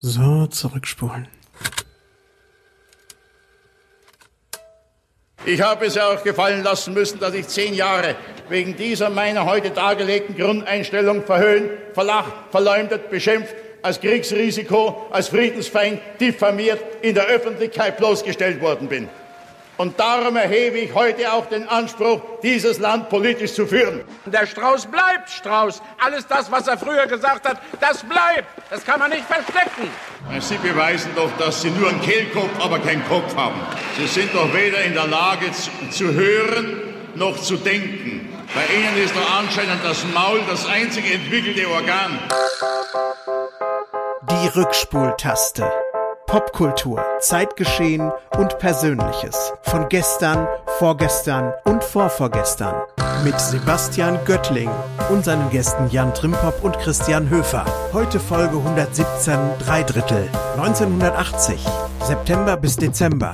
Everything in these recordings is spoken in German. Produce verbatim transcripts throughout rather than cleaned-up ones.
So, zurückspulen. Ich habe es ja auch gefallen lassen müssen, dass ich zehn Jahre wegen dieser meiner heute dargelegten Grundeinstellung verhöhnt, verlacht, verleumdet, beschimpft, als Kriegsrisiko, als Friedensfeind, diffamiert, in der Öffentlichkeit bloßgestellt worden bin. Und darum erhebe ich heute auch den Anspruch, dieses Land politisch zu führen. Der Strauß bleibt Strauß. Alles das, was er früher gesagt hat, das bleibt. Das kann man nicht verstecken. Sie beweisen doch, dass Sie nur einen Kehlkopf, aber keinen Kopf haben. Sie sind doch weder in der Lage zu, zu hören, noch zu denken. Bei Ihnen ist doch anscheinend das Maul das einzige entwickelte Organ. Die Rückspultaste. Popkultur, Zeitgeschehen und Persönliches. Von gestern, vorgestern und vorvorgestern. Mit Sebastian Göttling und seinen Gästen Jan Trimpop und Christian Höfer. Heute Folge hundertsiebzehn, drei Drittel. neunzehnhundertachtzig. September bis Dezember.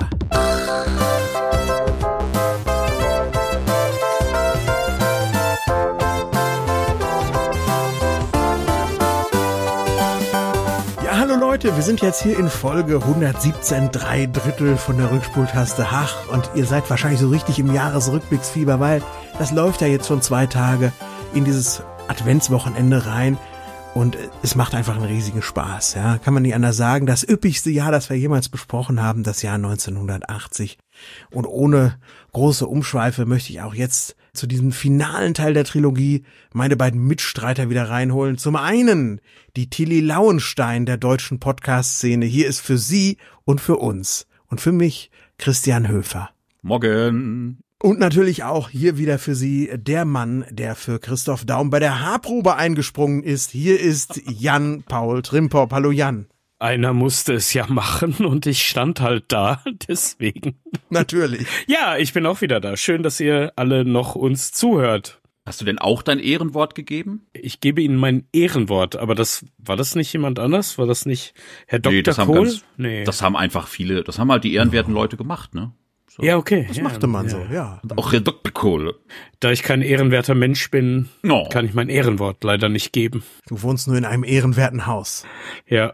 Hallo Leute, wir sind jetzt hier in Folge hundertsiebzehn, drei Drittel von der Rückspultaste. Ach, und ihr seid wahrscheinlich so richtig im Jahresrückblicksfieber, weil das läuft ja jetzt schon zwei Tage in dieses Adventswochenende rein und es macht einfach einen riesigen Spaß. Ja, kann man nicht anders sagen. Das üppigste Jahr, das wir jemals besprochen haben, das Jahr neunzehnhundertachtzig. Und ohne große Umschweife möchte ich auch jetzt zu diesem finalen Teil der Trilogie meine beiden Mitstreiter wieder reinholen. Zum einen die Tilly Lauenstein der deutschen Podcast-Szene. Hier ist für Sie und für uns und für mich Christian Höfer. Morgen. Und natürlich auch hier wieder für Sie der Mann, der für Christoph Daum bei der Haarprobe eingesprungen ist. Hier ist Jan Paul Trimpop. Hallo Jan. Einer musste es ja machen und ich stand halt da, deswegen. Natürlich. Ja, ich bin auch wieder da. Schön, dass ihr alle noch uns zuhört. Hast du denn auch dein Ehrenwort gegeben? Ich gebe Ihnen mein Ehrenwort, aber das war das nicht jemand anders? War das nicht Herr Doktor Nee, das haben Kohl? ganz, nee. Das haben einfach viele, das haben halt die ehrenwerten Leute gemacht, ne? So. Ja, okay. Das ja, machte man ja. so, ja. Und auch Herr Doktor Kohl. Da ich kein ehrenwerter Mensch bin, Oh. kann ich mein Ehrenwort leider nicht geben. Du wohnst nur in einem ehrenwerten Haus. Ja.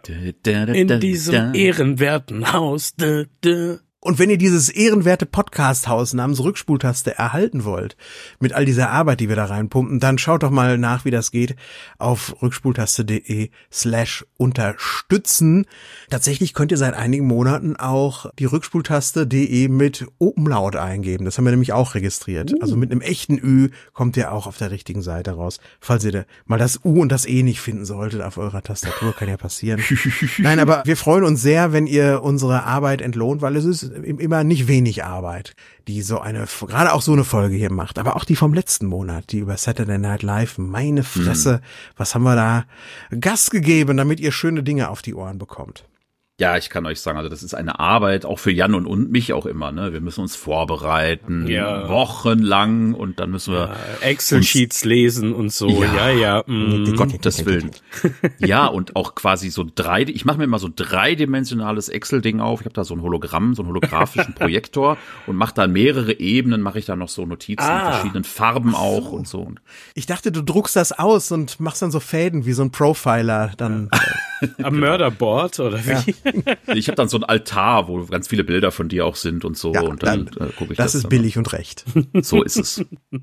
In diesem ehrenwerten Haus. Dö, dö. Und wenn ihr dieses ehrenwerte Podcast-Haus namens Rückspultaste erhalten wollt, mit all dieser Arbeit, die wir da reinpumpen, dann schaut doch mal nach, wie das geht, auf rückspultaste.de slash unterstützen. Tatsächlich könnt ihr seit einigen Monaten auch die Rückspultaste.de mit Umlaut eingeben. Das haben wir nämlich auch registriert. Uh. Also mit einem echten Ü kommt ihr auch auf der richtigen Seite raus. Falls ihr da mal das U und das E nicht finden solltet auf eurer Tastatur, kann ja passieren. Nein, aber wir freuen uns sehr, wenn ihr unsere Arbeit entlohnt, weil es ist immer nicht wenig Arbeit, die so eine, gerade auch so eine Folge hier macht, aber auch die vom letzten Monat, die über Saturday Night Live, meine Fresse, mhm. was haben wir da Gas gegeben, damit ihr schöne Dinge auf die Ohren bekommt. Ja, ich kann euch sagen, also das ist eine Arbeit, auch für Jan und, und mich auch immer, ne? Wir müssen uns vorbereiten, ja. wochenlang und dann müssen wir ja, Excel-Sheets lesen und so, ja, ja. ja mm, Gottes Willen. Ja, und auch quasi so drei, ich mache mir immer so dreidimensionales Excel-Ding auf, ich habe da so ein Hologramm, so einen holographischen Projektor und mache da mehrere Ebenen, mache ich da noch so Notizen ah. in verschiedenen Farben auch so. und so. Ich dachte, du druckst das aus und machst dann so Fäden wie so ein Profiler dann. Am Murderboard oder wie? Ja. Ich habe dann so ein Altar, wo ganz viele Bilder von dir auch sind und so. Ja, und dann, dann äh, gucke ich das. Das ist dann billig und recht. So ist es.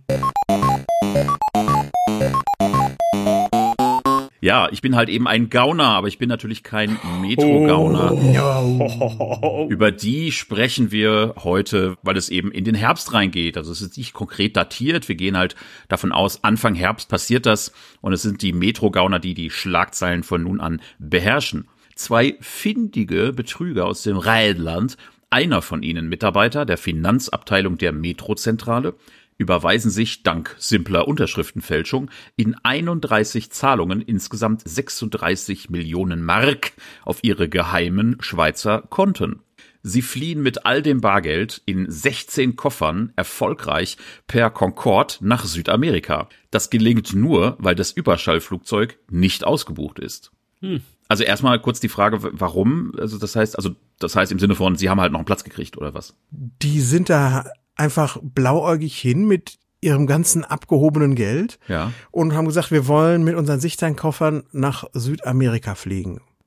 Ja, ich bin halt eben ein Gauner, aber ich bin natürlich kein Metro-Gauner. Oh. Über die sprechen wir heute, weil es eben in den Herbst reingeht. Also es ist nicht konkret datiert. Wir gehen halt davon aus, Anfang Herbst passiert das. Und es sind die Metro-Gauner, die die Schlagzeilen von nun an beherrschen. Zwei findige Betrüger aus dem Rheinland, einer von ihnen Mitarbeiter der Finanzabteilung der Metrozentrale, überweisen sich dank simpler Unterschriftenfälschung in einunddreißig Zahlungen insgesamt sechsunddreißig Millionen Mark auf ihre geheimen Schweizer Konten. Sie fliehen mit all dem Bargeld in sechzehn Koffern erfolgreich per Concorde nach Südamerika. Das gelingt nur, weil das Überschallflugzeug nicht ausgebucht ist. Hm. Also erstmal kurz die Frage, warum? Also das heißt, also das heißt im Sinne von, sie haben halt noch einen Platz gekriegt oder was? Die sind da einfach blauäugig hin mit ihrem ganzen abgehobenen Geld ja. und haben gesagt, wir wollen mit unseren sechzehn Koffern nach Südamerika fliegen.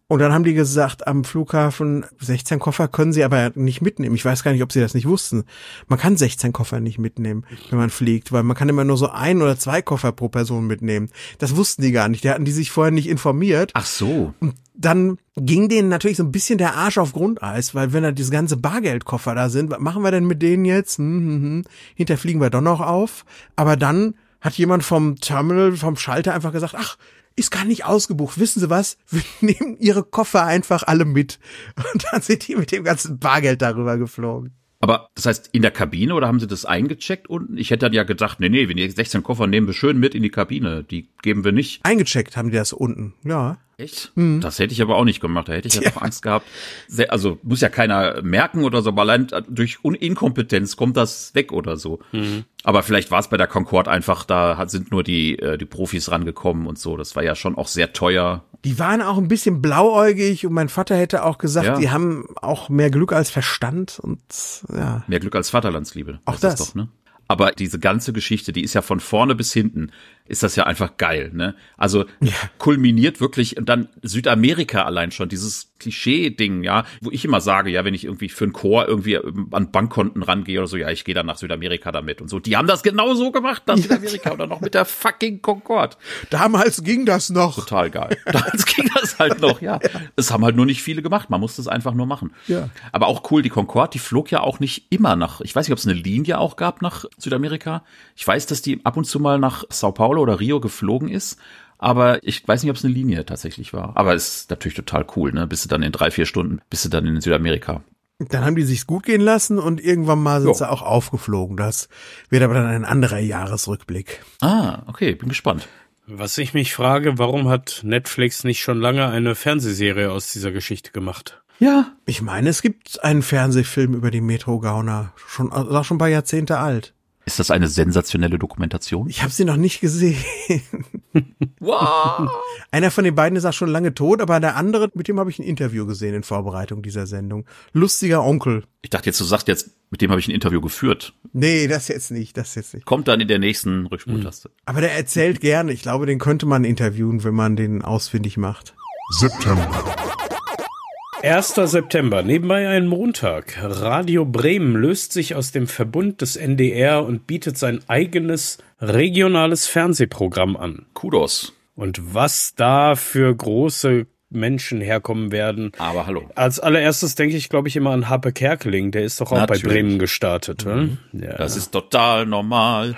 Und dann haben die gesagt, am Flughafen, sechzehn Koffer können sie aber nicht mitnehmen. Ich weiß gar nicht, ob sie das nicht wussten. Man kann sechzehn Koffer nicht mitnehmen, wenn man fliegt, weil man kann immer nur so ein oder zwei Koffer pro Person mitnehmen. Das wussten die gar nicht. Da hatten die sich vorher nicht informiert. Ach so. Und dann ging denen natürlich so ein bisschen der Arsch auf Grundeis, weil wenn da diese ganze Bargeldkoffer da sind, was machen wir denn mit denen jetzt? Hm, hm, hm. Hinterher fliegen wir doch noch auf. Aber dann hat jemand vom Terminal, vom Schalter einfach gesagt, ach, ist gar nicht ausgebucht. Wissen Sie was? Wir nehmen Ihre Koffer einfach alle mit. Und dann sind die mit dem ganzen Bargeld darüber geflogen. Aber das heißt, in der Kabine oder haben sie das eingecheckt unten? Ich hätte dann ja gedacht, nee, nee, wenn die sechzehn Koffer nehmen wir schön mit in die Kabine. Die geben wir nicht. Eingecheckt haben die das unten, ja. Echt? Hm. Das hätte ich aber auch nicht gemacht. Da hätte ich ja, ja doch Angst gehabt. Also muss ja keiner merken oder so, aber allein durch Inkompetenz kommt das weg oder so. Mhm. Aber vielleicht war es bei der Concorde einfach, da sind nur die die Profis rangekommen und so. Das war ja schon auch sehr teuer. Die waren auch ein bisschen blauäugig und mein Vater hätte auch gesagt, ja. die haben auch mehr Glück als Verstand und ja. Mehr Glück als Vaterlandsliebe. Auch das. Doch, ne? Aber diese ganze Geschichte, die ist ja von vorne bis hinten, ist das ja einfach geil, ne? Also ja. kulminiert wirklich und dann Südamerika allein schon, dieses Klischee-Ding, ja, wo ich immer sage, ja, wenn ich irgendwie für einen Chor irgendwie an Bankkonten rangehe oder so, ja, ich gehe dann nach Südamerika damit und so. Die haben das genau so gemacht nach Südamerika oder noch mit der fucking Concorde. Damals ging das noch. Total geil. Damals ging das halt noch, ja. Es haben halt nur nicht viele gemacht, man musste es einfach nur machen. Ja. Aber auch cool, die Concorde, die flog ja auch nicht immer nach, ich weiß nicht, ob es eine Linie auch gab nach Südamerika. Ich weiß, dass die ab und zu mal nach Sao Paulo oder Rio geflogen ist, aber ich weiß nicht, ob es eine Linie tatsächlich war. Aber es ist natürlich total cool, ne? Bist du dann in drei, vier Stunden, bist du dann in Südamerika. Dann haben die sich's gut gehen lassen und irgendwann mal sind jo. sie auch aufgeflogen. Das wird aber dann ein anderer Jahresrückblick. Ah, okay, bin gespannt. Was ich mich frage, warum hat Netflix nicht schon lange eine Fernsehserie aus dieser Geschichte gemacht? Ja. Ich meine, es gibt einen Fernsehfilm über die Metro-Gauner. Schon, auch schon ein paar Jahrzehnte alt. Ist das eine sensationelle Dokumentation? Ich habe sie noch nicht gesehen. Wow. Einer von den beiden ist auch schon lange tot, aber der andere, mit dem habe ich ein Interview gesehen in Vorbereitung dieser Sendung. Lustiger Onkel. Ich dachte jetzt, du sagst jetzt, mit dem habe ich ein Interview geführt. Nee, das jetzt nicht, das jetzt nicht. Kommt dann in der nächsten Rückspultaste. Aber der erzählt gerne. Ich glaube, den könnte man interviewen, wenn man den ausfindig macht. September. erster September, nebenbei ein Montag. Radio Bremen löst sich aus dem Verbund des N D R und bietet sein eigenes regionales Fernsehprogramm an. Kudos. Und was da für große Menschen herkommen werden. Aber hallo. Als allererstes denke ich, glaube ich, immer an Happe Kerkeling. Der ist doch auch Natürlich. bei Bremen gestartet. Mhm. Ja. Das ist total normal.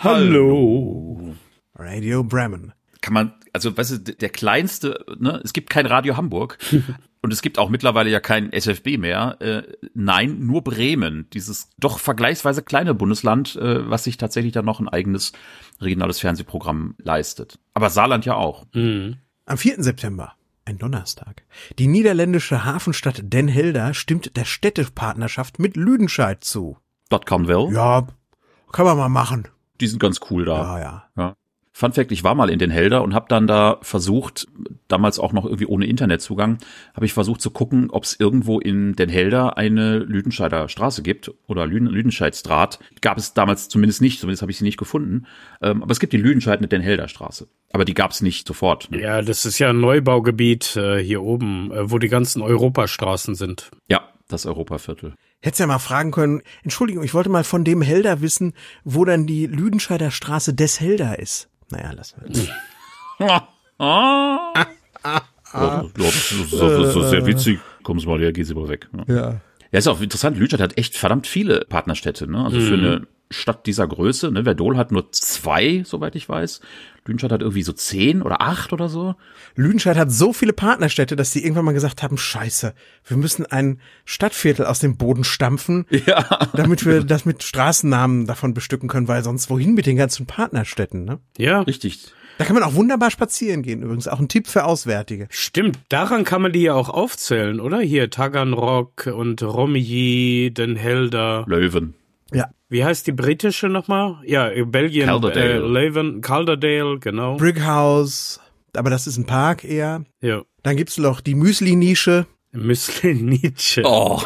Hallo. Radio Bremen. Kann man, also weißt du, der kleinste, ne, es gibt kein Radio Hamburg und es gibt auch mittlerweile ja kein S F B mehr. Äh, nein, nur Bremen, dieses doch vergleichsweise kleine Bundesland, äh, was sich tatsächlich dann noch ein eigenes regionales Fernsehprogramm leistet. Aber Saarland ja auch. Mhm. Am vierten September, ein Donnerstag, die niederländische Hafenstadt Den Helder stimmt der Städtepartnerschaft mit Lüdenscheid zu. Dotconville? Ja, kann man mal machen. Die sind ganz cool da. Ja, ja. Ja. Fun Fact, ich war mal in Den Helder und habe dann da versucht, damals auch noch irgendwie ohne Internetzugang, habe ich versucht zu gucken, ob es irgendwo in Den Helder eine Lüdenscheider Straße gibt oder Lüden, Lüdenscheidsdraht. Gab es damals zumindest nicht, zumindest habe ich sie nicht gefunden. Ähm, aber es gibt die Lüdenscheid Den Helder Straße. Aber die gab es nicht sofort. Ne? Ja, das ist ja ein Neubaugebiet äh, hier oben, äh, wo die ganzen Europastraßen sind. Ja, das Europaviertel. Hättest ja mal fragen können, Entschuldigung, ich wollte mal von dem Helder wissen, wo dann die Lüdenscheider Straße des Helder ist. Naja, lassen wir das. Ah, ah. Ja, das, ist, das ist sehr witzig. Komm mal, ja, geh sie mal weg. Ja. Ja. Ja, ist auch interessant. Lüdenscheid hat echt verdammt viele Partnerstädte, ne? Also mhm. für eine Stadt dieser Größe, ne? Verdol hat nur zwei, soweit ich weiß. Lüdenscheid hat irgendwie so zehn oder acht oder so. Lüdenscheid hat so viele Partnerstädte, dass die irgendwann mal gesagt haben, scheiße, wir müssen ein Stadtviertel aus dem Boden stampfen, ja. damit wir das mit Straßennamen davon bestücken können, weil sonst wohin mit den ganzen Partnerstädten, ne? Ja. Richtig. Da kann man auch wunderbar spazieren gehen übrigens, auch ein Tipp für Auswärtige. Stimmt, daran kann man die ja auch aufzählen, oder? Hier Taganrog und Romilly, Den Helder. Löwen. Ja. Wie heißt die britische nochmal? Ja, Belgien. Calderdale. Äh, Löwen, Calderdale, genau. Brickhouse, aber das ist ein Park eher. Ja. Dann gibt's noch die Müsli-Nische. Müsli Nietzsche. Oh.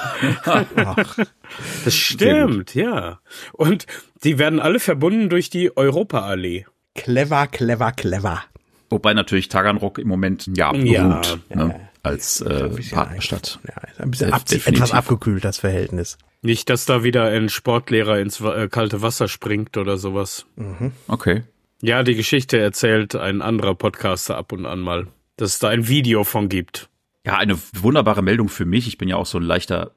Ach. Das stimmt, ja. Und die werden alle verbunden durch die Europaallee. Clever, clever, clever. Wobei natürlich Taganrog im Moment ja, Ja, ruht. Ne? als äh, Partnerstadt. Ja, ein bisschen Def- ab, definitiv. etwas abgekühlt, das Verhältnis. Nicht, dass da wieder ein Sportlehrer ins äh, kalte Wasser springt oder sowas. Okay. Ja, die Geschichte erzählt ein anderer Podcaster ab und an mal, dass es da ein Video von gibt. Ja, eine wunderbare Meldung für mich. Ich bin ja auch so ein leichter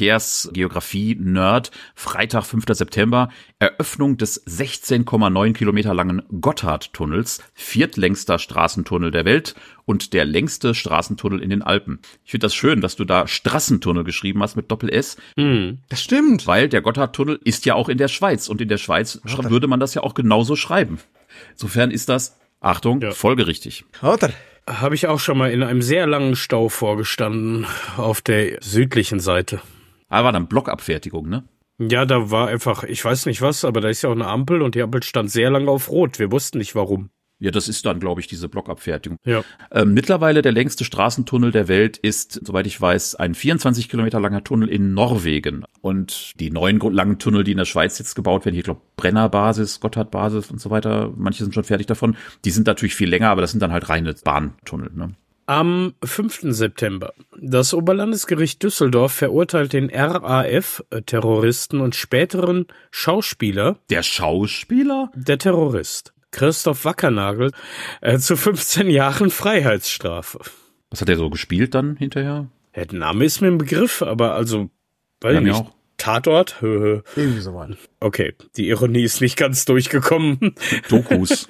Verkehrsgeografie-Nerd. Freitag, fünfter September, Eröffnung des sechzehn Komma neun Kilometer langen Gotthardtunnels, viertlängster Straßentunnel der Welt und der längste Straßentunnel in den Alpen. Ich finde das schön, dass du da Strassentunnel geschrieben hast mit Doppel-S, Das stimmt. weil der Gotthardtunnel ist ja auch in der Schweiz und in der Schweiz schra- würde man das ja auch genauso schreiben. Insofern ist das, Achtung, Ja. folgerichtig. Oder? Habe ich auch schon mal in einem sehr langen Stau vorgestanden auf der südlichen Seite. Aber war dann Blockabfertigung, ne? Ja, da war einfach, ich weiß nicht was, aber da ist ja auch eine Ampel und die Ampel stand sehr lange auf Rot. Wir wussten nicht warum. Ja, das ist dann, glaube ich, diese Blockabfertigung. Ja. Ähm, mittlerweile der längste Straßentunnel der Welt ist, soweit ich weiß, ein vierundzwanzig Kilometer langer Tunnel in Norwegen. Und die neuen gro- langen Tunnel, die in der Schweiz jetzt gebaut werden, hier, glaube Brennerbasis, Gotthardbasis und so weiter, manche sind schon fertig davon, die sind natürlich viel länger, aber das sind dann halt reine Bahntunnel, ne? Am fünften September. Das Oberlandesgericht Düsseldorf verurteilt den R A F-Terroristen und späteren Schauspieler, Der Schauspieler? der Terrorist, Christoph Wackernagel, äh, zu fünfzehn Jahren Freiheitsstrafe. Was hat der so gespielt dann hinterher? Der Name ist mir ein Begriff, aber also, weiß Ja, ich mir nicht. auch. Tatort? Höhö. Irgendwie so was. Okay, die Ironie ist nicht ganz durchgekommen. Dokus.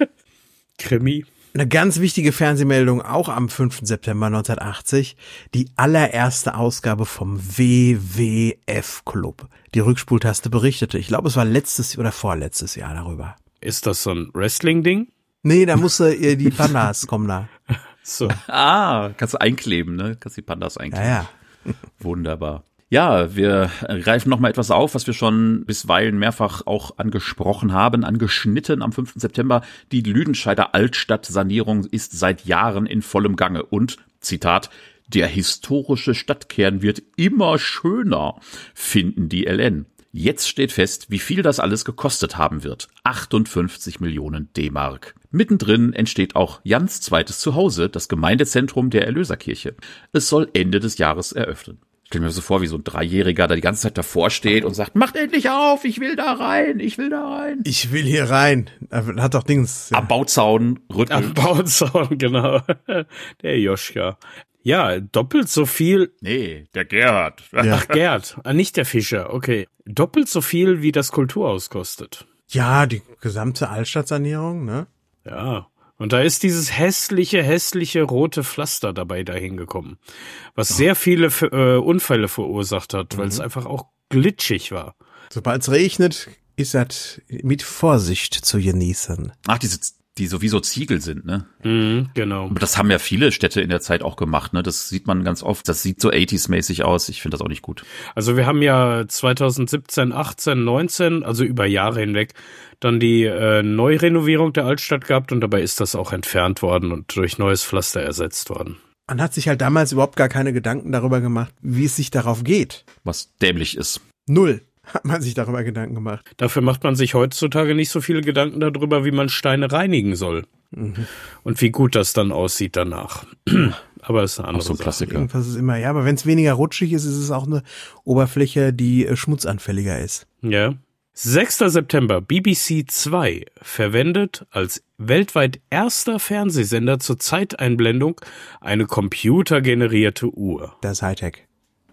Krimi. Eine ganz wichtige Fernsehmeldung, auch am fünften September neunzehnhundertachtzig, die allererste Ausgabe vom W W F-Club. Die Rückspultaste berichtete, ich glaube, es war letztes oder vorletztes Jahr darüber. Ist das so ein Wrestling-Ding? Nee, da musste ihr die Pandas kommen da. So. Ah, kannst du einkleben, ne? Kannst die Pandas einkleben. Ja, ja. Wunderbar. Ja, wir greifen noch mal etwas auf, was wir schon bisweilen mehrfach auch angesprochen haben, angeschnitten am fünften September. Die Lüdenscheider Altstadtsanierung ist seit Jahren in vollem Gange und, Zitat, der historische Stadtkern wird immer schöner, finden die L N. Jetzt steht fest, wie viel das alles gekostet haben wird. achtundfünfzig Millionen D-Mark. Mittendrin entsteht auch Jans zweites Zuhause, das Gemeindezentrum der Erlöserkirche. Es soll Ende des Jahres eröffnen. Ich stelle mir so vor, wie so ein Dreijähriger da die ganze Zeit davor steht und sagt, macht endlich auf, ich will da rein, ich will da rein. Ich will hier rein. Hat doch Dings. Ja. Am Bauzaun rütteln. Am Bauzaun, genau. Der Joschka. Ja, doppelt so viel. Nee, der Gerhard. Ja. Ach, Gerd. Ah, nicht der Fischer. Okay. Doppelt so viel, wie das Kulturhaus kostet. Ja, die gesamte Altstadtsanierung, ne? Ja. Und da ist dieses hässliche, hässliche rote Pflaster dabei dahin gekommen. Was sehr viele äh, Unfälle verursacht hat, weil es einfach auch glitschig war. Sobald es regnet, ist das mit Vorsicht zu genießen. Ach, diese, die sowieso Ziegel sind, ne? Mhm, genau. Aber das haben ja viele Städte in der Zeit auch gemacht, ne? Das sieht man ganz oft. Das sieht so achtziger-mäßig aus. Ich finde das auch nicht gut. Also wir haben ja zweitausendsiebzehn, achtzehn, neunzehn, also über Jahre hinweg, dann die äh, Neurenovierung der Altstadt gehabt und dabei ist das auch entfernt worden und durch neues Pflaster ersetzt worden. Man hat sich halt damals überhaupt gar keine Gedanken darüber gemacht, wie es sich darauf geht. Was dämlich ist. Null hat man sich darüber Gedanken gemacht. Dafür macht man sich heutzutage nicht so viele Gedanken darüber, wie man Steine reinigen soll. Mhm. Und wie gut das dann aussieht danach. Aber es ist eine andere Auch so ein Sache. Klassiker. Irgendwas ist immer, ja, aber wenn es weniger rutschig ist, ist es auch eine Oberfläche, die äh, schmutzanfälliger ist. Ja. sechster September, B B C zwei verwendet als weltweit erster Fernsehsender zur Zeiteinblendung eine computergenerierte Uhr. Das ist Hightech.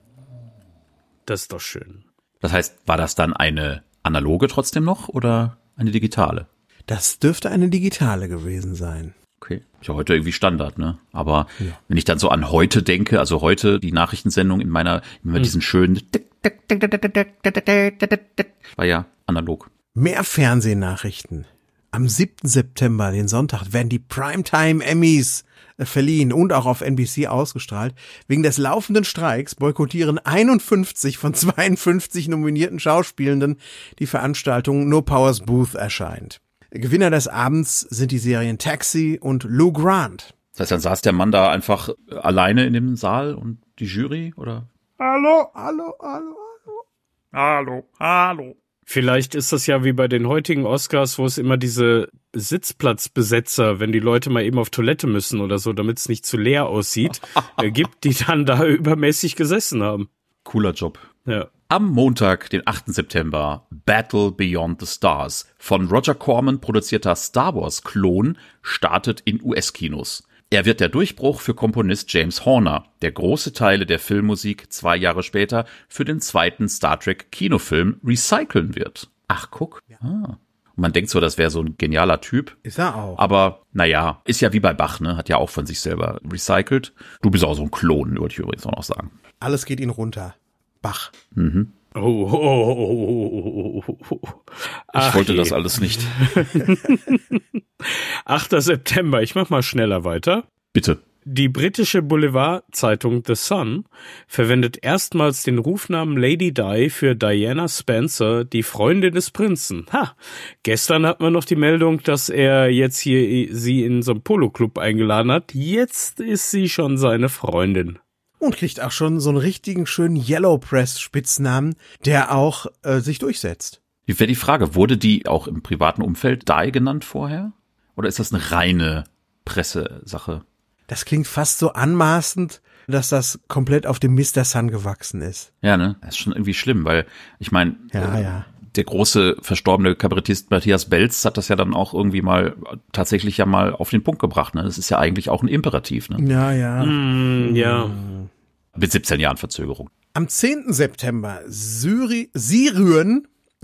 Das ist doch schön. Das heißt, war das dann eine analoge trotzdem noch oder eine digitale? Das dürfte eine digitale gewesen sein. Okay. Ist ja heute irgendwie Standard, ne? Aber ja. Wenn ich dann so an heute denke, also heute die Nachrichtensendung in meiner, immer hm. diesen schönen war ja analog. Mehr Fernsehnachrichten. Am siebten September, den Sonntag, werden die Primetime Emmys verliehen und auch auf N B C ausgestrahlt. Wegen des laufenden Streiks boykottieren einundfünfzig von zweiundfünfzig nominierten Schauspielenden die Veranstaltung No Powers Booth erscheint. Gewinner des Abends sind die Serien Taxi und Lou Grant. Das heißt, dann saß der Mann da einfach alleine in dem Saal und die Jury, oder? Hallo, hallo, hallo, hallo. Hallo, hallo. Vielleicht ist das ja wie bei den heutigen Oscars, wo es immer diese Sitzplatzbesetzer, wenn die Leute mal eben auf Toilette müssen oder so, damit es nicht zu leer aussieht, äh, gibt, die dann da übermäßig gesessen haben. Cooler Job. Ja. Am Montag, den achten September, Battle Beyond the Stars. Von Roger Corman produzierter Star Wars-Klon startet in U S-Kinos. Er wird der Durchbruch für Komponist James Horner, der große Teile der Filmmusik zwei Jahre später für den zweiten Star Trek-Kinofilm recyceln wird. Ach, guck. Ah. Und man denkt so, das wäre so ein genialer Typ. Ist er auch. Aber, naja, ist ja wie bei Bach, ne? Hat ja auch von sich selber recycelt. Du bist auch so ein Klon, würde ich übrigens auch noch sagen. Alles geht ihn runter. Bach. Mhm. Oh, oh, oh, oh, oh, oh. Ich wollte je. das alles nicht. achter September, ich mach mal schneller weiter. Bitte. Die britische Boulevardzeitung The Sun verwendet erstmals den Rufnamen Lady Di für Diana Spencer, die Freundin des Prinzen. Ha! Gestern hat man noch die Meldung, dass er jetzt hier sie in so einem Polo-Club eingeladen hat. Jetzt ist sie schon seine Freundin. Und kriegt auch schon so einen richtigen schönen Yellow Press-Spitznamen, der auch äh, sich durchsetzt. Wie wäre die Frage, wurde die auch im privaten Umfeld Di genannt vorher? Oder ist das eine reine Pressesache? Das klingt fast so anmaßend, dass das komplett auf dem Mister Sun gewachsen ist. Ja, ne? Das ist schon irgendwie schlimm, weil ich meine, ja, äh, ja. der große verstorbene Kabarettist Matthias Belz hat das ja dann auch irgendwie mal tatsächlich ja mal auf den Punkt gebracht. Ne? Das ist ja eigentlich auch ein Imperativ. Ne? Ja, ja. Mm, ja. Mit siebzehn Jahren Verzögerung. Am zehnten September Syri- Syrien,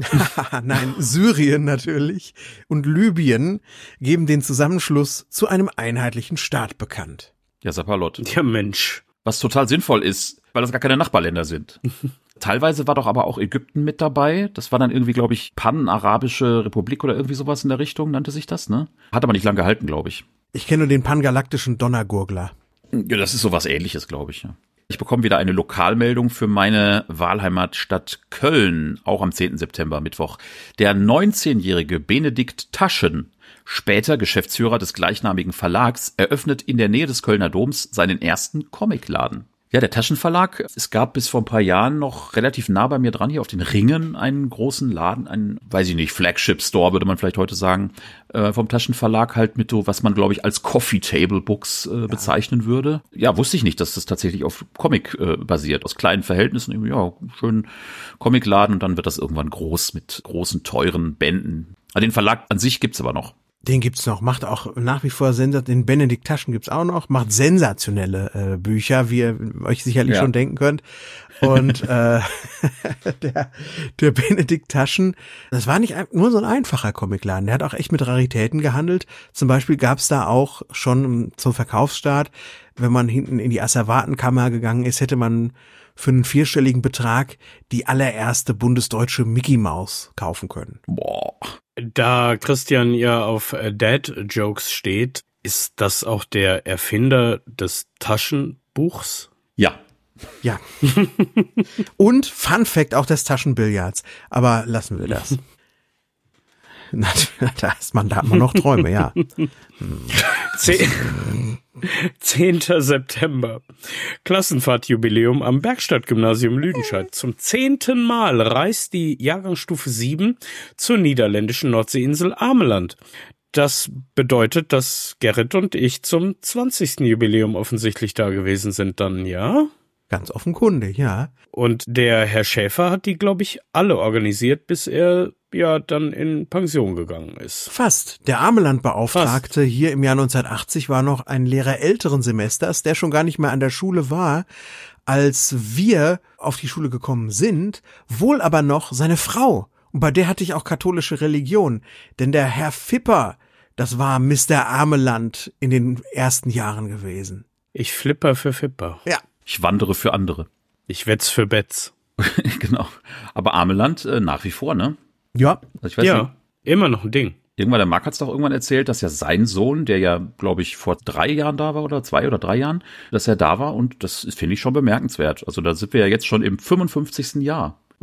nein, Syrien natürlich und Libyen geben den Zusammenschluss zu einem einheitlichen Staat bekannt. Ja, Sapalot. Ja, Mensch. Was total sinnvoll ist, weil das gar keine Nachbarländer sind. Teilweise war doch aber auch Ägypten mit dabei. Das war dann irgendwie, glaube ich, Pan-Arabische Republik oder irgendwie sowas in der Richtung, nannte sich das, ne? Hat aber nicht lange gehalten, glaube ich. Ich kenne nur den pangalaktischen Donnergurgler. Ja, das ist sowas Ähnliches, glaube ich, ja. Ich bekomme wieder eine Lokalmeldung für meine Wahlheimatstadt Köln, auch am zehnten September, Mittwoch. Der neunzehnjährige Benedikt Taschen, später Geschäftsführer des gleichnamigen Verlags, eröffnet in der Nähe des Kölner Doms seinen ersten Comicladen. Ja, der Taschenverlag, es gab bis vor ein paar Jahren noch relativ nah bei mir dran, hier auf den Ringen, einen großen Laden, einen, weiß ich nicht, Flagship-Store, würde man vielleicht heute sagen, äh, vom Taschenverlag halt mit so, was man, glaube ich, als Coffee-Table-Books äh, bezeichnen ja. würde. Ja, wusste ich nicht, dass das tatsächlich auf Comic äh, basiert, aus kleinen Verhältnissen, ja, schön Comicladen und dann wird das irgendwann groß mit großen, teuren Bänden. Den Verlag an sich gibt's aber noch. Den gibt's noch, macht auch nach wie vor Sensat, den Benedikt Taschen gibt's auch noch, macht sensationelle äh, Bücher, wie ihr euch sicherlich ja. schon denken könnt. Und äh, der, der Benedikt Taschen, das war nicht nur so ein einfacher Comicladen, der hat auch echt mit Raritäten gehandelt. Zum Beispiel gab's da auch schon zum Verkaufsstart, wenn man hinten in die Asservatenkammer gegangen ist, hätte man für einen vierstelligen Betrag die allererste bundesdeutsche Mickey Maus kaufen können. Boah. Da Christian ja auf Dad-Jokes steht, ist das auch der Erfinder des Taschenbuchs? Ja. Ja. Und Fun Fact auch des Taschenbillards. Aber lassen wir das. Na, da ist man, da hat man noch Träume, ja. zehnten September. Klassenfahrtjubiläum am Bergstadtgymnasium Lüdenscheid. Zum zehnten Mal reist die Jahrgangsstufe sieben zur niederländischen Nordseeinsel Ameland. Das bedeutet, dass Gerrit und ich zum zwanzigsten Jubiläum offensichtlich da gewesen sind dann, ja? Ganz offenkundig, ja. Und der Herr Schäfer hat die, glaube ich, alle organisiert, bis er ja dann in Pension gegangen ist. Fast. Der Ameland-Beauftragte Fast. Hier im Jahr neunzehnhundertachtzig war noch ein Lehrer älteren Semesters, der schon gar nicht mehr an der Schule war, als wir auf die Schule gekommen sind, wohl aber noch seine Frau. Und bei der hatte ich auch katholische Religion. Denn der Herr Fipper, das war Mister Ameland in den ersten Jahren gewesen. Ich flipper für Fipper. Ja. Ich wandere für andere. Ich wetz für Betz. Genau. Aber Ameland äh, nach wie vor, ne? Ja. Also ich weiß ja, nicht. Immer noch ein Ding. Irgendwann, der Marc hat's doch irgendwann erzählt, dass ja sein Sohn, der ja, glaube ich, vor drei Jahren da war oder zwei oder drei Jahren, dass er da war und das finde ich schon bemerkenswert. Also da sind wir ja jetzt schon im fünfundfünfzigsten Jahr.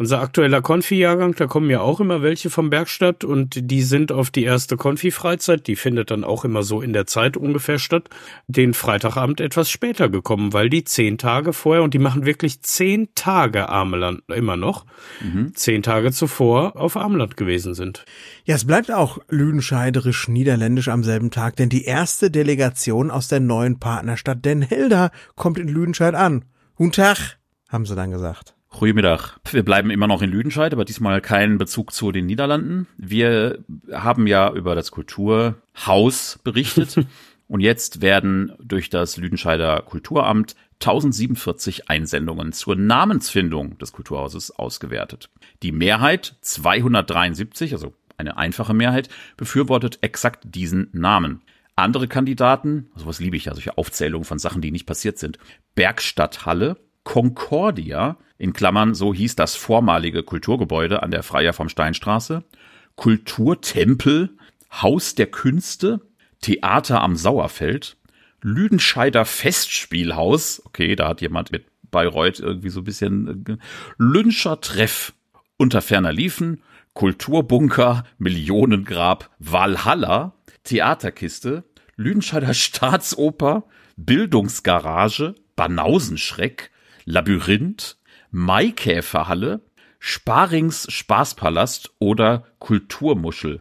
Unser aktueller Konfi-Jahrgang, da kommen ja auch immer welche vom Bergstadt und die sind auf die erste Konfi-Freizeit, die findet dann auch immer so in der Zeit ungefähr statt, den Freitagabend etwas später gekommen, weil die zehn Tage vorher, und die machen wirklich zehn Tage Ameland immer noch, mhm. zehn Tage zuvor auf Ameland gewesen sind. Ja, es bleibt auch lüdenscheiderisch-niederländisch am selben Tag, denn die erste Delegation aus der neuen Partnerstadt Den Helder kommt in Lüdenscheid an. Guten Tag, haben sie dann gesagt. Goedemiddag. Wir bleiben immer noch in Lüdenscheid, aber diesmal keinen Bezug zu den Niederlanden. Wir haben ja über das Kulturhaus berichtet und jetzt werden durch das Lüdenscheider Kulturamt tausendsiebenundvierzig Einsendungen zur Namensfindung des Kulturhauses ausgewertet. Die Mehrheit, zweihundertdreiundsiebzig, also eine einfache Mehrheit, befürwortet exakt diesen Namen. Andere Kandidaten, sowas liebe ich ja, solche Aufzählungen von Sachen, die nicht passiert sind. Bergstadthalle, Concordia, in Klammern, so hieß das vormalige Kulturgebäude an der Freier vom Steinstraße, Kulturtempel, Haus der Künste, Theater am Sauerfeld, Lüdenscheider Festspielhaus, okay, da hat jemand mit Bayreuth irgendwie so ein bisschen, äh, Lünscher Treff, unter ferner Liefen, Kulturbunker, Millionengrab, Walhalla, Theaterkiste, Lüdenscheider Staatsoper, Bildungsgarage, Banausenschreck, Labyrinth, Maikäferhalle, Sparings Spaßpalast oder Kulturmuschel.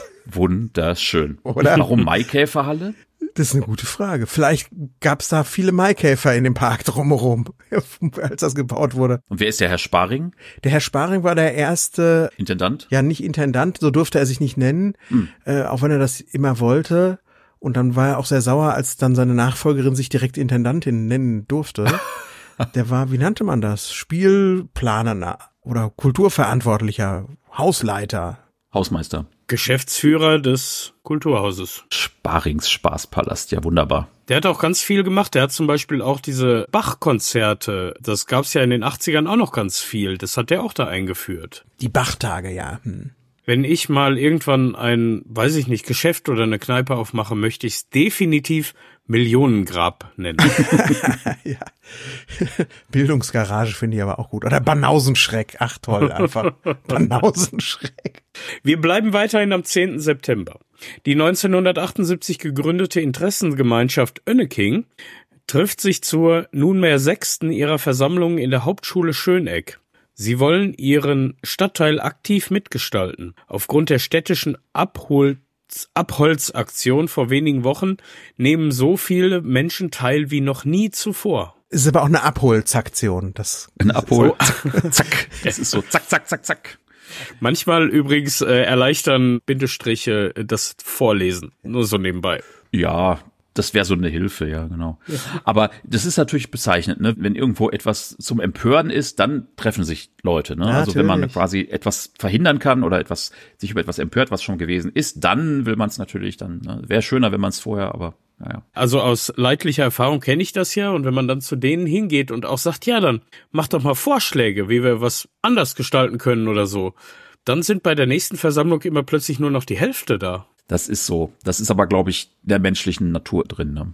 Wunderschön. Oder? Warum Maikäferhalle? Das ist eine gute Frage. Vielleicht gab es da viele Maikäfer in dem Park drumherum, als das gebaut wurde. Und wer ist der Herr Sparing? Der Herr Sparing war der erste Intendant? Ja, nicht Intendant, so durfte er sich nicht nennen, hm. äh, auch wenn er das immer wollte. Und dann war er auch sehr sauer, als dann seine Nachfolgerin sich direkt Intendantin nennen durfte. Der war, wie nannte man das? Spielplaner oder Kulturverantwortlicher, Hausleiter. Hausmeister. Geschäftsführer des Kulturhauses. Sparings Spaßpalast, ja wunderbar. Der hat auch ganz viel gemacht. Der hat zum Beispiel auch diese Bach-Konzerte, das gab's ja in den achtzigern auch noch ganz viel. Das hat der auch da eingeführt. Die Bach-Tage, ja. Hm. Wenn ich mal irgendwann ein, weiß ich nicht, Geschäft oder eine Kneipe aufmache, möchte ich es definitiv Millionengrab nennen. Ja. Bildungsgarage finde ich aber auch gut. Oder Banausenschreck. Ach toll, einfach. Banausenschreck. Wir bleiben weiterhin am zehnten September. Die neunzehnhundertachtundsiebzig gegründete Interessengemeinschaft Önneking trifft sich zur nunmehr sechsten ihrer Versammlungen in der Hauptschule Schöneck. Sie wollen ihren Stadtteil aktiv mitgestalten. Aufgrund der städtischen Abhol- Abholzaktion vor wenigen Wochen nehmen so viele Menschen teil wie noch nie zuvor. Ist aber auch eine Abholzaktion. Das eine Abhol. So. Zack. Das ist so zack, zack, zack, zack. Manchmal übrigens äh, erleichtern Bindestriche das Vorlesen. Nur so nebenbei. Ja, das wäre so eine Hilfe, ja, genau. Ja. Aber das ist natürlich bezeichnend, ne? Wenn irgendwo etwas zum Empören ist, dann treffen sich Leute, ne? Ja, also wenn man quasi etwas verhindern kann oder etwas sich über etwas empört, was schon gewesen ist, dann will man es natürlich, dann ne? Wäre schöner, wenn man es vorher, aber naja. Also aus leidlicher Erfahrung kenne ich das ja, und wenn man dann zu denen hingeht und auch sagt, ja, dann mach doch mal Vorschläge, wie wir was anders gestalten können oder so, dann sind bei der nächsten Versammlung immer plötzlich nur noch die Hälfte da. Das ist so. Das ist aber, glaube ich, der menschlichen Natur drin. Ne?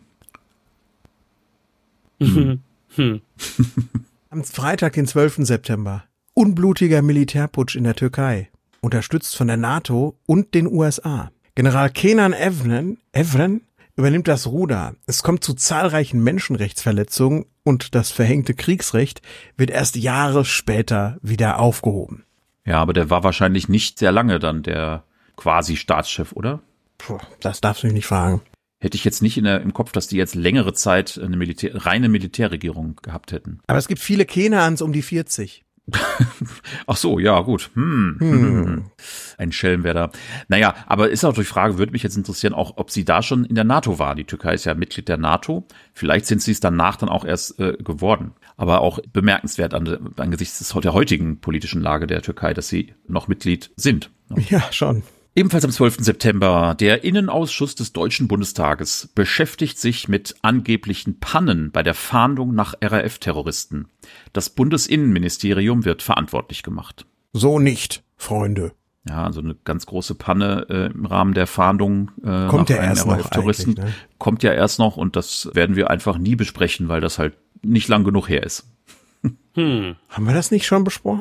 Hm. Hm. Am Freitag, den zwölften September. Unblutiger Militärputsch in der Türkei. Unterstützt von der NATO und den U S A. General Kenan Evren, Evren übernimmt das Ruder. Es kommt zu zahlreichen Menschenrechtsverletzungen und das verhängte Kriegsrecht wird erst Jahre später wieder aufgehoben. Ja, aber der war wahrscheinlich nicht sehr lange dann der quasi Staatschef, oder? Puh, das darfst du mich nicht fragen. Hätte ich jetzt nicht in der, im Kopf, dass die jetzt längere Zeit eine Militär, reine Militärregierung gehabt hätten. Aber es gibt viele Kenans um die vierzig. Ach so, ja, gut. Hm. Hm. Ein Schelm wäre da. Naja, aber ist auch die Frage, würde mich jetzt interessieren, auch ob sie da schon in der NATO war. Die Türkei ist ja Mitglied der NATO. Vielleicht sind sie es danach dann auch erst äh, geworden. Aber auch bemerkenswert an, angesichts des, der heutigen politischen Lage der Türkei, dass sie noch Mitglied sind. Ja, schon. Ebenfalls am zwölften September, der Innenausschuss des Deutschen Bundestages beschäftigt sich mit angeblichen Pannen bei der Fahndung nach R A F-Terroristen. Das Bundesinnenministerium wird verantwortlich gemacht. So nicht, Freunde. Ja, also eine ganz große Panne äh, im Rahmen der Fahndung äh, kommt nach ja erst R A F-Terroristen. Ne? Kommt ja erst noch, und das werden wir einfach nie besprechen, weil das halt nicht lang genug her ist. Hm. Haben wir das nicht schon besprochen? Ich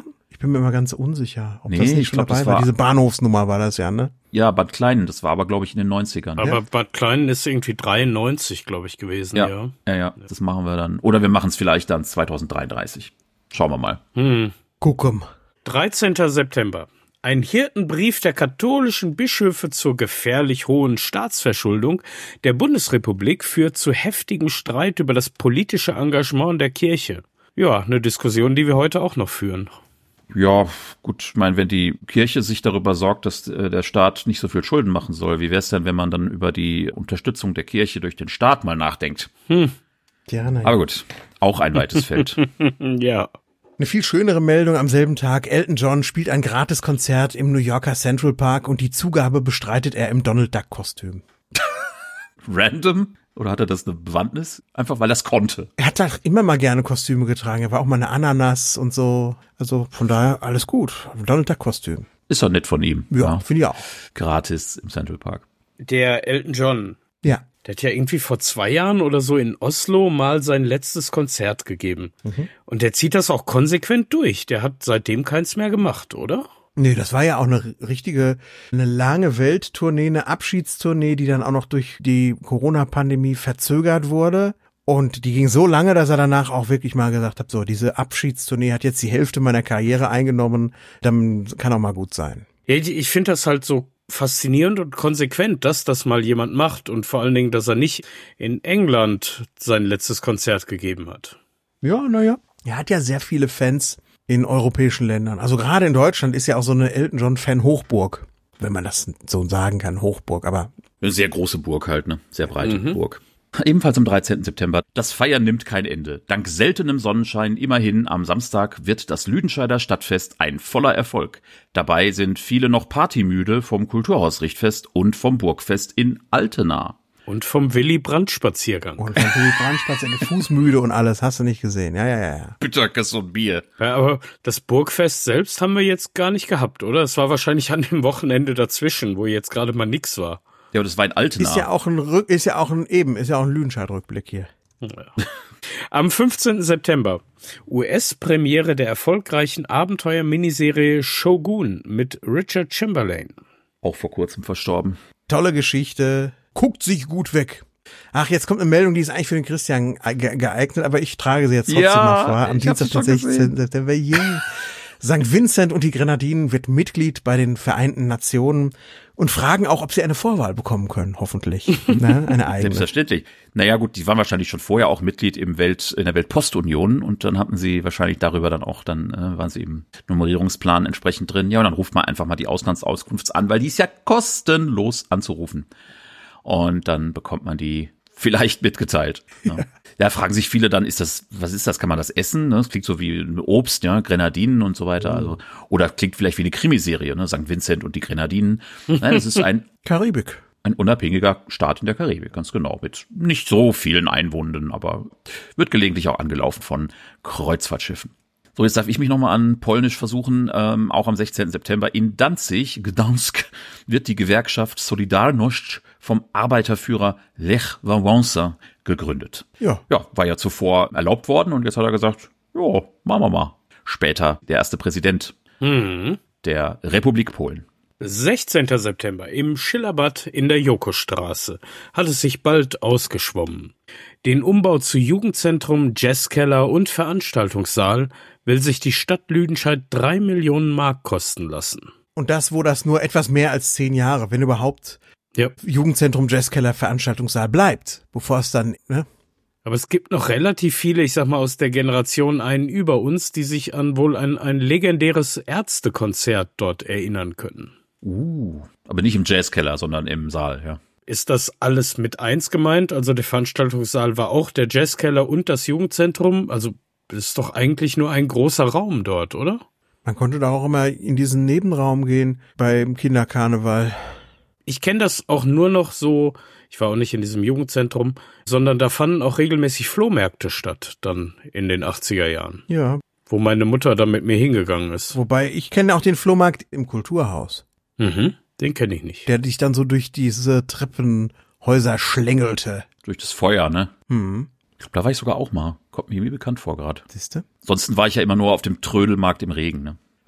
bin mir immer ganz unsicher, ob Nee, das ich nicht schon glaub, dabei das war. war- Diese Bahnhofsnummer war das ja, ne? Ja, Bad Kleinen, das war aber, glaube ich, in den neunzigern. Aber Bad Kleinen ist irgendwie dreiundneunzig, glaube ich, gewesen, ja. ja, ja, ja, das machen wir dann. Oder wir machen es vielleicht dann zwanzig dreiunddreißig. Schauen wir mal. Hm. Guckum. dreizehnter September. Ein Hirtenbrief der katholischen Bischöfe zur gefährlich hohen Staatsverschuldung der Bundesrepublik führt zu heftigem Streit über das politische Engagement der Kirche. Ja, eine Diskussion, die wir heute auch noch führen. Ja, gut, ich meine, wenn die Kirche sich darüber sorgt, dass äh, der Staat nicht so viel Schulden machen soll, wie wäre es denn, wenn man dann über die Unterstützung der Kirche durch den Staat mal nachdenkt? Hm. Ja, nein. Aber gut, auch ein weites Feld. Ja. Eine viel schönere Meldung am selben Tag. Elton John spielt ein Gratiskonzert im New Yorker Central Park und die Zugabe bestreitet er im Donald Duck Kostüm. Random? Oder hat er das eine Bewandtnis? Einfach, weil er es konnte. Er hat doch immer mal gerne Kostüme getragen. Er war auch mal eine Ananas und so. Also von daher alles gut. Donald Duck Kostüm. Ist doch nett von ihm. Ja, finde ich auch. Gratis im Central Park. Der Elton John, Ja. der hat ja irgendwie vor zwei Jahren oder so in Oslo mal sein letztes Konzert gegeben. Mhm. Und der zieht das auch konsequent durch. Der hat seitdem keins mehr gemacht, oder? Nee, das war ja auch eine richtige, eine lange Welttournee, eine Abschiedstournee, die dann auch noch durch die Corona-Pandemie verzögert wurde. Und die ging so lange, dass er danach auch wirklich mal gesagt hat, so, diese Abschiedstournee hat jetzt die Hälfte meiner Karriere eingenommen, dann kann auch mal gut sein. Ja, ich ich finde das halt so faszinierend und konsequent, dass das mal jemand macht und vor allen Dingen, dass er nicht in England sein letztes Konzert gegeben hat. Ja, naja. Er hat ja sehr viele Fans in europäischen Ländern. Also gerade in Deutschland ist ja auch so eine Elton John-Fan-Hochburg, wenn man das so sagen kann, Hochburg, aber Eine sehr große Burg halt, ne? Sehr breite Burg. Ebenfalls am dreizehnten September. Das Feiern nimmt kein Ende. Dank seltenem Sonnenschein immerhin am Samstag wird das Lüdenscheider Stadtfest ein voller Erfolg. Dabei sind viele noch partymüde vom Kulturhaus-Richtfest und vom Burgfest in Altena. Und vom Willy-Brandt-Spaziergang. und von Willy Brandtplatz in die Fußmüde und alles, hast du nicht gesehen. Ja, ja, ja, ja. Bitterkes und Bier. Ja, aber das Burgfest selbst haben wir jetzt gar nicht gehabt, oder? Es war wahrscheinlich an dem Wochenende dazwischen, wo jetzt gerade mal nix war. Ja, aber das war in Altena. Ist ja auch ein Rück, ist ja auch ein eben, ist ja auch ein Lüdenscheid-Rückblick hier. Ja. Am fünfzehnten September U S-Premiere der erfolgreichen Abenteuer-Miniserie Shogun mit Richard Chamberlain. Auch vor kurzem verstorben. Tolle Geschichte, guckt sich gut weg. Ach, jetzt kommt eine Meldung, die ist eigentlich für den Christian ge- geeignet, aber ich trage sie jetzt trotzdem Ja, mal vor. Am ich hab Dienstag, sie schon den sechzehnten September. Yeah. Sankt Vincent und die Grenadinen wird Mitglied bei den Vereinten Nationen und fragen auch, ob sie eine Vorwahl bekommen können, hoffentlich. Ne? Eine eigene. Selbstverständlich. Naja gut, die waren wahrscheinlich schon vorher auch Mitglied im Welt, in der Weltpostunion und dann hatten sie wahrscheinlich darüber dann auch, dann äh, waren sie im Nummerierungsplan entsprechend drin. Ja, und dann ruft man einfach mal die Auslandsauskunft an, weil die ist ja kostenlos anzurufen. Und dann bekommt man die vielleicht mitgeteilt. Ja. Da fragen sich viele dann, ist das, was ist das, kann man das essen? Das klingt so wie ein Obst, ja, Grenadinen und so weiter. Also, oder klingt vielleicht wie eine Krimiserie, ne, Sankt Vincent und die Grenadinen. Nein, das ist ein Karibik. Ein unabhängiger Staat in der Karibik, ganz genau, mit nicht so vielen Einwohnern, aber wird gelegentlich auch angelaufen von Kreuzfahrtschiffen. So, jetzt darf ich mich nochmal an Polnisch versuchen. Ähm, auch am sechzehnten September in Danzig, Gdansk, wird die Gewerkschaft Solidarność vom Arbeiterführer Lech Wałęsa gegründet. Ja. Ja, war ja zuvor erlaubt worden und jetzt hat er gesagt, ja, machen wir mal. Später der erste Präsident Mhm. der Republik Polen. sechzehnten September im Schillerbad in der Jokostraße hat es sich bald ausgeschwommen. Den Umbau zu Jugendzentrum, Jazzkeller und Veranstaltungssaal will sich die Stadt Lüdenscheid drei Millionen Mark kosten lassen. Und das, wo das nur etwas mehr als zehn Jahre, wenn überhaupt, Ja. Jugendzentrum, Jazzkeller, Veranstaltungssaal bleibt, bevor es dann, ne? Aber es gibt noch relativ viele, ich sag mal, aus der Generation einen über uns, die sich an wohl ein, ein legendäres Ärztekonzert dort erinnern können. Uh, aber nicht im Jazzkeller, sondern im Saal, ja. Ist das alles mit eins gemeint? Also der Veranstaltungssaal war auch der Jazzkeller und das Jugendzentrum? Also das ist doch eigentlich nur ein großer Raum dort, oder? Man konnte da auch immer in diesen Nebenraum gehen beim Kinderkarneval. Ich kenne das auch nur noch so, ich war auch nicht in diesem Jugendzentrum, sondern da fanden auch regelmäßig Flohmärkte statt, dann in den achtziger Jahren, Ja, wo meine Mutter dann mit mir hingegangen ist. wobei ich kenne auch den Flohmarkt im Kulturhaus, Mhm, den kenne ich nicht. der dich dann so durch diese Treppenhäuser schlängelte. Durch das Feuer, ne? Hm, Ich glaube, da war ich sogar auch mal. Kommt mir irgendwie bekannt vor gerade. siehste? Ansonsten war ich ja immer nur auf dem Trödelmarkt im Regen, ne?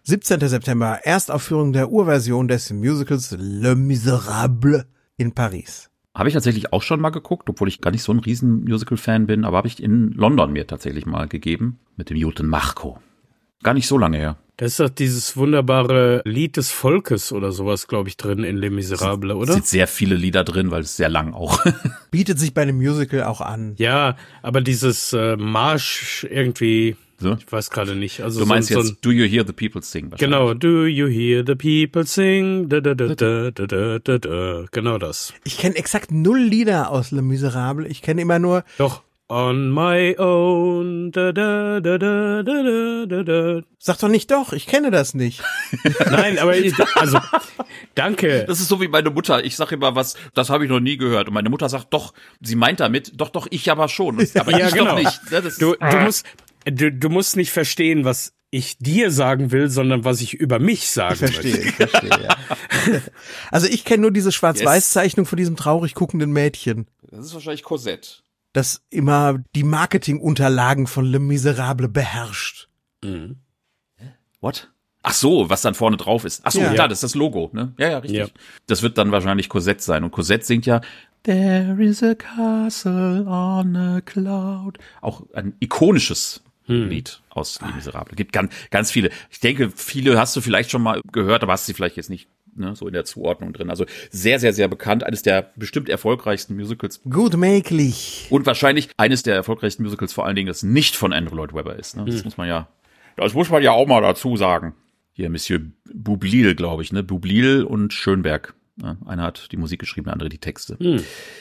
siebzehnten September, Erstaufführung der Urversion des Musicals Le Misérables in Paris. Habe ich tatsächlich auch schon mal geguckt, obwohl ich gar nicht so ein riesen Musical-Fan bin, aber habe ich in London mir tatsächlich mal gegeben mit dem guten Marco. Gar nicht so lange her. Da ist doch dieses wunderbare Lied des Volkes oder sowas, glaube ich, drin in Les Miserables, oder? Es sind sehr viele Lieder drin, weil es sehr lang auch. Bietet sich bei einem Musical auch an. Ja, aber dieses äh, Marsch irgendwie, So? ich weiß gerade nicht. Also Du meinst so, jetzt so ein, Do You Hear the People Sing? Genau, Do You Hear the People Sing? Da, da, da, da, da, da, da, da. Genau das. Ich kenne exakt null Lieder aus Le Misérables. Ich kenne immer nur Doch. On my own, da, da, da, da, da, da, da. Sag doch nicht doch, ich kenne das nicht. Nein, aber ich, also, danke. Das ist so wie meine Mutter. Ich sage immer was, das habe ich noch nie gehört. Und meine Mutter sagt, doch, sie meint damit, doch, doch, ich aber schon. Aber Ja, ich genau. doch nicht. Das Du, du musst, du, du musst nicht verstehen, was ich dir sagen will, sondern was ich über mich sagen Ich verstehe, ich verstehe, ja. Also ich kenne nur diese Schwarz-Weiß-Zeichnung von diesem traurig guckenden Mädchen, Das ist wahrscheinlich Cosette. das immer die Marketingunterlagen von Le Misérables beherrscht. Mhm. What? Ach so, was dann vorne drauf ist. Ach so, Ja. ja, das ist das Logo, ne? Ja, ja, richtig. Ja. Das wird dann wahrscheinlich Cosette sein. Und Cosette singt ja There is a castle on a cloud. Auch ein ikonisches hm. Lied aus Les Miserables. Gibt ganz, ganz viele. Ich denke, viele hast du vielleicht schon mal gehört, aber hast sie vielleicht jetzt nicht, ne, so in der Zuordnung drin. Also sehr, sehr, sehr bekannt. Eines der bestimmt erfolgreichsten Musicals. Gut möglich. Und wahrscheinlich eines der erfolgreichsten Musicals vor allen Dingen, das nicht von Andrew Lloyd Webber ist. Ne? Das hm. muss man ja, das muss man ja auch mal dazu sagen. Hier Monsieur Boublil, glaube ich, ne? Boublil und Schönberg. Ja, einer hat die Musik geschrieben, der andere die Texte. Hm.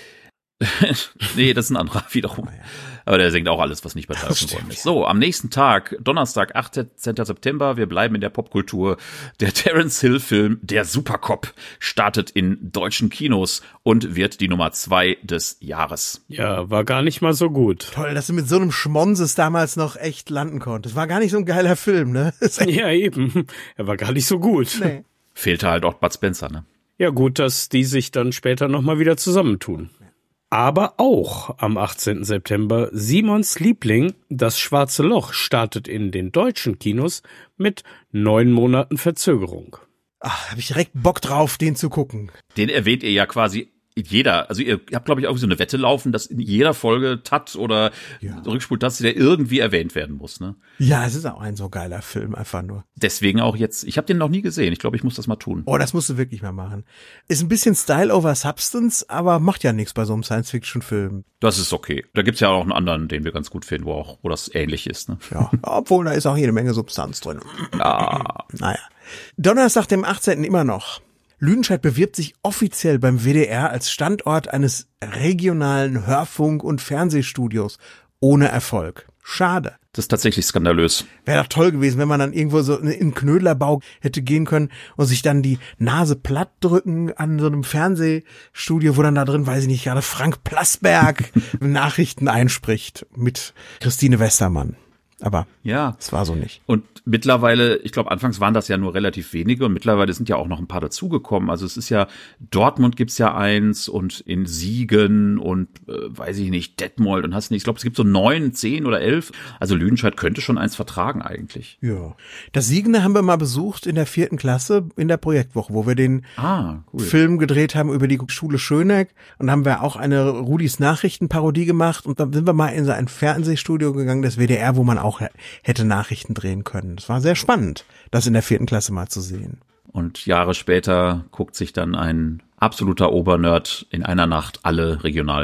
Nee, das ist ein anderer wiederum. Aber der singt auch alles, was nicht beteiligt worden ist. So, am nächsten Tag, Donnerstag, achtzehnten September, wir bleiben in der Popkultur. Der Terence Hill-Film Der Supercop startet in deutschen Kinos und wird die Nummer zwei des Jahres. Ja, war gar nicht mal so gut. Toll, dass du mit so einem Schmonses damals noch echt landen konntest. War gar nicht so ein geiler Film, ne? Ja, eben. Er war gar nicht so gut. Nee. Fehlte halt auch Bud Spencer, ne? Ja, gut, dass die sich dann später nochmal wieder zusammentun. Aber auch am achtzehnten September Simons Liebling, Das Schwarze Loch, startet in den deutschen Kinos mit neun Monaten Verzögerung. Ach, hab ich direkt Bock drauf, den zu gucken. Den erwähnt ihr ja quasi jeder, also ihr habt, glaube ich, auch so eine Wette laufen, dass in jeder Folge T A T oder ja. Rückspultaste, der irgendwie erwähnt werden muss, ne? Ja, es ist auch ein so geiler Film, einfach nur. Deswegen auch jetzt, ich habe den noch nie gesehen, ich glaube, ich muss das mal tun. Oh, das musst du wirklich mal machen. Ist ein bisschen Style over Substance, aber macht ja nichts bei so einem Science-Fiction-Film. Das ist okay. Da gibt's ja auch einen anderen, den wir ganz gut finden, wo auch, wo das ähnlich ist, ne? Ja, obwohl da ist auch jede Menge Substanz drin. Ja. Naja. Donnerstag, dem achtzehnten immer noch. Lüdenscheid bewirbt sich offiziell beim W D R als Standort eines regionalen Hörfunk- und Fernsehstudios. Ohne Erfolg. Schade. Das ist tatsächlich skandalös. Wäre doch toll gewesen, wenn man dann irgendwo so in einen Knödlerbau hätte gehen können und sich dann die Nase platt drücken an so einem Fernsehstudio, wo dann da drin, weiß ich nicht, gerade Frank Plasberg Nachrichten einspricht mit Christine Westermann. Aber ja, es war so nicht. Und mittlerweile, ich glaube, anfangs waren das ja nur relativ wenige und mittlerweile sind ja auch noch ein paar dazugekommen. Also es ist ja, Dortmund gibt's ja eins und in Siegen und äh, weiß ich nicht, Detmold und hast nicht. Ich glaube, es gibt so neun, zehn oder elf. Also Lüdenscheid könnte schon eins vertragen eigentlich. Ja. Das Siegende haben wir mal besucht in der vierten Klasse in der Projektwoche, wo wir den ah, cool. Film gedreht haben über die Schule Schöneck und haben wir auch eine Rudis Nachrichtenparodie gemacht und dann sind wir mal in so ein Fernsehstudio gegangen, das W D R, wo man auch hätte Nachrichten drehen können. Es war sehr spannend, das in der vierten Klasse mal zu sehen. Und Jahre später guckt sich dann ein absoluter Obernerd in einer Nacht alle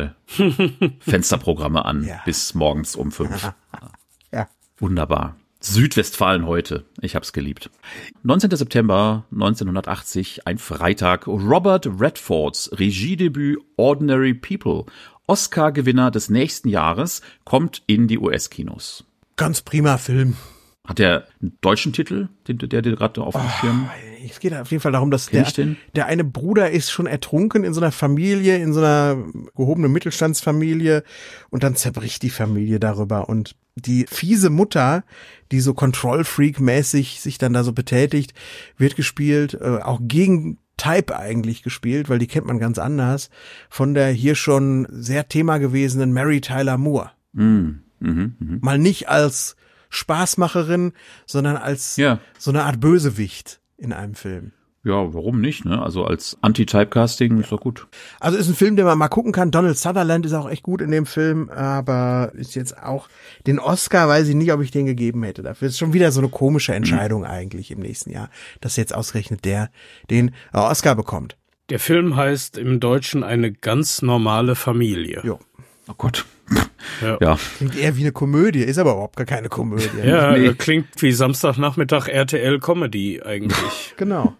Regional-Fensterprogramme an, ja. bis morgens um fünf. Ja. Wunderbar. Südwestfalen heute. Ich hab's geliebt. neunzehnten September neunzehnhundertachtzig, ein Freitag. Robert Redfords Regiedebüt Ordinary People, Oscar-Gewinner des nächsten Jahres, kommt in die U S-Kinos. Ganz prima Film. Hat der einen deutschen Titel, den, der dir gerade auf dem Schirm? Es geht auf jeden Fall darum, dass der, der eine Bruder ist schon ertrunken in so einer Familie, in so einer gehobenen Mittelstandsfamilie und dann zerbricht die Familie darüber und die fiese Mutter, die so Control-Freak-mäßig sich dann da so betätigt, wird gespielt, äh, auch gegen Type eigentlich gespielt, weil die kennt man ganz anders, von der hier schon sehr Thema gewesenen Mary Tyler Moore. Mm. Mhm, mh. Mal nicht als Spaßmacherin, sondern als Ja. so eine Art Bösewicht in einem Film. Ja, warum nicht, ne? Also als Anti-Typecasting ist doch gut. Also ist ein Film, den man mal gucken kann. Donald Sutherland ist auch echt gut in dem Film, aber ist jetzt auch den Oscar, weiß ich nicht, ob ich den gegeben hätte. Dafür ist schon wieder so eine komische Entscheidung mhm. eigentlich im nächsten Jahr, dass jetzt ausgerechnet der den Oscar bekommt. Der Film heißt im Deutschen Eine ganz normale Familie. Jo. Oh Gott. Ja. Ja. Klingt eher wie eine Komödie, ist aber überhaupt gar keine Komödie. Ja, Nee. klingt wie Samstagnachmittag R T L Comedy eigentlich. Genau.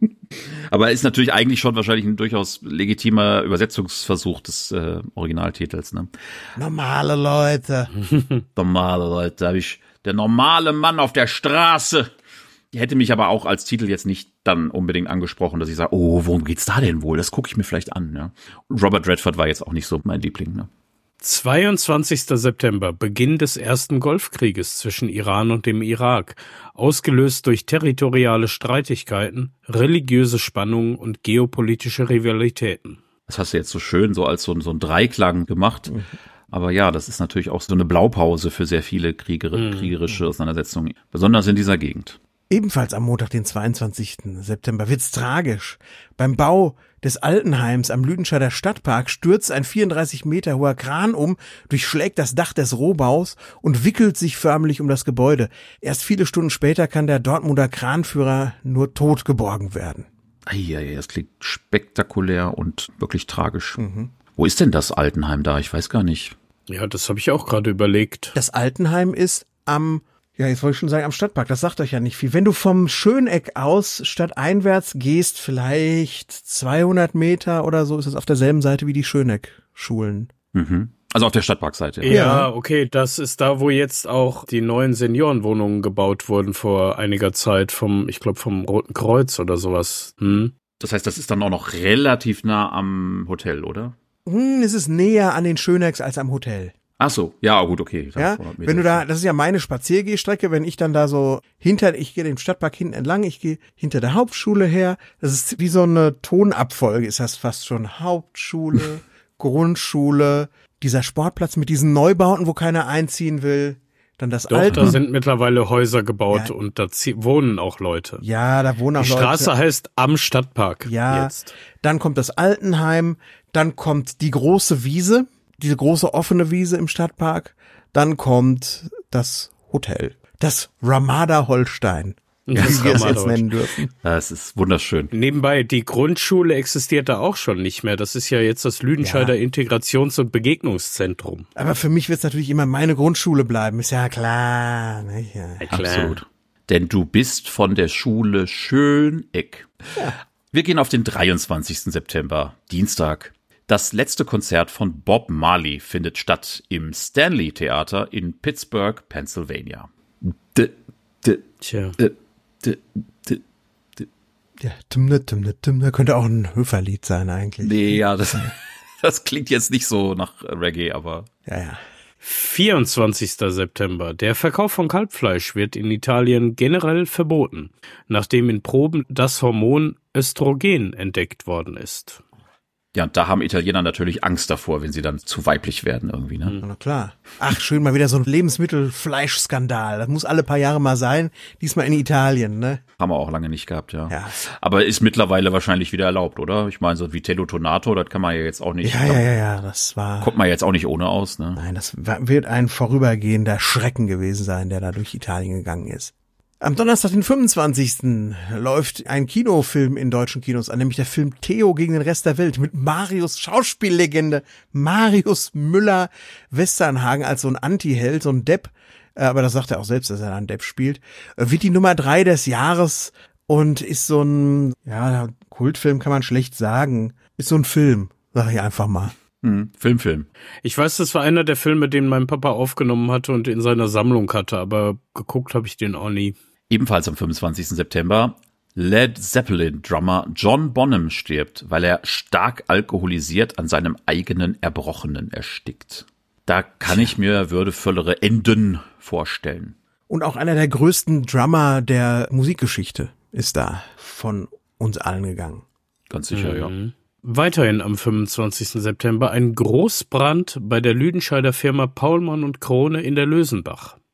Aber ist natürlich eigentlich schon wahrscheinlich ein durchaus legitimer Übersetzungsversuch des äh, Originaltitels, ne? Normale Leute. Normale Leute, da habe ich der normale Mann auf der Straße. Die hätte mich aber auch als Titel jetzt nicht dann unbedingt angesprochen, dass ich sage, oh, worum geht's da denn wohl? Das gucke ich mir vielleicht an, ja. Robert Redford war jetzt auch nicht so mein Liebling, ne? zweiundzwanzigster September, Beginn des ersten Golfkrieges zwischen Iran und dem Irak, ausgelöst durch territoriale Streitigkeiten, religiöse Spannungen und geopolitische Rivalitäten. Das hast du jetzt so schön so als so, so ein Dreiklang gemacht. Mhm. Aber ja, das ist natürlich auch so eine Blaupause für sehr viele Krieger, mhm. kriegerische Auseinandersetzungen, besonders in dieser Gegend. Ebenfalls am Montag, den zweiundzwanzigsten September, wird's tragisch. Beim Bau des Altenheims am Lüdenscheider Stadtpark stürzt ein vierunddreißig Meter hoher Kran um, durchschlägt das Dach des Rohbaus und wickelt sich förmlich um das Gebäude. Erst viele Stunden später kann der Dortmunder Kranführer nur tot geborgen werden. Eieiei, das klingt spektakulär und wirklich tragisch. Mhm. Wo ist denn das Altenheim da? Ich weiß gar nicht. Ja, das habe ich auch gerade überlegt. Das Altenheim ist am Ja, jetzt wollte ich schon sagen, am Stadtpark, das sagt euch ja nicht viel. Wenn du vom Schöneck aus stadteinwärts gehst, vielleicht zweihundert Meter oder so, ist es auf derselben Seite wie die Schöneck-Schulen. Mhm. Also auf der Stadtparkseite. Ja. ja, okay, das ist da, wo jetzt auch die neuen Seniorenwohnungen gebaut wurden vor einiger Zeit vom, ich glaube, vom Roten Kreuz oder sowas. Hm? Das heißt, das ist dann auch noch relativ nah am Hotel, oder? Hm, es ist näher an den Schönecks als am Hotel. Ach so, ja, gut, okay. Ja, wenn du da, das ist ja meine Spaziergehstrecke, wenn ich dann da so hinter, ich gehe den Stadtpark hinten entlang, ich gehe hinter der Hauptschule her, das ist wie so eine Tonabfolge, ist das fast schon Hauptschule, Grundschule, dieser Sportplatz mit diesen Neubauten, wo keiner einziehen will, dann das Doch, Alte. da sind mittlerweile Häuser gebaut Ja. und da wohnen auch Leute. Ja, da wohnen auch Die Leute. Straße heißt Am Stadtpark Ja, jetzt. dann kommt das Altenheim, dann kommt die große Wiese, diese große offene Wiese im Stadtpark, dann kommt das Hotel, das Ramada Holstein, wie Das wir es Ramada jetzt nennen dürfen. Das ist wunderschön. Nebenbei, die Grundschule existiert da auch schon nicht mehr. Das ist ja jetzt das Lüdenscheider Ja. Integrations- und Begegnungszentrum. Aber für mich wird es natürlich immer meine Grundschule bleiben, ist ja klar. Ne? Ja. Absolut. Denn du bist von der Schule Schöneck. Ja. Wir gehen auf den dreiundzwanzigsten September, Dienstag. Das letzte Konzert von Bob Marley findet statt im Stanley Theater in Pittsburgh, Pennsylvania. D, d, Tja. d, d, d, d. Ja, Tümne, Tümne, Tümne, könnte auch ein Höferlied sein eigentlich. Nee, ja, das, das klingt jetzt nicht so nach Reggae, aber Ja, ja. vierundzwanzigster September. Der Verkauf von Kalbfleisch wird in Italien generell verboten, nachdem in Proben das Hormon Östrogen entdeckt worden ist. ja, und da haben Italiener natürlich Angst davor, wenn sie dann zu weiblich werden irgendwie, ne? Na klar. Ach, schön, mal wieder so ein Lebensmittelfleischskandal. Das muss alle paar Jahre mal sein. Diesmal in Italien, ne? Haben wir auch lange nicht gehabt, ja. Ja. Aber ist mittlerweile wahrscheinlich wieder erlaubt, oder? Ich meine, so Vitello Tonato, das kann man ja jetzt auch nicht. Ja, ja, ja, ja, das war... Kommt man jetzt auch nicht ohne aus, ne? Nein, das wird ein vorübergehender Schrecken gewesen sein, der da durch Italien gegangen ist. Am Donnerstag, den fünfundzwanzigsten läuft ein Kinofilm in deutschen Kinos an, nämlich der Film Theo gegen den Rest der Welt mit Marius, Schauspiellegende, Marius Müller-Westernhagen als so ein Anti-Held, so ein Depp, aber das sagt er auch selbst, dass er einen Depp spielt, wird die Nummer drei des Jahres und ist so ein, ja, Kultfilm kann man schlecht sagen, ist so ein Film, sag ich einfach mal. Hm, Film, Film. Ich weiß, das war einer der Filme, den mein Papa aufgenommen hatte und in seiner Sammlung hatte, aber geguckt habe ich den auch nie. Ebenfalls am fünfundzwanzigsten September. Led Zeppelin-Drummer John Bonham stirbt, weil er stark alkoholisiert an seinem eigenen Erbrochenen erstickt. Da kann ich mir würdevollere Enden vorstellen. Und auch einer der größten Drummer der Musikgeschichte ist da von uns allen gegangen. Ganz sicher, ja. Mhm. Weiterhin am fünfundzwanzigsten September ein Großbrand bei der Lüdenscheider Firma Paulmann und Krone in der Lösenbach.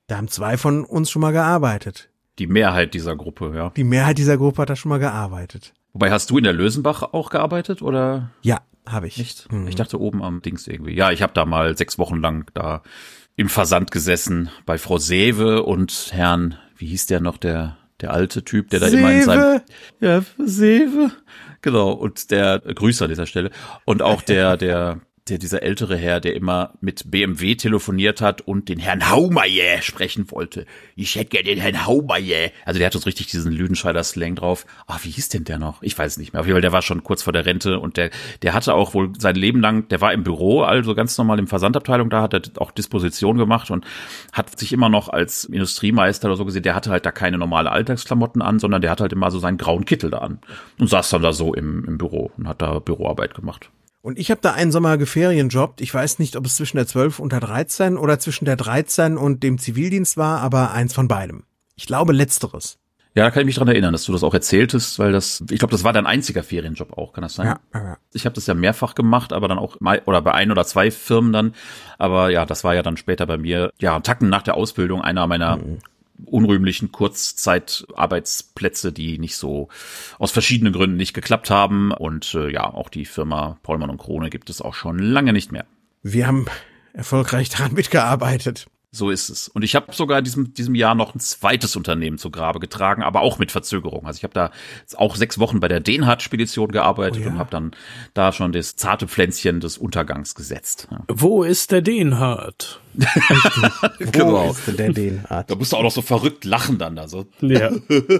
Da haben zwei von uns schon mal gearbeitet. Die Mehrheit dieser Gruppe, ja. Die Mehrheit dieser Gruppe hat da schon mal gearbeitet. Wobei, hast du in der Lösenbach auch gearbeitet, oder? Ja, habe ich. Echt? Mhm. Ich dachte oben am Dings irgendwie. Ja, ich habe da mal sechs Wochen lang da im Versand gesessen bei Frau Seewe und Herrn, wie hieß der noch, der der alte Typ, der da Seewe. immer in seinem ja, Seewe. Genau, und der Grüße an dieser Stelle und auch der der der dieser ältere Herr, der immer mit B M W telefoniert hat und den Herrn Haumeier sprechen wollte. Ich hätte gerne den Herrn Haumeier. Also der hat uns richtig diesen Lüdenscheider Slang drauf. Ah, wie hieß denn der noch? Ich weiß es nicht mehr. Auf jeden Fall, der war schon kurz vor der Rente und der der hatte auch wohl sein Leben lang, der war im Büro, also ganz normal im Versandabteilung, da hat er auch Disposition gemacht und hat sich immer noch als Industriemeister oder so gesehen. Der hatte halt da keine normale Alltagsklamotten an, sondern der hatte halt immer so seinen grauen Kittel da an und saß dann da so im, im Büro und hat da Büroarbeit gemacht. Und ich habe da einen Sommer geferienjobbt. Ich weiß nicht, ob es zwischen der zwölf und der dreizehn oder zwischen der dreizehn und dem Zivildienst war, aber eins von beidem. Ich glaube letzteres. Ja, da kann ich mich dran erinnern, dass du das auch erzähltest, weil das, ich glaube, das war dein einziger Ferienjob auch, kann das sein? Ja, ja. Ich habe das ja mehrfach gemacht, aber dann auch mal, oder bei ein oder zwei Firmen dann. Aber ja, das war ja dann später bei mir, ja, einen Tacken nach der Ausbildung einer meiner mhm. unrühmlichen Kurzzeitarbeitsplätze, die nicht so aus verschiedenen Gründen nicht geklappt haben. Und äh, ja, auch die Firma Pollmann und Krone gibt es auch schon lange nicht mehr. Wir haben erfolgreich daran mitgearbeitet. So ist es. Und ich habe sogar in diesem, diesem Jahr noch ein zweites Unternehmen zu Grabe getragen, aber auch mit Verzögerung. Also ich habe da auch sechs Wochen bei der Denhardt-Spedition gearbeitet oh ja. und habe dann da schon das zarte Pflänzchen des Untergangs gesetzt. Ja. Wo ist der Denhardt? Wo ist denn der Denhardt? Da musst du auch noch so verrückt lachen dann da so. Ja.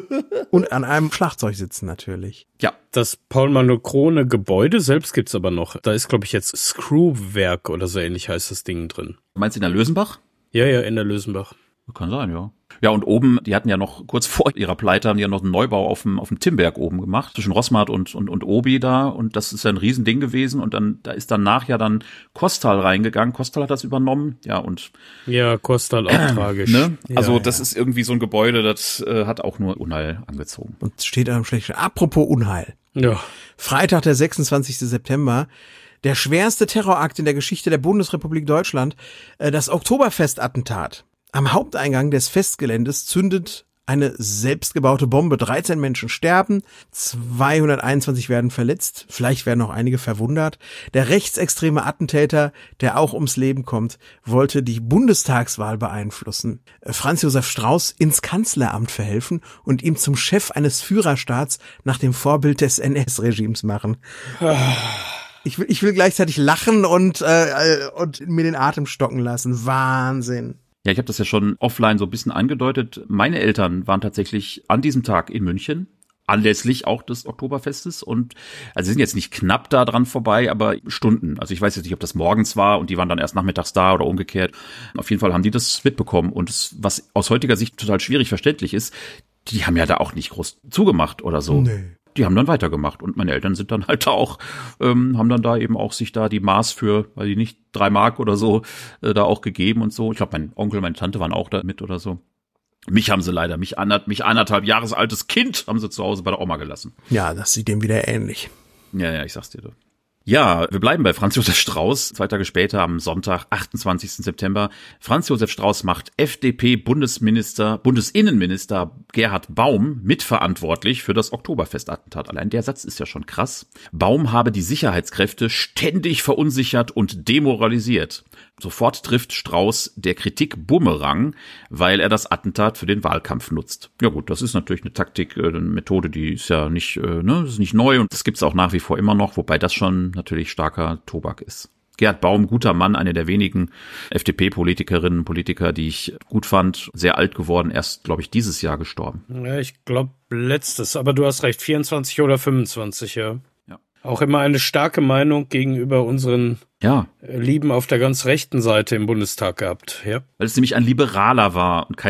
Und an einem Schlagzeug sitzen natürlich. Ja. Das Pollmann und Krone Gebäude selbst gibt's aber noch. Da ist, glaube ich, jetzt Screwwerk oder so ähnlich heißt das Ding drin. Du meinst in der Lösenbach? Ja, ja, in der Lösenbach. Kann sein, ja. Ja, und oben, die hatten ja noch, kurz vor ihrer Pleite, haben die ja noch einen Neubau auf dem, auf dem Timberg oben gemacht, zwischen Rossmart und, und, und Obi da, und das ist ja ein Riesending gewesen, und dann, da ist danach ja dann Kostal reingegangen, Kostal hat das übernommen, ja, und. Ja, Kostal auch äh, tragisch. Ne? Ja, also, ja. das ist irgendwie so ein Gebäude, das äh, hat auch nur Unheil angezogen. Und steht am schlechten. Apropos Unheil. Ja. Freitag, der sechsundzwanzigsten September. Der schwerste Terrorakt in der Geschichte der Bundesrepublik Deutschland, das Oktoberfest-Attentat. Am Haupteingang des Festgeländes zündet eine selbstgebaute Bombe. dreizehn Menschen sterben, zweihunderteinundzwanzig werden verletzt, vielleicht werden auch einige verwundet. Der rechtsextreme Attentäter, der auch ums Leben kommt, wollte die Bundestagswahl beeinflussen, Franz Josef Strauß ins Kanzleramt verhelfen und ihm zum Chef eines Führerstaats nach dem Vorbild des N S-Regimes machen. Ich will, ich will gleichzeitig lachen und, äh, und mir den Atem stocken lassen. Wahnsinn. Ja, ich habe das ja schon offline so ein bisschen angedeutet. Meine Eltern waren tatsächlich an diesem Tag in München, anlässlich auch des Oktoberfestes. Und also sie sind jetzt nicht knapp da dran vorbei, aber Stunden. Also ich weiß jetzt nicht, ob das morgens war und die waren dann erst nachmittags da oder umgekehrt. Auf jeden Fall haben die das mitbekommen. Und das, was aus heutiger Sicht total schwierig verständlich ist, die haben ja da auch nicht groß zugemacht oder so. Nee. Die haben dann weitergemacht, und meine Eltern sind dann halt auch, ähm, haben dann da eben auch sich da die Maß für, weil die nicht drei Mark oder so äh, da auch gegeben und so. Ich glaube, mein Onkel, meine Tante waren auch da mit oder so. Mich haben sie leider, mich, anderth, mich anderthalb Jahres altes Kind haben sie zu Hause bei der Oma gelassen. Ja, das sieht dem wieder ähnlich. Ja, ja, ich sag's dir doch. Ja, wir bleiben bei Franz Josef Strauß. Zwei Tage später, am Sonntag, achtundzwanzigsten September. Franz Josef Strauß macht F D P-Bundesminister, Bundesinnenminister Gerhard Baum mitverantwortlich für das Oktoberfestattentat. Allein der Satz ist ja schon krass. Baum habe die Sicherheitskräfte ständig verunsichert und demoralisiert. Sofort trifft Strauß der Kritik Bumerang, weil er das Attentat für den Wahlkampf nutzt. Ja gut, das ist natürlich eine Taktik, eine Methode, die ist ja nicht, ne, ist nicht neu, und das gibt's auch nach wie vor immer noch, wobei das schon natürlich starker Tobak ist. Gerhard Baum, guter Mann, eine der wenigen F D P-Politikerinnen und Politiker, die ich gut fand, sehr alt geworden, erst, glaube ich, dieses Jahr gestorben. Ja, ich glaube letztes, aber du hast recht, vierundzwanzig oder fünfundzwanzig, ja. Ja. Auch immer eine starke Meinung gegenüber unseren ja. Lieben auf der ganz rechten Seite im Bundestag gehabt, ja. Weil es nämlich ein Liberaler war und kein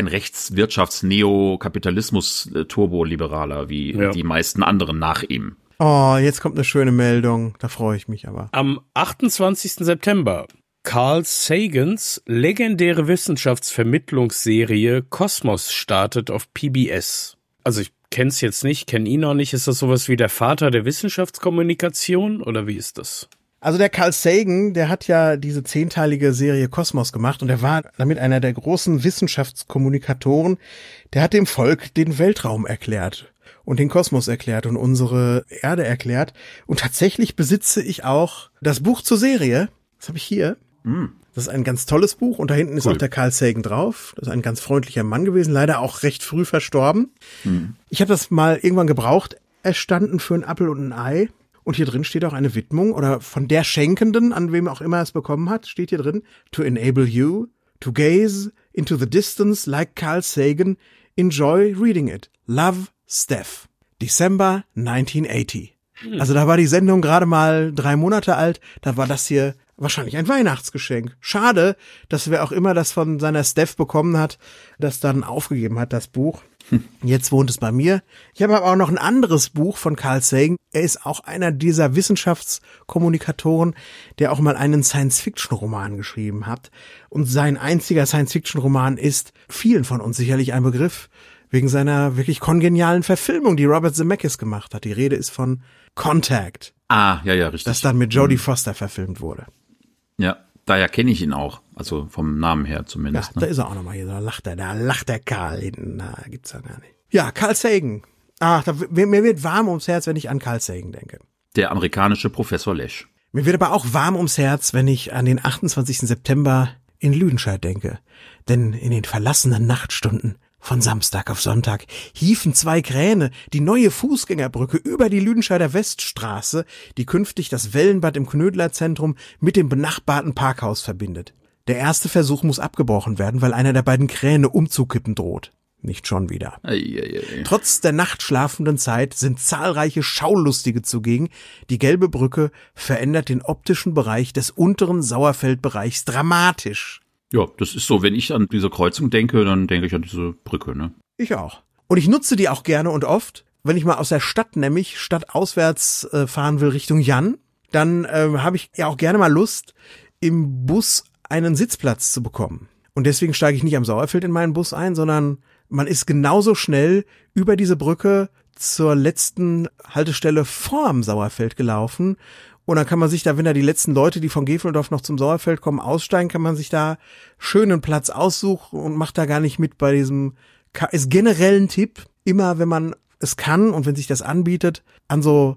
Rechtswirtschafts-Neo-Kapitalismus-Turbo-Liberaler wie ja. die meisten anderen nach ihm. Oh, jetzt kommt eine schöne Meldung, da freue ich mich aber. Am achtundzwanzigsten September. Carl Sagans legendäre Wissenschaftsvermittlungsserie Kosmos startet auf P B S. Also ich kenne es jetzt nicht, kenne ihn auch nicht. Ist das sowas wie der Vater der Wissenschaftskommunikation oder wie ist das? Also der Carl Sagan, der hat ja diese zehnteilige Serie Kosmos gemacht und er war damit einer der großen Wissenschaftskommunikatoren. Der hat dem Volk den Weltraum erklärt und den Kosmos erklärt und unsere Erde erklärt. Und tatsächlich besitze ich auch das Buch zur Serie. Das habe ich hier. Mm. Das ist ein ganz tolles Buch und da hinten ist cool. Auch der Carl Sagan drauf. Das ist ein ganz freundlicher Mann gewesen, leider auch recht früh verstorben. Mm. Ich habe das mal irgendwann gebraucht, erstanden für ein Apfel und ein Ei. Und hier drin steht auch eine Widmung oder von der Schenkenden, an wem auch immer es bekommen hat, steht hier drin, to enable you to gaze into the distance like Carl Sagan, enjoy reading it. Love, Steph. December neunzehnhundertachtzig. Hm. Also da war die Sendung gerade mal drei Monate alt, da war das hier wahrscheinlich ein Weihnachtsgeschenk. Schade, dass wer auch immer das von seiner Steph bekommen hat, das dann aufgegeben hat, das Buch. Jetzt wohnt es bei mir. Ich habe aber auch noch ein anderes Buch von Carl Sagan. Er ist auch einer dieser Wissenschaftskommunikatoren, der auch mal einen Science-Fiction-Roman geschrieben hat. Und sein einziger Science-Fiction-Roman ist vielen von uns sicherlich ein Begriff, wegen seiner wirklich kongenialen Verfilmung, die Robert Zemeckis gemacht hat. Die Rede ist von Contact. Ah, ja, ja, richtig. Das dann mit Jodie Foster verfilmt wurde. Ja. Daher kenne ich ihn auch, also vom Namen her zumindest. Ja, ne? Da ist er auch nochmal hier, da lacht er, da lacht der Karl hinten, na, gibt's ja gar nicht. Ja, Carl Sagan. Ach, da, mir wird warm ums Herz, wenn ich an Carl Sagan denke. Der amerikanische Professor Lesch. Mir wird aber auch warm ums Herz, wenn ich an den achtundzwanzigsten September in Lüdenscheid denke. Denn in den verlassenen Nachtstunden von Samstag auf Sonntag hiefen zwei Kräne die neue Fußgängerbrücke über die Lüdenscheider Weststraße, die künftig das Wellenbad im Knödlerzentrum mit dem benachbarten Parkhaus verbindet. Der erste Versuch muss abgebrochen werden, weil einer der beiden Kräne umzukippen droht. Nicht schon wieder. Ei, ei, ei. Trotz der nachtschlafenden Zeit sind zahlreiche Schaulustige zugegen. Die gelbe Brücke verändert den optischen Bereich des unteren Sauerfeldbereichs dramatisch. Ja, das ist so, wenn ich an diese Kreuzung denke, dann denke ich an diese Brücke, ne? Ich auch. Und ich nutze die auch gerne und oft, wenn ich mal aus der Stadt nämlich stadtauswärts äh, fahren will Richtung Jan, dann äh, habe ich ja auch gerne mal Lust, im Bus einen Sitzplatz zu bekommen. Und deswegen steige ich nicht am Sauerfeld in meinen Bus ein, sondern man ist genauso schnell über diese Brücke zur letzten Haltestelle vorm Sauerfeld gelaufen. Und dann kann man sich da, wenn da die letzten Leute, die von Geveldorf noch zum Sauerfeld kommen, aussteigen, kann man sich da schönen Platz aussuchen und macht da gar nicht mit bei diesem, ist generell ein Tipp, immer wenn man es kann und wenn sich das anbietet, an so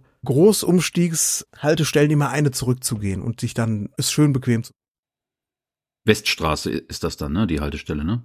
Großumstiegshaltestellen immer eine zurückzugehen und sich dann es schön bequem zu. Weststraße ist das dann, ne, die Haltestelle, ne?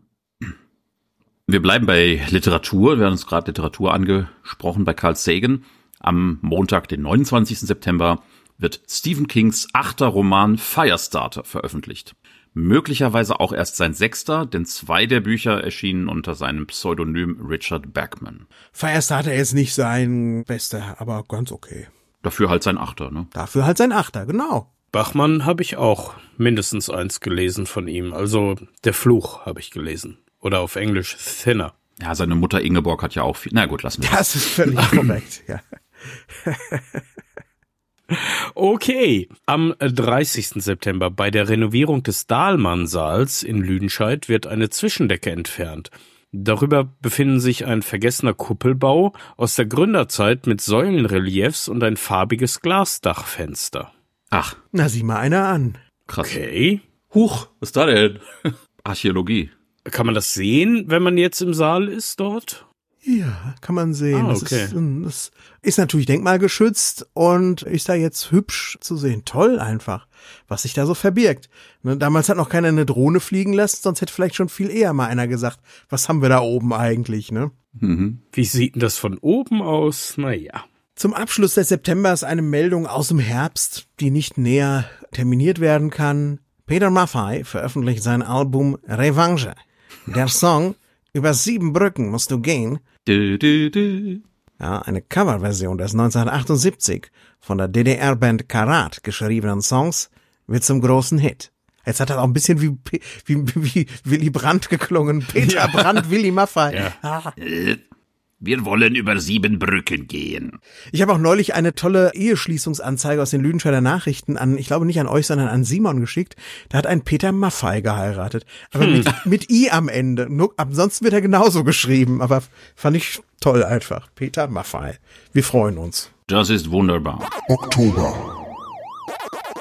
Wir bleiben bei Literatur, wir haben uns gerade Literatur angesprochen, bei Carl Sagan. Am Montag, den neunundzwanzigsten September, wird Stephen Kings achter Roman Firestarter veröffentlicht. Möglicherweise auch erst sein sechster, denn zwei der Bücher erschienen unter seinem Pseudonym Richard Bachman. Firestarter ist nicht sein bester, aber ganz okay. Dafür halt sein achter, ne? Dafür halt sein achter, genau. Bachmann habe ich auch mindestens eins gelesen von ihm. Also Der Fluch habe ich gelesen. Oder auf Englisch Thinner. Ja, seine Mutter Ingeborg hat ja auch viel. Na gut, lassen wir das. Das ist völlig korrekt, ja. Okay, am dreißigsten September bei der Renovierung des Dahlmann-Saals in Lüdenscheid wird eine Zwischendecke entfernt. Darüber befinden sich ein vergessener Kuppelbau aus der Gründerzeit mit Säulenreliefs und ein farbiges Glasdachfenster. Ach. Na, sieh mal einer an. Krass. Okay. Huch, was ist da denn? Archäologie. Kann man das sehen, wenn man jetzt im Saal ist dort? Ja, kann man sehen. Ah, das, okay. ist, das ist natürlich denkmalgeschützt und ist da jetzt hübsch zu sehen. Toll einfach, was sich da so verbirgt. Ne, damals hat noch keiner eine Drohne fliegen lassen, sonst hätte vielleicht schon viel eher mal einer gesagt, was haben wir da oben eigentlich, ne? Mhm. Wie sieht denn das von oben aus? Naja. Zum Abschluss des Septembers eine Meldung aus dem Herbst, die nicht näher terminiert werden kann. Peter Maffay veröffentlicht sein Album Revanche. Der Song Über sieben Brücken musst du gehen. Du, du, du. Ja, eine Coverversion des neunzehnhundertachtundsiebzig von der D D R-Band Karat geschriebenen Songs wird zum großen Hit. Jetzt hat er auch ein bisschen wie, wie, wie Willy Brandt geklungen. Peter ja. Brandt, Willy Maffay. Ja. Ah. Wir wollen über sieben Brücken gehen. Ich habe auch neulich eine tolle Eheschließungsanzeige aus den Lüdenscheider Nachrichten an, ich glaube nicht an euch, sondern an Simon geschickt. Da hat ein Peter Maffay geheiratet. Aber hm. mit, mit I am Ende. Nur, ansonsten wird er genauso geschrieben. Aber fand ich toll einfach. Peter Maffay. Wir freuen uns. Das ist wunderbar. Oktober.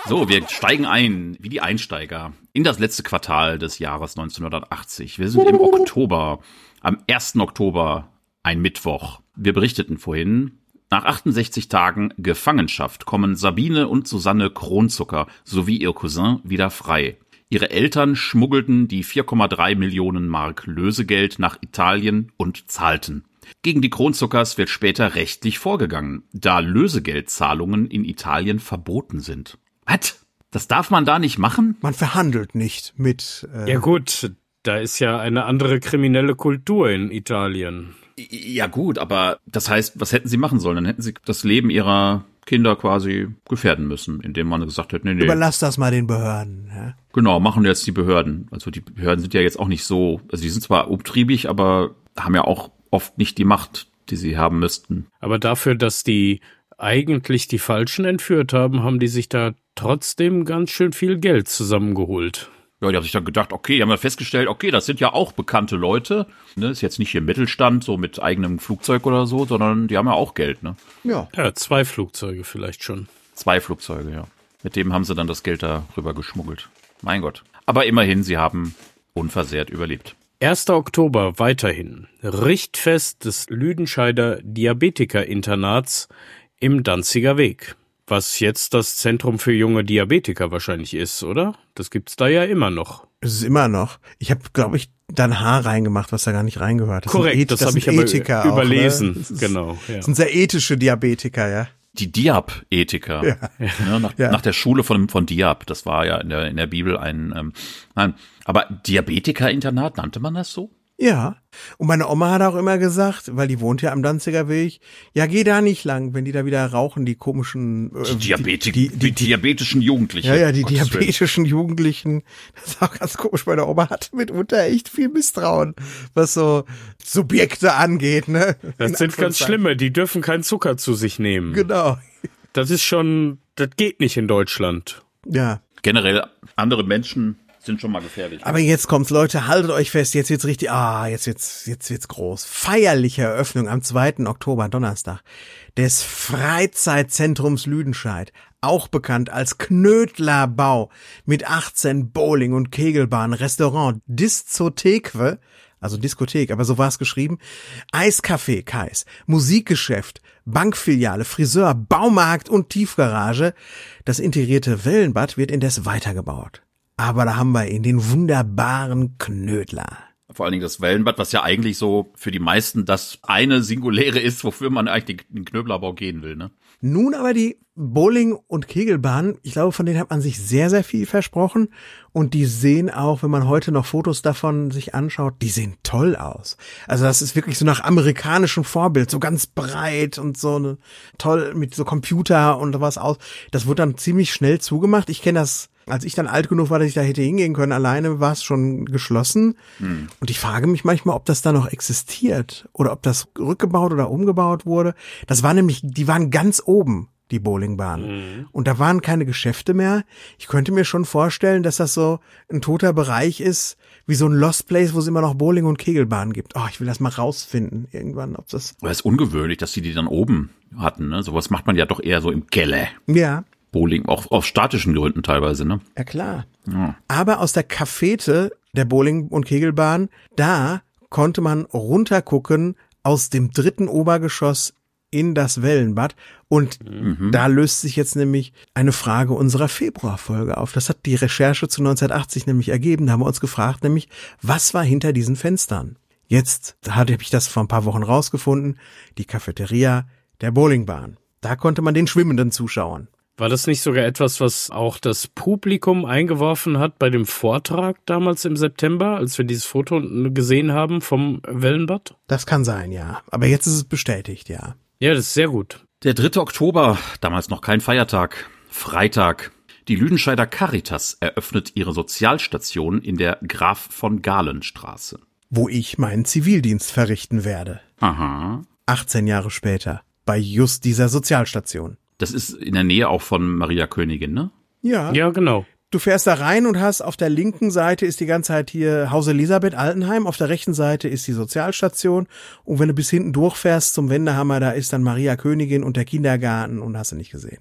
So, wir steigen ein, wie die Einsteiger, in das letzte Quartal des Jahres neunzehnhundertachtzig. Wir sind im Oktober, am ersten Oktober, ein Mittwoch. Wir berichteten vorhin, nach achtundsechzig Tagen Gefangenschaft kommen Sabine und Susanne Kronzucker sowie ihr Cousin wieder frei. Ihre Eltern schmuggelten die vier Komma drei Millionen Mark Lösegeld nach Italien und zahlten. Gegen die Kronzuckers wird später rechtlich vorgegangen, da Lösegeldzahlungen in Italien verboten sind. Was? Das darf man da nicht machen? Man verhandelt nicht mit... Äh Ja gut, da ist ja eine andere kriminelle Kultur in Italien. Ja gut, aber das heißt, was hätten sie machen sollen? Dann hätten sie das Leben ihrer Kinder quasi gefährden müssen, indem man gesagt hätte, nee, nee. Überlass das mal den Behörden. Ja? Genau, machen jetzt die Behörden. Also die Behörden sind ja jetzt auch nicht so, also die sind zwar umtriebig, aber haben ja auch oft nicht die Macht, die sie haben müssten. Aber dafür, dass die eigentlich die Falschen entführt haben, haben die sich da trotzdem ganz schön viel Geld zusammengeholt. Ja, die haben sich dann gedacht, okay, die haben ja festgestellt, okay, das sind ja auch bekannte Leute. Ne, ist jetzt nicht hier Mittelstand, so mit eigenem Flugzeug oder so, sondern die haben ja auch Geld, ne? Ja. Ja, zwei Flugzeuge vielleicht schon. Zwei Flugzeuge, ja. Mit dem haben sie dann das Geld da rüber geschmuggelt. Mein Gott. Aber immerhin, sie haben unversehrt überlebt. erster Oktober weiterhin. Richtfest des Lüdenscheider Diabetiker-Internats im Danziger Weg. Was jetzt das Zentrum für junge Diabetiker wahrscheinlich ist, oder? Das gibt's da ja immer noch. Es ist immer noch. Ich habe, glaube ich, da ein Haar reingemacht, was da gar nicht reingehört. Das Korrekt, Eth- das, das habe ich Ethiker aber auch, überlesen. Ne? Das ist, genau. Ja. Das sind sehr ethische Diabetiker, ja. Die Diab-Ethiker. Ja. Ja, nach, Ja. nach der Schule von, von Diab. Das war ja in der, in der Bibel ein, ähm, nein. Aber Diabetiker-Internat, nannte man das so? Ja. Und meine Oma hat auch immer gesagt, weil die wohnt ja am Danziger Weg, ja, geh da nicht lang, wenn die da wieder rauchen, die komischen... Äh, Die, Diabetik, die, die, die, die diabetischen Jugendlichen. Ja, ja, die Gottes Willen. diabetischen Jugendlichen. Das ist auch ganz komisch. Meine Oma hatte mitunter echt viel Misstrauen, was so Subjekte angeht, ne? Das In sind ganz Anführungszeichen. schlimme, die dürfen keinen Zucker zu sich nehmen. Genau. Das ist schon, das geht nicht in Deutschland. Ja. Generell andere Menschen sind schon mal gefährlich. Aber jetzt kommt's, Leute, haltet euch fest, jetzt wird's richtig, ah, jetzt wird's, jetzt wird's groß. Feierliche Eröffnung am zweiten Oktober, Donnerstag, des Freizeitzentrums Lüdenscheid, auch bekannt als Knödlerbau, mit achtzehn Bowling- und Kegelbahnen, Restaurant, Diskothekwe, also Diskothek, aber so war's geschrieben, Eiscafé Kais, Musikgeschäft, Bankfiliale, Friseur, Baumarkt und Tiefgarage. Das integrierte Wellenbad wird indes weitergebaut. Aber da haben wir ihn, den wunderbaren Knödler. Vor allen Dingen das Wellenbad, was ja eigentlich so für die meisten das eine Singuläre ist, wofür man eigentlich den Knödlerbau gehen will, ne? Nun aber die Bowling- und Kegelbahnen, ich glaube, von denen hat man sich sehr, sehr viel versprochen. Und die sehen auch, wenn man heute noch Fotos davon sich anschaut, die sehen toll aus. Also das ist wirklich so nach amerikanischem Vorbild, so ganz breit und so eine, toll mit so Computer und was aus. Das wird dann ziemlich schnell zugemacht. Ich kenne das, als ich dann alt genug war, dass ich da hätte hingehen können, alleine war es schon geschlossen. Hm. Und ich frage mich manchmal, ob das da noch existiert oder ob das rückgebaut oder umgebaut wurde. Das war nämlich, die waren ganz oben, die Bowlingbahnen. Mhm. Und da waren keine Geschäfte mehr. Ich könnte mir schon vorstellen, dass das so ein toter Bereich ist, wie so ein Lost Place, wo es immer noch Bowling- und Kegelbahnen gibt. Oh, ich will das mal rausfinden irgendwann, ob das... Aber es ist ungewöhnlich, dass sie die dann oben hatten, ne? Sowas macht man ja doch eher so im Keller. Ja. Bowling, auch aus statischen Gründen teilweise, ne? Ja, klar. Ja. Aber aus der Cafete der Bowling- und Kegelbahn, da konnte man runtergucken aus dem dritten Obergeschoss in das Wellenbad. Und mhm. da löst sich jetzt nämlich eine Frage unserer Februarfolge auf. Das hat die Recherche zu neunzehnhundertachtzig nämlich ergeben. Da haben wir uns gefragt, nämlich, was war hinter diesen Fenstern? Jetzt habe ich das vor ein paar Wochen rausgefunden. Die Cafeteria der Bowlingbahn. Da konnte man den Schwimmenden zuschauen. War das nicht sogar etwas, was auch das Publikum eingeworfen hat bei dem Vortrag damals im September, als wir dieses Foto gesehen haben vom Wellenbad? Das kann sein, ja. Aber jetzt ist es bestätigt, ja. Ja, das ist sehr gut. Der dritte Oktober, damals noch kein Feiertag, Freitag. Die Lüdenscheider Caritas eröffnet ihre Sozialstation in der Graf von Galen Straße. Wo ich meinen Zivildienst verrichten werde. Aha. achtzehn Jahre später. Bei just dieser Sozialstation. Das ist in der Nähe auch von Maria Königin, ne? Ja. Ja, genau. Du fährst da rein und hast auf der linken Seite ist die ganze Zeit hier Haus Elisabeth Altenheim, auf der rechten Seite ist die Sozialstation und wenn du bis hinten durchfährst zum Wendehammer, da ist dann Maria Königin und der Kindergarten und hast du nicht gesehen.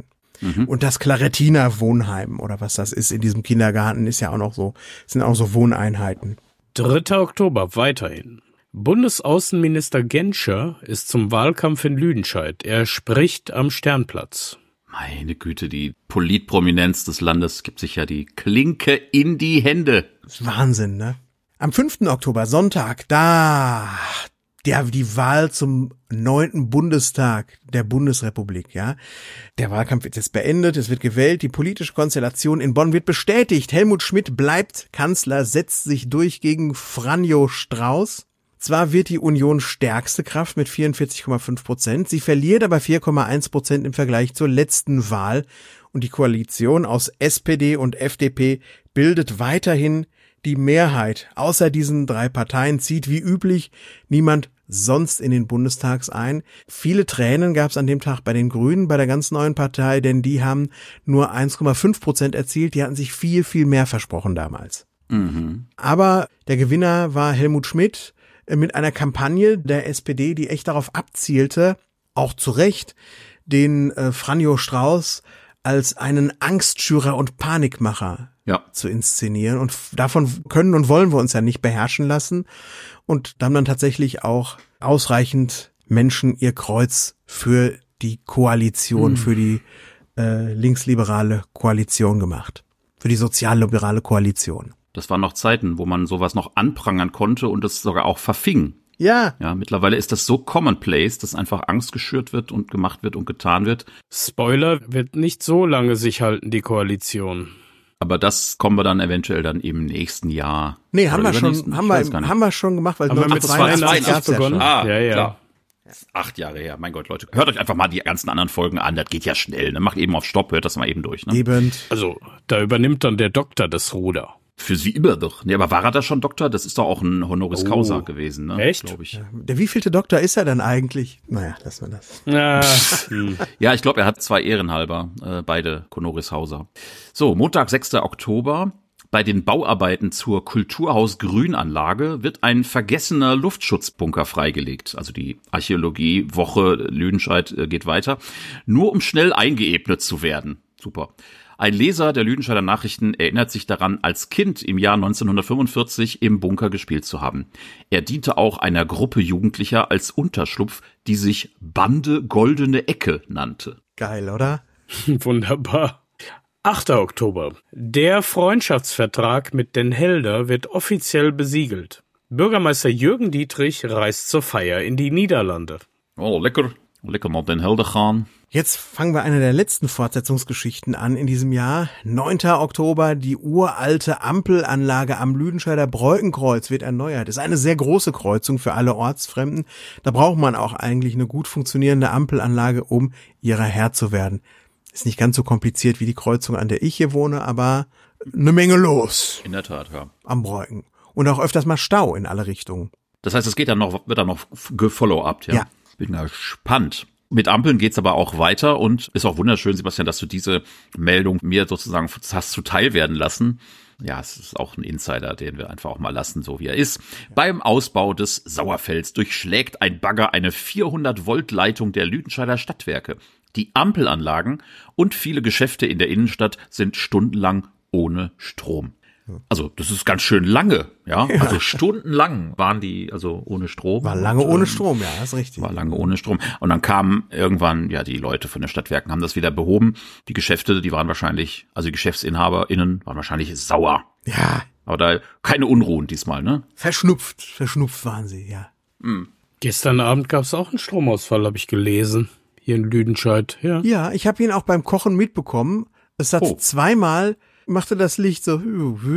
Mhm. Und das Clarettiner Wohnheim oder was das ist in diesem Kindergarten ist ja auch noch so, sind auch so Wohneinheiten. dritter Oktober weiterhin. Bundesaußenminister Genscher ist zum Wahlkampf in Lüdenscheid. Er spricht am Sternplatz. Meine Güte, die Politprominenz des Landes gibt sich ja die Klinke in die Hände. Das ist Wahnsinn, ne? Am fünften Oktober, Sonntag, da, der, die Wahl zum neunten Bundestag der Bundesrepublik, ja. Der Wahlkampf wird jetzt beendet, es wird gewählt, die politische Konstellation in Bonn wird bestätigt. Helmut Schmidt bleibt Kanzler, setzt sich durch gegen Franjo Strauß. Zwar wird die Union stärkste Kraft mit vierundvierzig Komma fünf Prozent, sie verliert aber vier Komma eins Prozent im Vergleich zur letzten Wahl und die Koalition aus S P D und F D P bildet weiterhin die Mehrheit. Außer diesen drei Parteien zieht wie üblich niemand sonst in den Bundestag ein. Viele Tränen gab es an dem Tag bei den Grünen, bei der ganz neuen Partei, denn die haben nur eins Komma fünf Prozent erzielt, die hatten sich viel, viel mehr versprochen damals. Mhm. Aber der Gewinner war Helmut Schmidt, mit einer Kampagne der S P D, die echt darauf abzielte, auch zu Recht, den äh, Franjo Strauß als einen Angstschürer und Panikmacher ja. zu inszenieren. Und davon können und wollen wir uns ja nicht beherrschen lassen. Und da haben dann tatsächlich auch ausreichend Menschen ihr Kreuz für die Koalition, mhm. für die äh, linksliberale Koalition gemacht. Für die sozialliberale Koalition. Das waren noch Zeiten, wo man sowas noch anprangern konnte und es sogar auch verfing. Ja. Ja, mittlerweile ist das so commonplace, dass einfach Angst geschürt wird und gemacht wird und getan wird. Spoiler, wird nicht so lange sich halten, die Koalition. Aber das kommen wir dann eventuell dann im nächsten Jahr. Nee, haben wir schon, haben wir, haben wir schon gemacht, weil haben wir mit zweiundachtzig begonnen. Ah, ja, ja. Klar. Acht Jahre her, mein Gott, Leute. Hört euch einfach mal die ganzen anderen Folgen an, das geht ja schnell. Ne? Macht eben auf Stopp, hört das mal eben durch. Ne? Eben. Also, da übernimmt dann der Doktor das Ruder. Für sie immer doch. Nee, aber war er da schon Doktor? Das ist doch auch ein Honoris Causa oh. gewesen, ne? Echt? Glaube ich. Ja, der wievielte Doktor ist er denn eigentlich? Naja, lassen wir das. Ja, ja ich glaube, er hat zwei ehrenhalber, äh, beide Honoris Causa. So, Montag, sechster Oktober. Bei den Bauarbeiten zur Kulturhaus Grünanlage wird ein vergessener Luftschutzbunker freigelegt. Also die Archäologie-Woche Lüdenscheid äh, geht weiter. Nur um schnell eingeebnet zu werden. Super. Ein Leser der Lüdenscheider Nachrichten erinnert sich daran, als Kind im Jahr neunzehnhundertfünfundvierzig im Bunker gespielt zu haben. Er diente auch einer Gruppe Jugendlicher als Unterschlupf, die sich Bande Goldene Ecke nannte. Geil, oder? Wunderbar. achter Oktober. Der Freundschaftsvertrag mit Den Helder wird offiziell besiegelt. Bürgermeister Jürgen Dietrich reist zur Feier in die Niederlande. Oh, lecker. Lecker mal Den Helder gaan. Jetzt fangen wir eine der letzten Fortsetzungsgeschichten an in diesem Jahr. neunter Oktober, die uralte Ampelanlage am Lüdenscheider Breukenkreuz wird erneuert. Das ist eine sehr große Kreuzung für alle Ortsfremden. Da braucht man auch eigentlich eine gut funktionierende Ampelanlage, um ihrer Herr zu werden. Ist nicht ganz so kompliziert wie die Kreuzung, an der ich hier wohne, aber eine Menge los. In der Tat, ja. Am Breuken. Und auch öfters mal Stau in alle Richtungen. Das heißt, es geht dann noch, wird dann noch gefollow-upt, ja? Ja. Bin gespannt. Mit Ampeln geht's aber auch weiter und ist auch wunderschön, Sebastian, dass du diese Meldung mir sozusagen hast zuteil werden lassen. Ja, es ist auch ein Insider, den wir einfach auch mal lassen, so wie er ist. Beim Ausbau des Sauerfelds durchschlägt ein Bagger eine vierhundert Volt Leitung der Lüdenscheider Stadtwerke. Die Ampelanlagen und viele Geschäfte in der Innenstadt sind stundenlang ohne Strom. Also, das ist ganz schön lange, ja. ja. Also stundenlang waren die, also ohne Strom. War lange und, ohne Strom, ja, das ist richtig. War lange ohne Strom. Und dann kamen irgendwann, ja, die Leute von den Stadtwerken haben das wieder behoben. Die Geschäfte, die waren wahrscheinlich, also die GeschäftsinhaberInnen waren wahrscheinlich sauer. Ja. Aber da keine Unruhen diesmal, ne? Verschnupft, verschnupft waren sie, ja. Mhm. Gestern Abend gab es auch einen Stromausfall, habe ich gelesen. Hier in Lüdenscheid, ja. Ja, ich habe ihn auch beim Kochen mitbekommen. Es hat oh. zweimal machte das Licht so.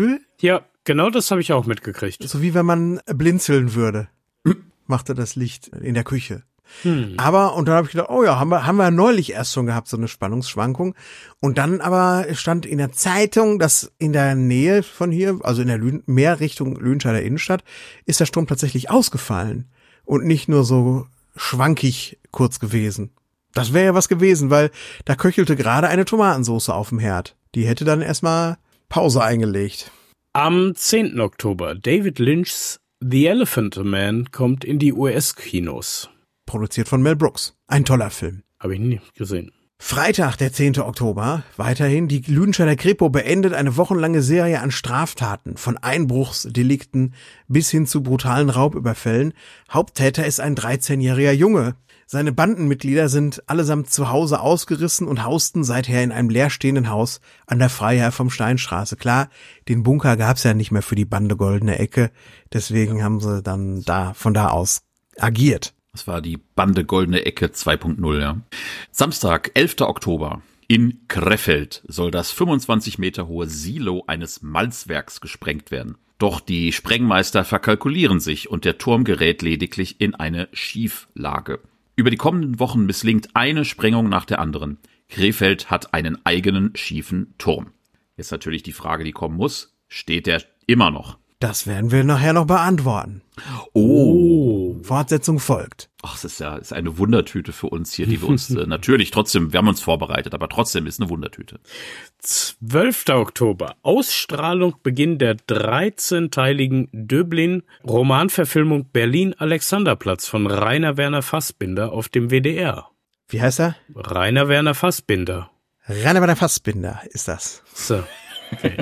Ja, genau das habe ich auch mitgekriegt. So wie wenn man blinzeln würde, machte das Licht in der Küche. Hm. Aber, und dann habe ich gedacht, oh ja, haben wir, haben wir neulich erst schon gehabt, so eine Spannungsschwankung. Und dann aber stand in der Zeitung, dass in der Nähe von hier, also in der Lüden, mehr Richtung Lüdenscheider Innenstadt, ist der Strom tatsächlich ausgefallen. Und nicht nur so schwankig kurz gewesen. Das wäre ja was gewesen, weil da köchelte gerade eine Tomatensauce auf dem Herd. Die hätte dann erstmal Pause eingelegt. Am zehnten Oktober, David Lynch's The Elephant Man kommt in die U S-Kinos. Produziert von Mel Brooks. Ein toller Film. Habe ich nie gesehen. Freitag, der zehnte Oktober, weiterhin, die Lüdenscheider Kripo beendet eine wochenlange Serie an Straftaten, von Einbruchsdelikten bis hin zu brutalen Raubüberfällen. Haupttäter ist ein dreizehnjähriger Junge. Seine Bandenmitglieder sind allesamt zu Hause ausgerissen und hausten seither in einem leerstehenden Haus an der Freiherr vom Steinstraße. Klar, den Bunker gab's ja nicht mehr für die Bande Goldene Ecke, deswegen haben sie dann da von da aus agiert. Das war die Bande Goldene Ecke zwei Punkt null, ja. Samstag, elfter Oktober. In Krefeld soll das fünfundzwanzig Meter hohe Silo eines Malzwerks gesprengt werden. Doch die Sprengmeister verkalkulieren sich und der Turm gerät lediglich in eine Schieflage. Über die kommenden Wochen misslingt eine Sprengung nach der anderen. Krefeld hat einen eigenen schiefen Turm. Jetzt natürlich die Frage, die kommen muss. Steht der immer noch? Das werden wir nachher noch beantworten. Oh. Fortsetzung folgt. Ach, es ist ja ist eine Wundertüte für uns hier, die wir uns äh, natürlich trotzdem, wir haben uns vorbereitet, aber trotzdem ist eine Wundertüte. zwölfter Oktober. Ausstrahlung Beginn der dreizehnteiligen Döblin-Romanverfilmung Berlin-Alexanderplatz von Rainer Werner Fassbinder auf dem W D R. Wie heißt er? Rainer Werner Fassbinder. Rainer Werner Fassbinder ist das. So. Okay.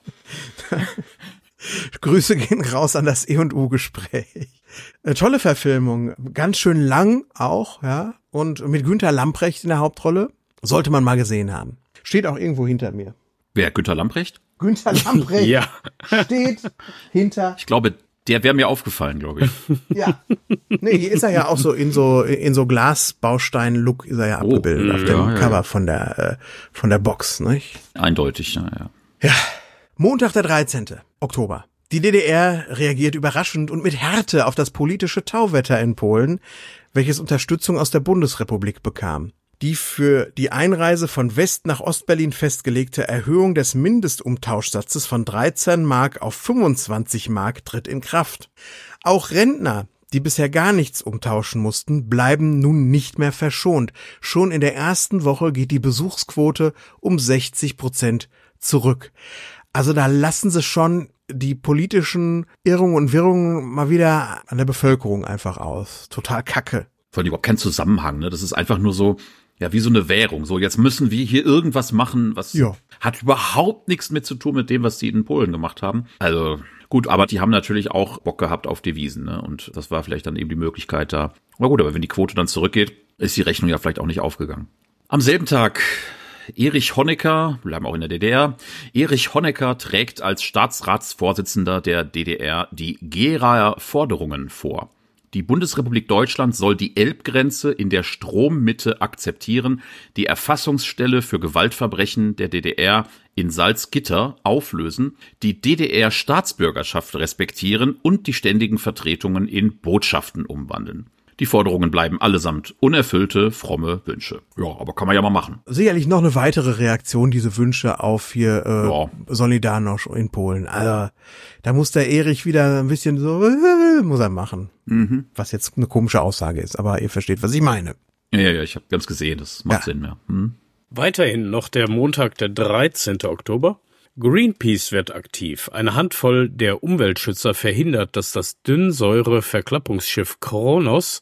Grüße gehen raus an das E und U-Gespräch. Eine tolle Verfilmung, ganz schön lang auch, ja, und mit Günter Lamprecht in der Hauptrolle. Sollte man mal gesehen haben. Steht auch irgendwo hinter mir. Wer, Günter Lamprecht? Günter Lamprecht Ja. steht hinter. Ich glaube, der wäre mir aufgefallen, glaube ich. Ja. Nee, hier ist er ja auch so in so in so Glasbaustein-Look ist er ja Oh, abgebildet auf ja, dem ja, Cover ja. von der äh, von der Box, nicht? Eindeutig, ja, ja. Ja. Montag, der dreizehnte Oktober. Die D D R reagiert überraschend und mit Härte auf das politische Tauwetter in Polen, welches Unterstützung aus der Bundesrepublik bekam. Die für die Einreise von West nach Ostberlin festgelegte Erhöhung des Mindestumtauschsatzes von dreizehn Mark auf fünfundzwanzig Mark tritt in Kraft. Auch Rentner, die bisher gar nichts umtauschen mussten, bleiben nun nicht mehr verschont. Schon in der ersten Woche geht die Besuchsquote um sechzig Prozent zurück. Also da lassen sie schon die politischen Irrungen und Wirrungen mal wieder an der Bevölkerung einfach aus. Total kacke. Vor allem überhaupt kein Zusammenhang, ne? Das ist einfach nur so, ja, wie so eine Währung. So, jetzt müssen wir hier irgendwas machen, was Ja. hat überhaupt nichts mit zu tun mit dem, was die in Polen gemacht haben. Also gut, aber die haben natürlich auch Bock gehabt auf Devisen, ne? Und das war vielleicht dann eben die Möglichkeit da. Aber gut, aber wenn die Quote dann zurückgeht, ist die Rechnung ja vielleicht auch nicht aufgegangen. Am selben Tag Erich Honecker, bleiben auch in der D D R, Erich Honecker trägt als Staatsratsvorsitzender der D D R die Geraer Forderungen vor. Die Bundesrepublik Deutschland soll die Elbgrenze in der Strommitte akzeptieren, die Erfassungsstelle für Gewaltverbrechen der D D R in Salzgitter auflösen, die D D R-Staatsbürgerschaft respektieren und die ständigen Vertretungen in Botschaften umwandeln. Die Forderungen bleiben allesamt unerfüllte, fromme Wünsche. Ja, aber kann man ja mal machen. Sicherlich noch eine weitere Reaktion, diese Wünsche auf hier äh, Ja. Solidarność in Polen. Also da muss der Erich wieder ein bisschen so, äh, muss er machen. Mhm. Was jetzt eine komische Aussage ist, aber ihr versteht, was ich meine. Ja, ja, ja, ich habe ganz gesehen, das macht Ja. Sinn mehr. Hm? Weiterhin noch der Montag, der dreizehnte Oktober. Greenpeace wird aktiv. Eine Handvoll der Umweltschützer verhindert, dass das Dünnsäure-Verklappungsschiff Kronos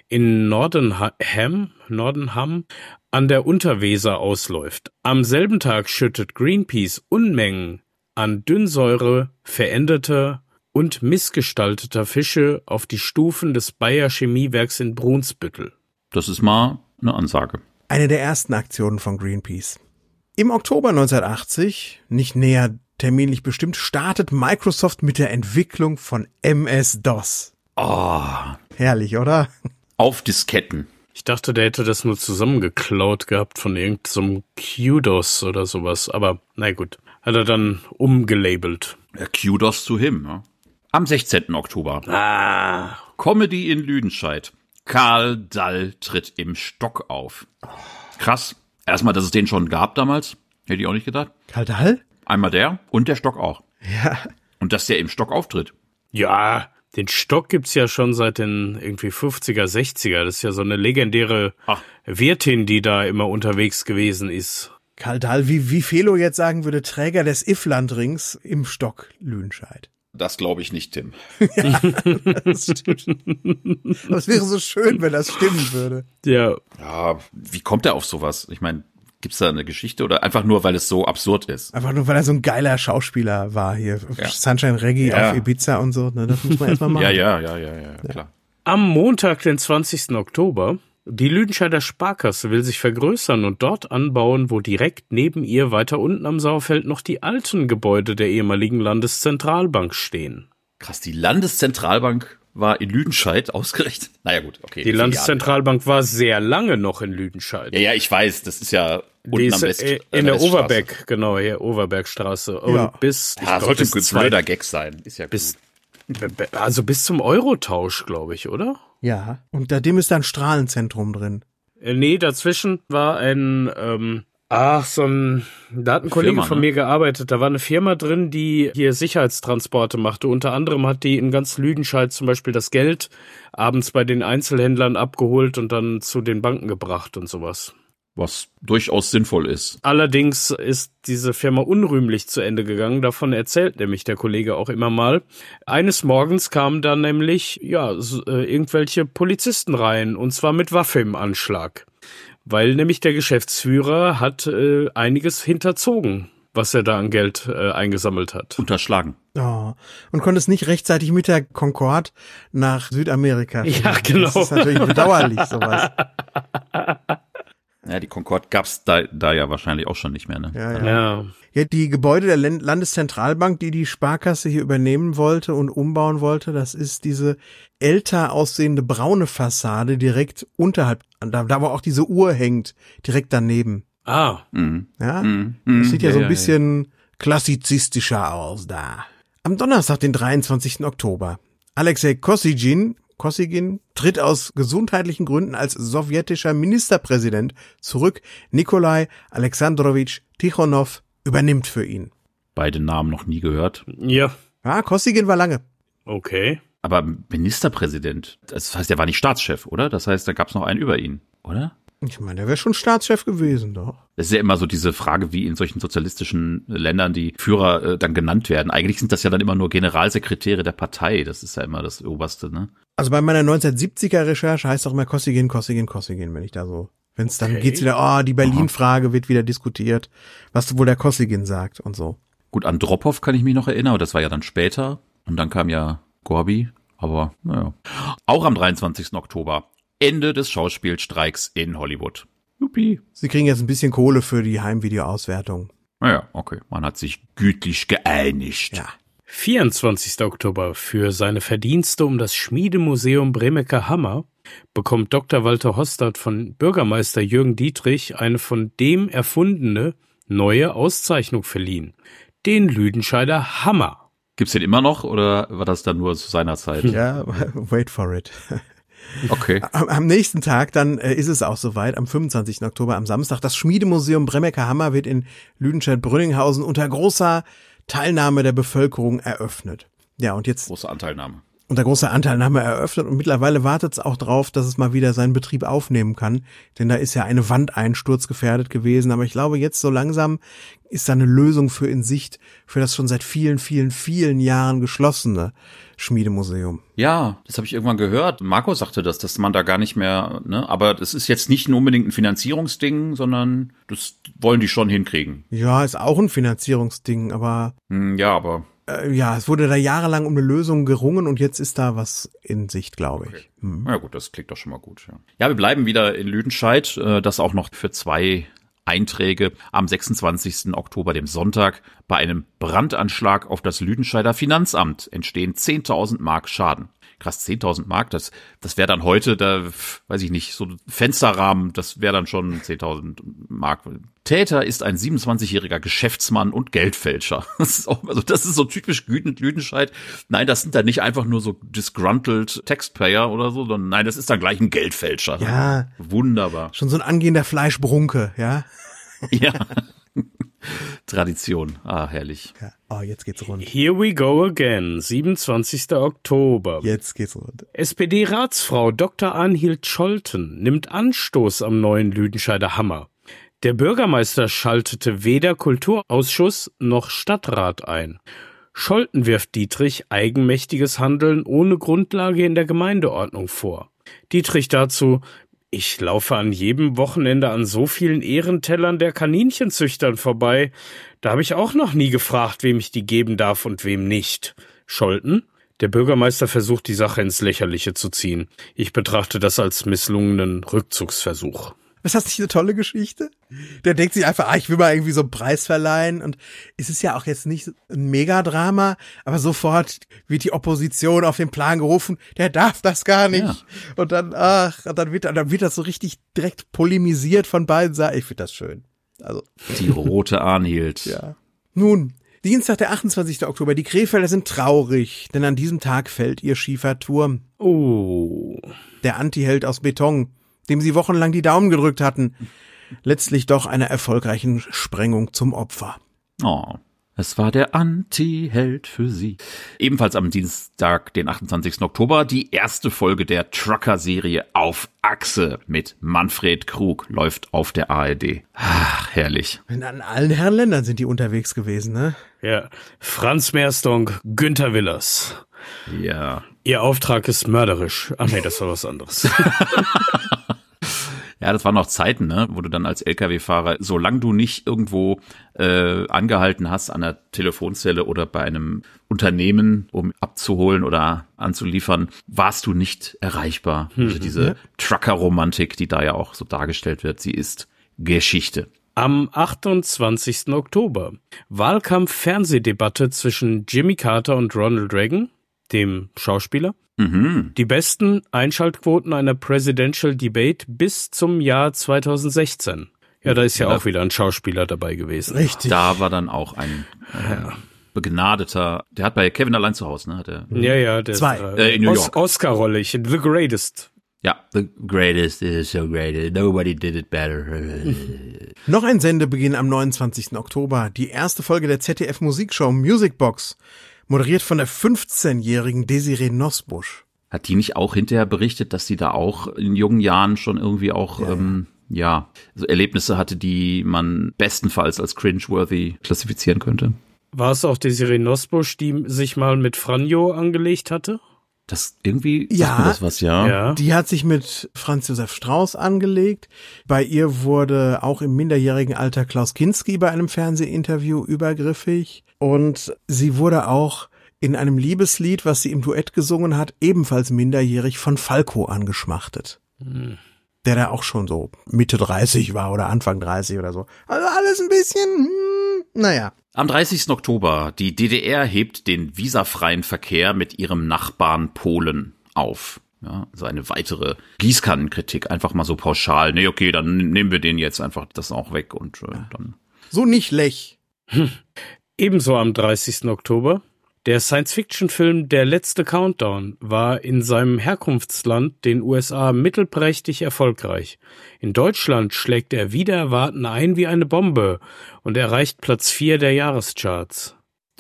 in Nordenham, Nordenham an der Unterweser ausläuft. Am selben Tag schüttet Greenpeace Unmengen an Dünnsäure veränderter und missgestalteter Fische auf die Stufen des Bayer Chemiewerks in Brunsbüttel. Das ist mal eine Ansage. Eine der ersten Aktionen von Greenpeace. Im Oktober neunzehnhundertachtzig, nicht näher terminlich bestimmt, startet Microsoft mit der Entwicklung von M S-DOS. Oh, Herrlich, oder? auf Disketten. Ich dachte, der hätte das nur zusammengeklaut gehabt von irgendeinem Kudos oder sowas. Aber na gut, hat er dann umgelabelt. Ja, Kudos to him. Ne? Am sechzehnten Oktober. Ah, Comedy in Lüdenscheid. Karl Dall tritt im Stock auf. Krass. Erstmal, dass es den schon gab damals. Hätte ich auch nicht gedacht. Karl Dall? Einmal der und der Stock auch. Ja. Und dass der im Stock auftritt. ja, den Stock gibt's ja schon seit den irgendwie fünfziger, sechziger. Das ist ja so eine legendäre Ach. Wirtin, die da immer unterwegs gewesen ist. Karl Dall, wie, wie Felo jetzt sagen würde, Träger des Ifflandrings im Stock Lüdenscheid. Das glaube ich nicht, Tim. Ja, das stimmt. Aber es wäre so schön, wenn das stimmen würde. Ja. Ja, wie kommt er auf sowas? Ich meine, gibt's da eine Geschichte oder einfach nur, weil es so absurd ist? Einfach nur, weil er so ein geiler Schauspieler war hier. Ja. Sunshine Reggae Ja. auf Ibiza und so. Ne, das muss man erstmal machen. Ja, ja, ja, ja, ja, klar. Am Montag, den zwanzigsten Oktober, die Lüdenscheider Sparkasse will sich vergrößern und dort anbauen, wo direkt neben ihr weiter unten am Sauerfeld noch die alten Gebäude der ehemaligen Landeszentralbank stehen. Krass, die Landeszentralbank war in Lüdenscheid ausgerechnet. Naja gut, okay. Die Landeszentralbank war sehr lange noch in Lüdenscheid. Ja, ja, ich weiß, das ist ja unten Die ist am West, äh, in der Overbeck, genau, hier Overbergstraße. Und Ja. bis, ich Ja, glaub, sollte bis ein blöder Gag sein. Ist ja bis, gut. also bis zum Eurotausch, glaube ich, oder? Ja. Und da dem ist da ein Strahlenzentrum drin. Äh, nee, dazwischen war ein, ähm, ach, so ein, da hat ein Kollege Firma, von ne? mir gearbeitet, da war eine Firma drin, die hier Sicherheitstransporte machte. Unter anderem hat die in ganz Lüdenscheid zum Beispiel das Geld abends bei den Einzelhändlern abgeholt und dann zu den Banken gebracht und sowas. Was durchaus sinnvoll ist. Allerdings ist diese Firma unrühmlich zu Ende gegangen. Davon erzählt nämlich der Kollege auch immer mal. Eines Morgens kamen dann nämlich, ja, so, äh, irgendwelche Polizisten rein, und zwar mit Waffe im Anschlag. Weil nämlich der Geschäftsführer hat äh, einiges hinterzogen, was er da an Geld äh, eingesammelt hat. Unterschlagen. Oh. Und konnte es nicht rechtzeitig mit der Concorde nach Südamerika fliegen. Ja, genau. Das ist natürlich bedauerlich, sowas. Ja, die Concorde gab's da, da ja wahrscheinlich auch schon nicht mehr, ne? Ja, ja. Ja. Ja, die Gebäude der Land- Landeszentralbank, die die Sparkasse hier übernehmen wollte und umbauen wollte, das ist diese älter aussehende braune Fassade direkt unterhalb, da, da wo auch diese Uhr hängt, direkt daneben. Ah, Mhm. Ja, Mhm. das sieht ja, Ja, so ein ja, bisschen klassizistischer aus da. Am Donnerstag, den dreiundzwanzigsten Oktober, Alexei Kosygin, Kosygin tritt aus gesundheitlichen Gründen als sowjetischer Ministerpräsident zurück. Nikolai Alexandrowitsch Tichonow übernimmt für ihn. Beide Namen noch nie gehört. ja, Ja, Kosygin war lange. okay. Aber Ministerpräsident, das heißt, er war nicht Staatschef, oder? Das heißt, da gab's noch einen über ihn, oder? Ich meine, der wäre schon Staatschef gewesen, doch. Das ist ja immer so diese Frage, wie in solchen sozialistischen Ländern die Führer äh, dann genannt werden. Eigentlich sind das ja dann immer nur Generalsekretäre der Partei. Das ist ja immer das Oberste, ne? Also bei meiner neunzehnhundertsiebziger Recherche heißt auch immer Kosygin, Kosygin, Kosygin, wenn ich da so, wenn es dann Okay. geht's wieder, oh, die Berlin-Frage wird wieder diskutiert, was wohl der Kosygin sagt und so. Gut, an Dropow kann ich mich noch erinnern, aber das war ja dann später. Und dann kam ja Gorbi, aber naja. Auch am dreiundzwanzigsten Oktober, Ende des Schauspielstreiks in Hollywood. Juppie. Sie kriegen jetzt ein bisschen Kohle für die Heimvideo-Auswertung. Naja, okay, man hat sich gütlich geeinigt. Ja. vierundzwanzigsten Oktober. Für seine Verdienste um das Schmiedemuseum Bremecker Hammer bekommt Doktor Walter Hostert von Bürgermeister Jürgen Dietrich eine von dem erfundene neue Auszeichnung verliehen. Den Lüdenscheider Hammer. Gibt's den immer noch oder war das dann nur zu seiner Zeit? Ja, wait for it. Okay. Am, am nächsten Tag, dann äh, ist es auch soweit, am fünfundzwanzigsten Oktober, am Samstag, das Schmiedemuseum Bremecker Hammer wird in Lüdenscheid-Brünninghausen unter großer Teilnahme der Bevölkerung eröffnet. Ja, und jetzt Große Anteilnahme. unter großer Anteilnahme eröffnet und mittlerweile wartet es auch drauf, dass es mal wieder seinen Betrieb aufnehmen kann, denn da ist ja eine Wand einsturzgefährdet gewesen, aber ich glaube jetzt so langsam ist da eine Lösung für in Sicht für das schon seit vielen, vielen, vielen Jahren geschlossene Schmiedemuseum. Ja, das habe ich irgendwann gehört. Marco sagte das, dass man da gar nicht mehr, ne, aber das ist jetzt nicht nur unbedingt ein Finanzierungsding, sondern das wollen die schon hinkriegen. Ja, ist auch ein Finanzierungsding, aber Hm, ja, aber äh, ja, es wurde da jahrelang um eine Lösung gerungen und jetzt ist da was in Sicht, glaube ich. Hm. na gut, das klingt doch schon mal gut. Ja, ja wir bleiben wieder in Lüdenscheid, äh, das auch noch für zwei Einträge am sechsundzwanzigsten Oktober, dem Sonntag, bei einem Brandanschlag auf das Lüdenscheider Finanzamt entstehen zehntausend Mark Schaden. Krass, zehntausend Mark, das das wäre dann heute, da weiß ich nicht, so ein Fensterrahmen, das wäre dann schon zehntausend Mark. Täter ist ein siebenundzwanzigjähriger Geschäftsmann und Geldfälscher. Das ist auch, also das ist so typisch Lüdenscheid. Nein, das sind dann nicht einfach nur so disgruntled Taxpayer oder so, sondern nein, das ist dann gleich ein Geldfälscher. Ja. Wunderbar. Schon so ein angehender Fleischbrunke, ja? Ja. Tradition. Ah, herrlich. Ja. Oh, jetzt geht's rund. Here we go again, siebenundzwanzigsten Oktober. Jetzt geht's rund. S P D-Ratsfrau Doktor Arnhild Scholten nimmt Anstoß am neuen Lüdenscheider Hammer. Der Bürgermeister schaltete weder Kulturausschuss noch Stadtrat ein. Scholten wirft Dietrich eigenmächtiges Handeln ohne Grundlage in der Gemeindeordnung vor. Dietrich dazu: Ich laufe an jedem Wochenende an so vielen Ehrentellern der Kaninchenzüchtern vorbei. Da habe ich auch noch nie gefragt, wem ich die geben darf und wem nicht. Scholten: Der Bürgermeister versucht, die Sache ins Lächerliche zu ziehen. Ich betrachte das als misslungenen Rückzugsversuch. Ist das nicht eine tolle Geschichte? Der denkt sich einfach, ah, ich will mal irgendwie so einen Preis verleihen, und es ist ja auch jetzt nicht ein Megadrama, aber sofort wird die Opposition auf den Plan gerufen, der darf das gar nicht. Ja. Und dann, ach, dann wird, dann wird das so richtig direkt polemisiert von beiden Seiten. Ich finde das schön. Also. Die rote Arnhild. Ja. Nun, Dienstag, der achtundzwanzigster Oktober. Die Krefelder sind traurig, denn an diesem Tag fällt ihr schiefer Turm. Oh. Der Antiheld aus Beton, dem sie wochenlang die Daumen gedrückt hatten, letztlich doch einer erfolgreichen Sprengung zum Opfer. Oh, es war der Anti-Held für sie. Ebenfalls am Dienstag, den achtundzwanzigsten Oktober, die erste Folge der Trucker-Serie Auf Achse mit Manfred Krug läuft auf der A R D. Ach, herrlich. In allen Herrenländern sind die unterwegs gewesen, ne? Ja, Franz Meersdonck, Günther Willers. Ja. Ihr Auftrag ist mörderisch. Ach nee, das war was anderes. Ja, das waren noch Zeiten, ne, wo du dann als L K W-Fahrer, solange du nicht irgendwo äh, angehalten hast an der Telefonzelle oder bei einem Unternehmen, um abzuholen oder anzuliefern, warst du nicht erreichbar. Hm. Also diese ja. Trucker-Romantik, die da ja auch so dargestellt wird, sie ist Geschichte. Am achtundzwanzigsten Oktober. Wahlkampf-Fernsehdebatte zwischen Jimmy Carter und Ronald Reagan, dem Schauspieler. Mhm. Die besten Einschaltquoten einer Presidential Debate bis zum Jahr zweitausendsechzehn. Ja, da ist ja, ja auch wieder ein Schauspieler dabei gewesen. Richtig. Da war dann auch ein äh, begnadeter, der hat bei Kevin allein zu Hause, ne? Hat er, ja, ja. Der Zwei. Äh, in New York. Os- Oscar-Rolle, ich, The Greatest. Ja, the greatest is so great. Nobody did it better. Noch ein Sendebeginn am neunundzwanzigsten Oktober. Die erste Folge der Z D F-Musikshow Music Box. Moderiert von der fünfzehnjährigen Desiree Nosbusch. Hat die nicht auch hinterher berichtet, dass sie da auch in jungen Jahren schon irgendwie auch, ja, ähm, ja so Erlebnisse hatte, die man bestenfalls als cringeworthy klassifizieren könnte? War es auch Desiree Nosbusch, die sich mal mit Franjo angelegt hatte? Das irgendwie, ja, sagt mir das was, ja. ja. Die hat sich mit Franz Josef Strauß angelegt. Bei ihr wurde auch im minderjährigen Alter Klaus Kinski bei einem Fernsehinterview übergriffig. Und sie wurde auch in einem Liebeslied, was sie im Duett gesungen hat, ebenfalls minderjährig von Falco angeschmachtet. Hm. Der da auch schon so Mitte dreißig war oder Anfang dreißig oder so. Also alles ein bisschen, hm, naja. Am dreißigsten Oktober, die D D R hebt den visafreien Verkehr mit ihrem Nachbarn Polen auf. Ja, also eine weitere Gießkannenkritik, einfach mal so pauschal. Nee, okay, dann nehmen wir den jetzt einfach das auch weg und äh, dann. So nicht lech. Hm. Ebenso am dreißigsten Oktober. Der Science-Fiction-Film Der letzte Countdown war in seinem Herkunftsland, den U S A, mittelprächtig erfolgreich. In Deutschland schlägt er wider Erwarten ein wie eine Bombe und erreicht Platz vier der Jahrescharts.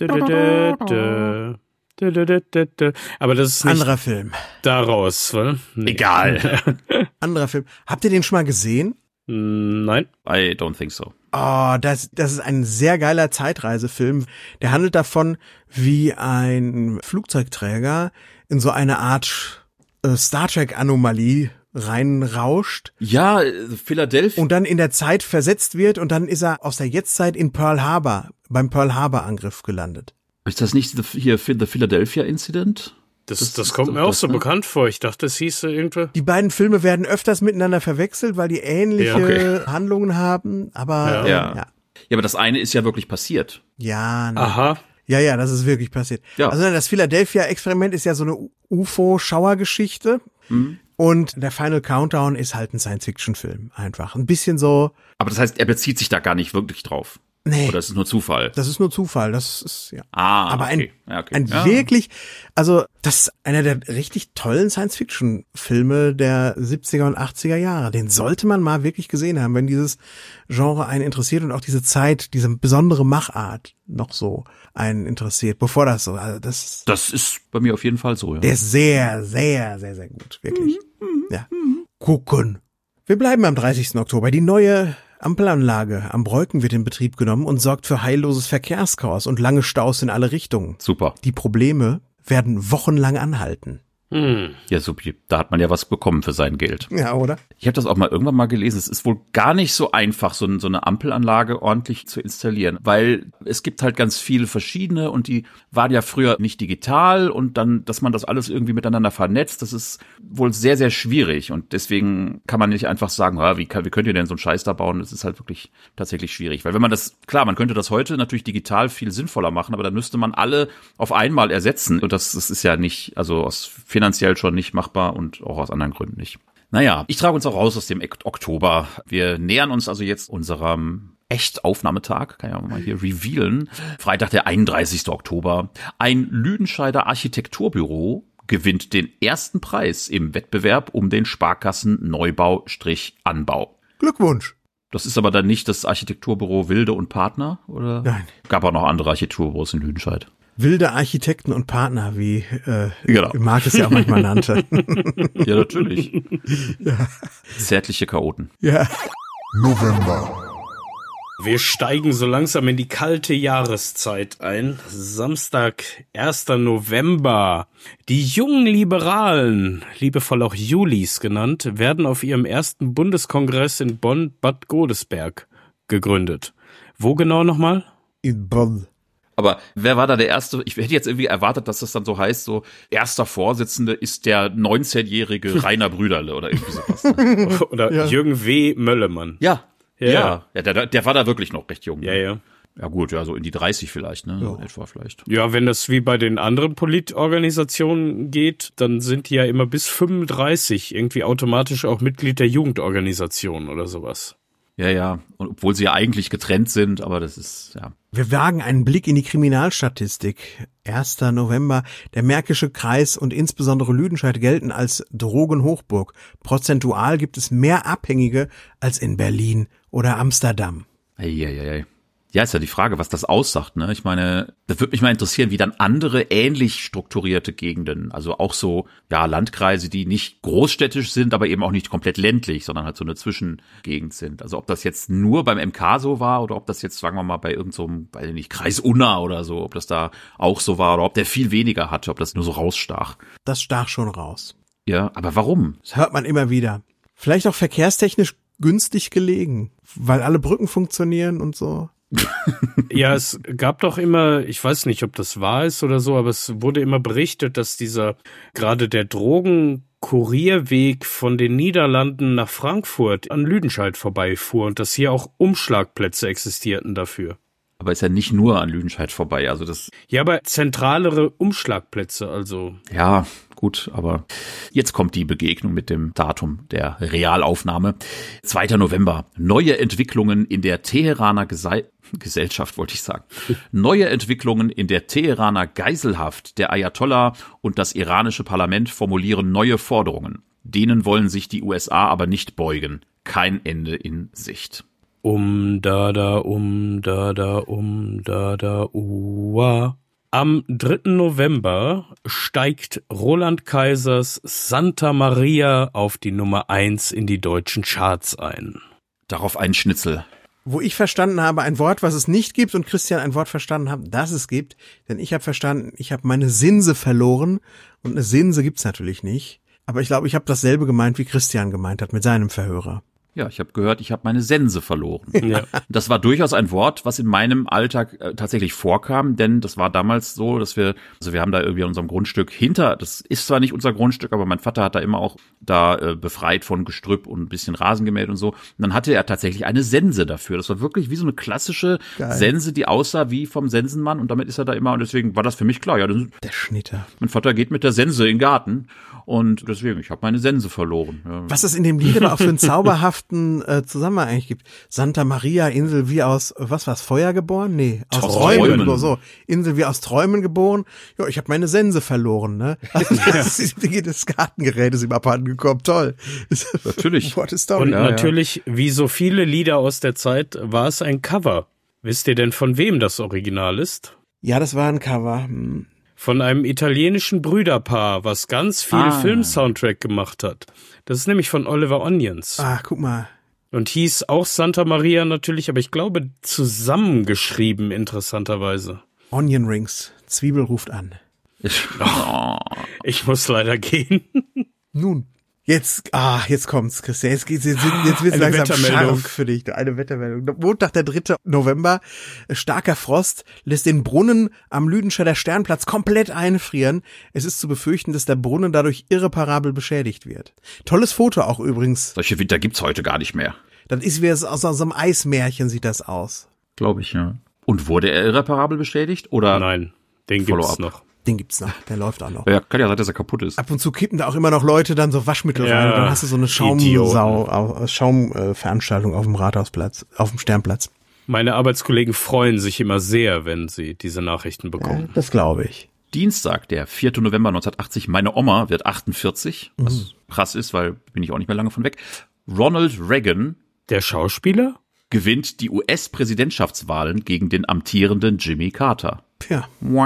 Aber das ist nicht anderer Film. Daraus, ne? Nee. Egal. Anderer Film. Habt ihr den schon mal gesehen? Nein. I don't think so. Oh, das, das ist ein sehr geiler Zeitreisefilm. Der handelt davon, wie ein Flugzeugträger in so eine Art äh, Star Trek-Anomalie reinrauscht. Ja, Philadelphia. Und dann in der Zeit versetzt wird und dann ist er aus der Jetztzeit in Pearl Harbor, beim Pearl Harbor-Angriff gelandet. Ist das nicht hier The Philadelphia Incident? Das, das, das kommt mir auch so ne? bekanant vor. Ich dachte, es hieß irgendwo. Die beiden Filme werden öfters miteinander verwechselt, weil die ähnliche ja, okay. Handlungen haben, aber ja. Ja. ja. Ja, aber das eine ist ja wirklich passiert. Ja, ne. Aha. Ja, ja, das ist wirklich passiert. Ja. Also das Philadelphia-Experiment ist ja so eine U F O-Schauergeschichte. Mhm. Und der Final Countdown ist halt ein Science-Fiction-Film. Einfach. Ein bisschen so. Aber das heißt, er bezieht sich da gar nicht wirklich drauf. Nee. Oder ist es nur Zufall? Das ist nur Zufall, das ist, ja. Ah, aber okay. ein, ja, okay. ein ja. wirklich, also, das ist einer der richtig tollen Science-Fiction-Filme der siebziger und achtziger Jahre. Den sollte man mal wirklich gesehen haben, wenn dieses Genre einen interessiert und auch diese Zeit, diese besondere Machart noch so einen interessiert, bevor das so, also das. Das ist bei mir auf jeden Fall so, ja. Der ist sehr, sehr, sehr, sehr gut, wirklich. Mhm, ja. Mhm. Gucken. Wir bleiben am dreißigsten Oktober. Die neue Ampelanlage am Breuken wird in Betrieb genommen und sorgt für heilloses Verkehrschaos und lange Staus in alle Richtungen. Super. Die Probleme werden wochenlang anhalten. Hm. Ja, super. Da hat man ja was bekommen für sein Geld. Ja, oder? Ich habe das auch mal irgendwann mal gelesen. Es ist wohl gar nicht so einfach, so, so eine Ampelanlage ordentlich zu installieren, weil es gibt halt ganz viele verschiedene und die waren ja früher nicht digital und dann, dass man das alles irgendwie miteinander vernetzt, das ist wohl sehr, sehr schwierig und deswegen kann man nicht einfach sagen, ja, wie, kann, wie könnt ihr denn so einen Scheiß da bauen? Das ist halt wirklich tatsächlich schwierig, weil wenn man das, klar, man könnte das heute natürlich digital viel sinnvoller machen, aber dann müsste man alle auf einmal ersetzen und das, das ist ja nicht, also aus finanziell schon nicht machbar und auch aus anderen Gründen nicht. Naja, ich trage uns auch raus aus dem Oktober. Wir nähern uns also jetzt unserem Echtaufnahmetag, kann ich auch mal hier revealen. Freitag, der einunddreißigster Oktober. Ein Lüdenscheider Architekturbüro gewinnt den ersten Preis im Wettbewerb um den Sparkassen-Neubau-Anbau. Glückwunsch. Das ist aber dann nicht das Architekturbüro Wilde und Partner, oder? Nein. Gab auch noch andere Architekturbüros in Lüdenscheid. Wilde Architekten und Partner, wie äh, genau. Marc es ja auch manchmal nannte. Ja, natürlich. Ja. Zärtliche Chaoten. Ja. November. Wir steigen so langsam in die kalte Jahreszeit ein. Samstag, erster November. Die jungen Liberalen, liebevoll auch Julis genannt, werden auf ihrem ersten Bundeskongress in Bonn-Bad Godesberg gegründet. Wo genau nochmal? In Bonn. Aber wer war da der erste? Ich hätte jetzt irgendwie erwartet, dass das dann so heißt, so erster Vorsitzende ist der neunzehnjährige Rainer Brüderle oder irgendwie sowas. Ne? Oder ja. Jürgen W. Möllemann. Ja, ja, ja. ja der, der war da wirklich noch recht jung. Ja, ne? ja. Ja gut, ja, so in die dreißig vielleicht, ne, ja. etwa vielleicht. Ja, wenn das wie bei den anderen Politorganisationen geht, dann sind die ja immer bis fünfunddreißig irgendwie automatisch auch Mitglied der Jugendorganisation oder sowas. Ja, ja, und obwohl sie ja eigentlich getrennt sind, aber das ist, ja. Wir wagen einen Blick in die Kriminalstatistik. erster November. Der Märkische Kreis und insbesondere Lüdenscheid gelten als Drogenhochburg. Prozentual gibt es mehr Abhängige als in Berlin oder Amsterdam. Eieiei. Ja, ist ja die Frage, was das aussagt, ne? Ich meine, das würde mich mal interessieren, wie dann andere ähnlich strukturierte Gegenden, also auch so, ja, Landkreise, die nicht großstädtisch sind, aber eben auch nicht komplett ländlich, sondern halt so eine Zwischengegend sind. Also ob das jetzt nur beim M K so war oder ob das jetzt, sagen wir mal, bei irgendeinem, so weiß ich nicht, Kreis Unna oder so, ob das da auch so war oder ob der viel weniger hatte, ob das nur so rausstach. Das stach schon raus. Ja, aber warum? Das hört man immer wieder. Vielleicht auch verkehrstechnisch günstig gelegen, weil alle Brücken funktionieren und so. Ja, es gab doch immer, ich weiß nicht, ob das wahr ist oder so, aber es wurde immer berichtet, dass dieser, gerade der Drogenkurierweg von den Niederlanden nach Frankfurt an Lüdenscheid vorbeifuhr und dass hier auch Umschlagplätze existierten dafür. Aber ist ja nicht nur an Lüdenscheid vorbei, also das... Ja, aber zentralere Umschlagplätze, also... Ja, gut, aber jetzt kommt die Begegnung mit dem Datum der Realaufnahme. zweiter November. Neue Entwicklungen in der Teheraner Gese- Gesellschaft, wollte ich sagen. Neue Entwicklungen in der Teheraner Geiselhaft. Der Ayatollah und das iranische Parlament formulieren neue Forderungen. Denen wollen sich die U S A aber nicht beugen. Kein Ende in Sicht. Um da da, um da da, um da da, ua. Am dritten November steigt Roland Kaisers Santa Maria auf die Nummer eins in die deutschen Charts ein. Darauf ein Schnitzel. Wo ich verstanden habe, ein Wort, was es nicht gibt und Christian ein Wort verstanden hat, das es gibt. Denn ich habe verstanden, ich habe meine Sinse verloren und eine Sinse gibt's natürlich nicht. Aber ich glaube, ich habe dasselbe gemeint, wie Christian gemeint hat mit seinem Verhörer. Ja, ich habe gehört, ich habe meine Sense verloren. Ja. Das war durchaus ein Wort, was in meinem Alltag äh, tatsächlich vorkam, denn das war damals so, dass wir, also wir haben da irgendwie an unserem Grundstück hinter, das ist zwar nicht unser Grundstück, aber mein Vater hat da immer auch da äh, befreit von Gestrüpp und ein bisschen Rasen gemäht und so. Und dann hatte er tatsächlich eine Sense dafür. Das war wirklich wie so eine klassische Geil. Sense, die aussah wie vom Sensenmann und damit ist er da immer und deswegen war das für mich klar. Ja, das, der Schnitter. Mein Vater geht mit der Sense in den Garten und deswegen, ich habe meine Sense verloren. Ja. Was es in dem Lied aber auch für einen zauberhaften Äh, Zusammenhang eigentlich gibt. Santa Maria, Insel wie aus, was war's, Feuer geboren? Nee, aus Träumen. Träumen. Oder so. Insel wie aus Träumen geboren. Ja, ich habe meine Sense verloren, ne? Das ist das Gartengerät ist ihm abhanden gekommen. Toll. Natürlich. What a story. Und ja, natürlich, ja. wie so viele Lieder aus der Zeit, war es ein Cover. Wisst ihr denn, von wem das Original ist? Ja, das war ein Cover. Hm. Von einem italienischen Brüderpaar, was ganz viel ah. Film-Soundtrack gemacht hat. Das ist nämlich von Oliver Onions. Ah, guck mal. Und hieß auch Santa Maria natürlich, aber ich glaube zusammengeschrieben, interessanterweise. Onion Rings. Zwiebel ruft an. Oh, ich muss leider gehen. Nun, jetzt, ah, jetzt kommt's, Christian. Jetzt geht's, jetzt, jetzt wird's Eine langsam Wettermeldung. scharf für dich. Eine Wettermeldung. Montag, der dritte November. Starker Frost lässt den Brunnen am Lüdenscheider Sternplatz komplett einfrieren. Es ist zu befürchten, dass der Brunnen dadurch irreparabel beschädigt wird. Tolles Foto auch übrigens. Solche Winter gibt's heute gar nicht mehr. Das ist wie es aus so einem Eismärchen sieht das aus. Glaube ich, ja. Und wurde er irreparabel beschädigt? Oder? Nein, den gibt's noch. Den gibt's noch, der läuft auch noch. Ja, kann ja sein, dass er kaputt ist. Ab und zu kippen da auch immer noch Leute dann so Waschmittel Ja, rein und dann hast du so eine Schaumsau, Idioten. Schaumveranstaltung auf dem Rathausplatz, auf dem Sternplatz. Meine Arbeitskollegen freuen sich immer sehr, wenn sie diese Nachrichten bekommen. Das glaube ich. Dienstag, der vierte November neunzehnhundertachtzig, meine Oma wird achtundvierzig, was Mhm. krass ist, weil bin ich auch nicht mehr lange von weg. Ronald Reagan Der Schauspieler? gewinnt die U S-Präsidentschaftswahlen gegen den amtierenden Jimmy Carter. Ja.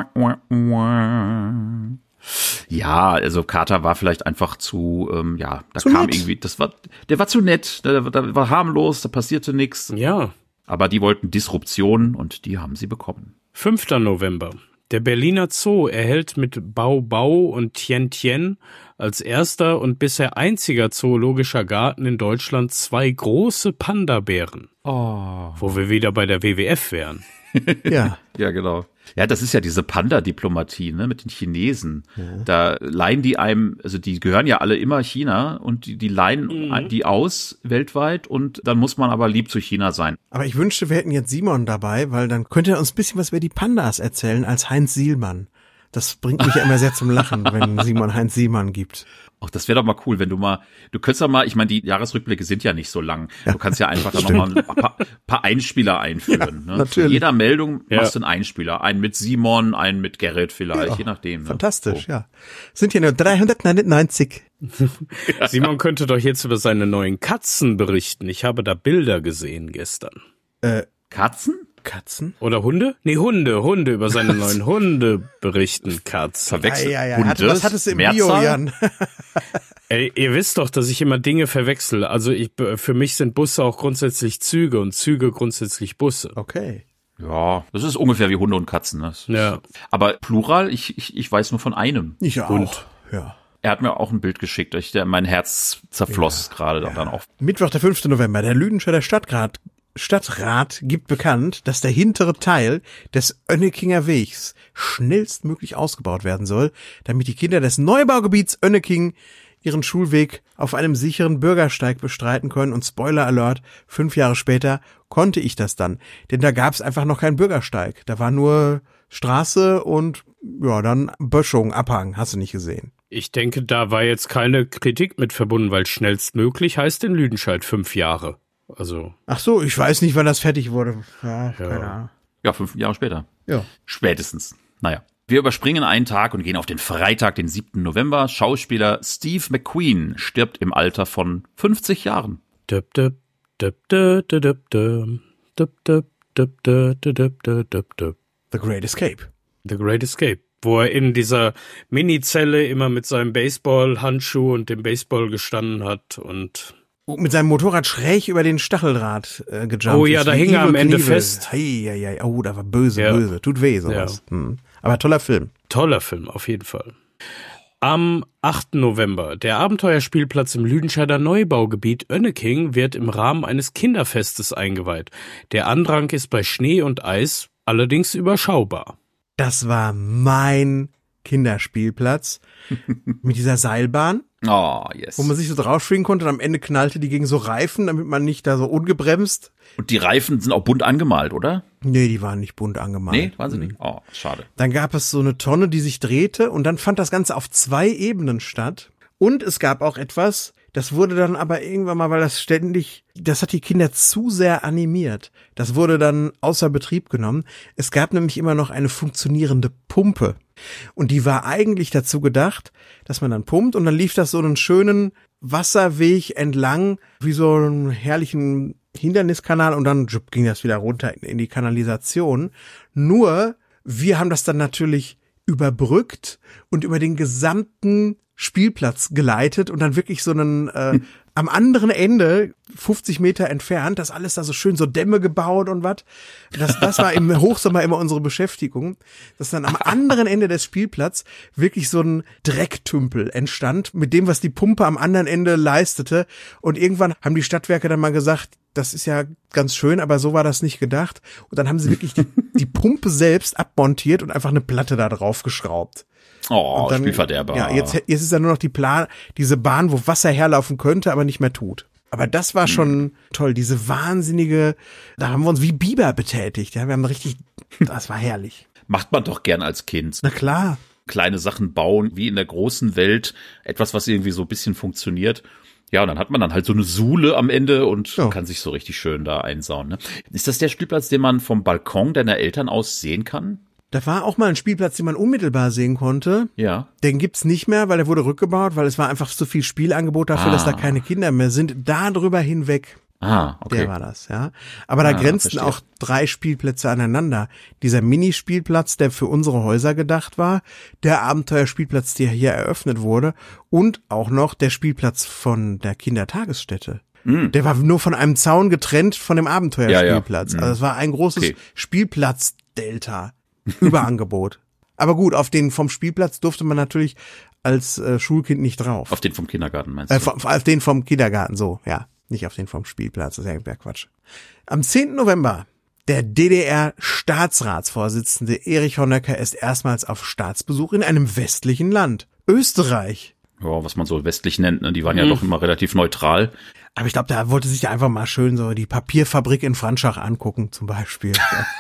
Ja, also Carter war vielleicht einfach zu, ähm, ja, da Zu kam nett. irgendwie, das war, der war zu nett, der, der war harmlos, da passierte nichts. Ja. Aber die wollten Disruption und die haben sie bekommen. fünfter November. Der Berliner Zoo erhält mit Bau Bau und Tien Tien als erster und bisher einziger zoologischer Garten in Deutschland zwei große Panda-Bären. Oh. Wo wir wieder bei der W W F wären. Ja. Ja, genau. Ja, das ist ja diese Panda-Diplomatie, ne, mit den Chinesen. Ja. Da leihen die einem, also die gehören ja alle immer China und die, die leihen mhm. die aus weltweit und dann muss man aber lieb zu China sein. Aber ich wünschte, wir hätten jetzt Simon dabei, weil dann könnte er uns ein bisschen was über die Pandas erzählen als Heinz Sielmann. Das bringt mich ja immer sehr zum Lachen, wenn Simon Heinz Sielmann gibt. Ach, das wäre doch mal cool, wenn du mal, du könntest doch mal, ich meine, die Jahresrückblicke sind ja nicht so lang. Ja, du kannst ja einfach da nochmal ein paar, paar Einspieler einführen. Ja, ne? natürlich. Für jeder Meldung ja. machst du einen Einspieler. Einen mit Simon, einen mit Gerrit vielleicht, ja, je nachdem. Ne? Fantastisch, so. Ja. Sind hier nur dreihundertneunundneunzig. Simon könnte doch jetzt über seine neuen Katzen berichten. Ich habe da Bilder gesehen gestern. Äh, Katzen? Katzen? Oder Hunde? Nee, Hunde, Hunde, über seine neuen Hunde berichten Katzen. Verwechselt. Ja, ja, ja. Hunde, Hatte, das hattest du im Mehrzahl? Bio, Jan. Ey, ihr wisst doch, dass ich immer Dinge verwechsel. Also ich, für mich sind Busse auch grundsätzlich Züge und Züge grundsätzlich Busse. Okay. Ja, das ist ungefähr wie Hunde und Katzen. Ne? Ja. Aber Plural, ich, ich, ich weiß nur von einem. Ich auch. Hund. Ja. Er hat mir auch ein Bild geschickt, ich, der, mein Herz zerfloss ja, gerade ja. dann auch. Mittwoch, der fünfte November, der Lüdenscheider Stadtrat Stadtrat gibt bekannt, dass der hintere Teil des Önnekinger Wegs schnellstmöglich ausgebaut werden soll, damit die Kinder des Neubaugebiets Önneking ihren Schulweg auf einem sicheren Bürgersteig bestreiten können. Und Spoiler Alert, fünf Jahre später konnte ich das dann. Denn da gab es einfach noch keinen Bürgersteig. Da war nur Straße und ja, dann Böschung, Abhang, hast du nicht gesehen. Ich denke, da war jetzt keine Kritik mit verbunden, weil schnellstmöglich heißt in Lüdenscheid fünf Jahre. Also. Ach so, ich weiß nicht, wann das fertig wurde. Ja, ja. keine Ahnung. Ja, fünf Jahre später. Ja. Spätestens. Naja. Wir überspringen einen Tag und gehen auf den Freitag, den siebten November. Schauspieler Steve McQueen stirbt im Alter von fünfzig Jahren. The Great Escape. The Great Escape. Wo er in dieser Mini-Zelle immer mit seinem Baseball-Handschuh und dem Baseball gestanden hat und mit seinem Motorrad schräg über den Stacheldraht äh, gejumpt. Oh ja, da hing er am Ende fest. Hei, hei, hei. Oh, da war böse, ja. böse. Tut weh, sowas. Ja. Hm. Aber toller Film. Toller Film, auf jeden Fall. Am achten November. Der Abenteuerspielplatz im Lüdenscheider Neubaugebiet Önneking wird im Rahmen eines Kinderfestes eingeweiht. Der Andrang ist bei Schnee und Eis allerdings überschaubar. Das war mein Kinderspielplatz mit dieser Seilbahn. Oh, yes. Wo man sich so draufschwingen konnte und am Ende knallte die gegen so Reifen, damit man nicht da so ungebremst. Und die Reifen sind auch bunt angemalt, oder? Nee, die waren nicht bunt angemalt. Nee, waren sie nicht? Oh, schade. Dann gab es so eine Tonne, die sich drehte und dann fand das Ganze auf zwei Ebenen statt. Und es gab auch etwas, das wurde dann aber irgendwann mal, weil das ständig, das hat die Kinder zu sehr animiert. Das wurde dann außer Betrieb genommen. Es gab nämlich immer noch eine funktionierende Pumpe. Und die war eigentlich dazu gedacht, dass man dann pumpt und dann lief das so einen schönen Wasserweg entlang, wie so einen herrlichen Hinderniskanal und dann ging das wieder runter in die Kanalisation. Nur, wir haben das dann natürlich überbrückt und über den gesamten Spielplatz geleitet und dann wirklich so einen äh, am anderen Ende, fünfzig Meter entfernt, das alles da so schön so Dämme gebaut und was. Das, das war im Hochsommer immer unsere Beschäftigung, dass dann am anderen Ende des Spielplatzes wirklich so ein Drecktümpel entstand, mit dem, was die Pumpe am anderen Ende leistete. Und irgendwann haben die Stadtwerke dann mal gesagt, das ist ja ganz schön, aber so war das nicht gedacht. Und dann haben sie wirklich die, die Pumpe selbst abmontiert und einfach eine Platte da drauf geschraubt. Oh, dann, Spielverderber. Ja, jetzt, jetzt ist ja nur noch die Plan, diese Bahn, wo Wasser herlaufen könnte, aber nicht mehr tut. Aber das war schon hm. toll, diese wahnsinnige, da haben wir uns wie Biber betätigt. Ja, wir haben richtig, das war herrlich. Macht man doch gern als Kind. Na klar. Kleine Sachen bauen, wie in der großen Welt, etwas, was irgendwie so ein bisschen funktioniert. Ja, und dann hat man dann halt so eine Sule am Ende und ja. kann sich so richtig schön da einsauen. Ne? Ist das der Spielplatz, den man vom Balkon deiner Eltern aus sehen kann? Da war auch mal ein Spielplatz, den man unmittelbar sehen konnte. Ja. Den gibt's nicht mehr, weil der wurde rückgebaut, weil es war einfach zu viel Spielangebot dafür, ah. dass da keine Kinder mehr sind. Da drüber hinweg. Ah, okay. Der war das, ja. Aber da ah, grenzten verstehe. auch drei Spielplätze aneinander. Dieser Minispielplatz, der für unsere Häuser gedacht war, der Abenteuerspielplatz, der hier eröffnet wurde und auch noch der Spielplatz von der Kindertagesstätte. Mm. Der war nur von einem Zaun getrennt von dem Abenteuerspielplatz. Ja, ja. Mm. Also es war ein großes okay. Spielplatz-Delta. Überangebot. Aber gut, auf den vom Spielplatz durfte man natürlich als äh, Schulkind nicht drauf. Auf den vom Kindergarten meinst du? Äh, auf, auf den vom Kindergarten, so, ja. Nicht auf den vom Spielplatz, das ist ja Quatsch. Am zehnten November, der D D R-Staatsratsvorsitzende Erich Honecker ist erstmals auf Staatsbesuch in einem westlichen Land. Österreich. Ja, was man so westlich nennt, ne? Die waren ja mhm. doch immer relativ neutral. Aber ich glaube, da wollte sich ja einfach mal schön so die Papierfabrik in Franschach angucken, zum Beispiel.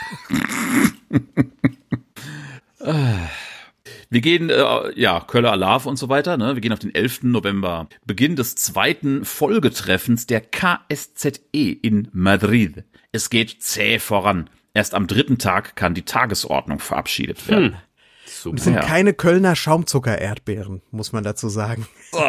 Wir gehen, äh, ja, Köller Alarv und so weiter, ne? Wir gehen auf den elften November. Beginn des zweiten Folgetreffens der K S Z E in Madrid. Es geht zäh voran. Erst am dritten Tag kann die Tagesordnung verabschiedet werden. Hm. Super. Das sind ja. keine Kölner Schaumzucker-Erdbeeren, muss man dazu sagen.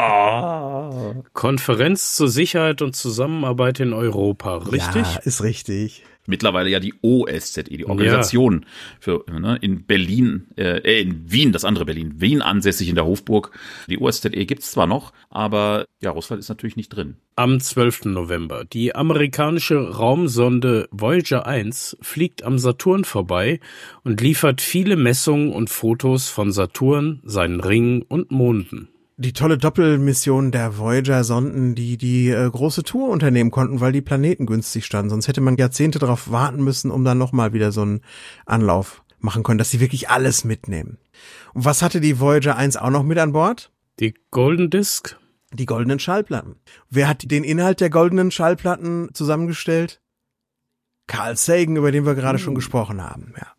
Oh. Konferenz zur Sicherheit und Zusammenarbeit in Europa, richtig? Ja, ist richtig. Mittlerweile ja die O S Z E, die Organisation ja. für ne, in Berlin, äh, in Wien, das andere Berlin, Wien ansässig in der Hofburg. Die O S Z E gibt's zwar noch, aber ja, Russland ist natürlich nicht drin. Am zwölften November. Die amerikanische Raumsonde Voyager eins fliegt am Saturn vorbei und liefert viele Messungen und Fotos von Saturn, seinen Ringen und Monden. Die tolle Doppelmission der Voyager-Sonden, die die äh, große Tour unternehmen konnten, weil die Planeten günstig standen. Sonst hätte man Jahrzehnte darauf warten müssen, um dann nochmal wieder so einen Anlauf machen können, dass sie wirklich alles mitnehmen. Und was hatte die Voyager eins auch noch mit an Bord? Die Golden Disk. Die goldenen Schallplatten. Wer hat den Inhalt der goldenen Schallplatten zusammengestellt? Carl Sagan, über den wir gerade hm. schon gesprochen haben, ja.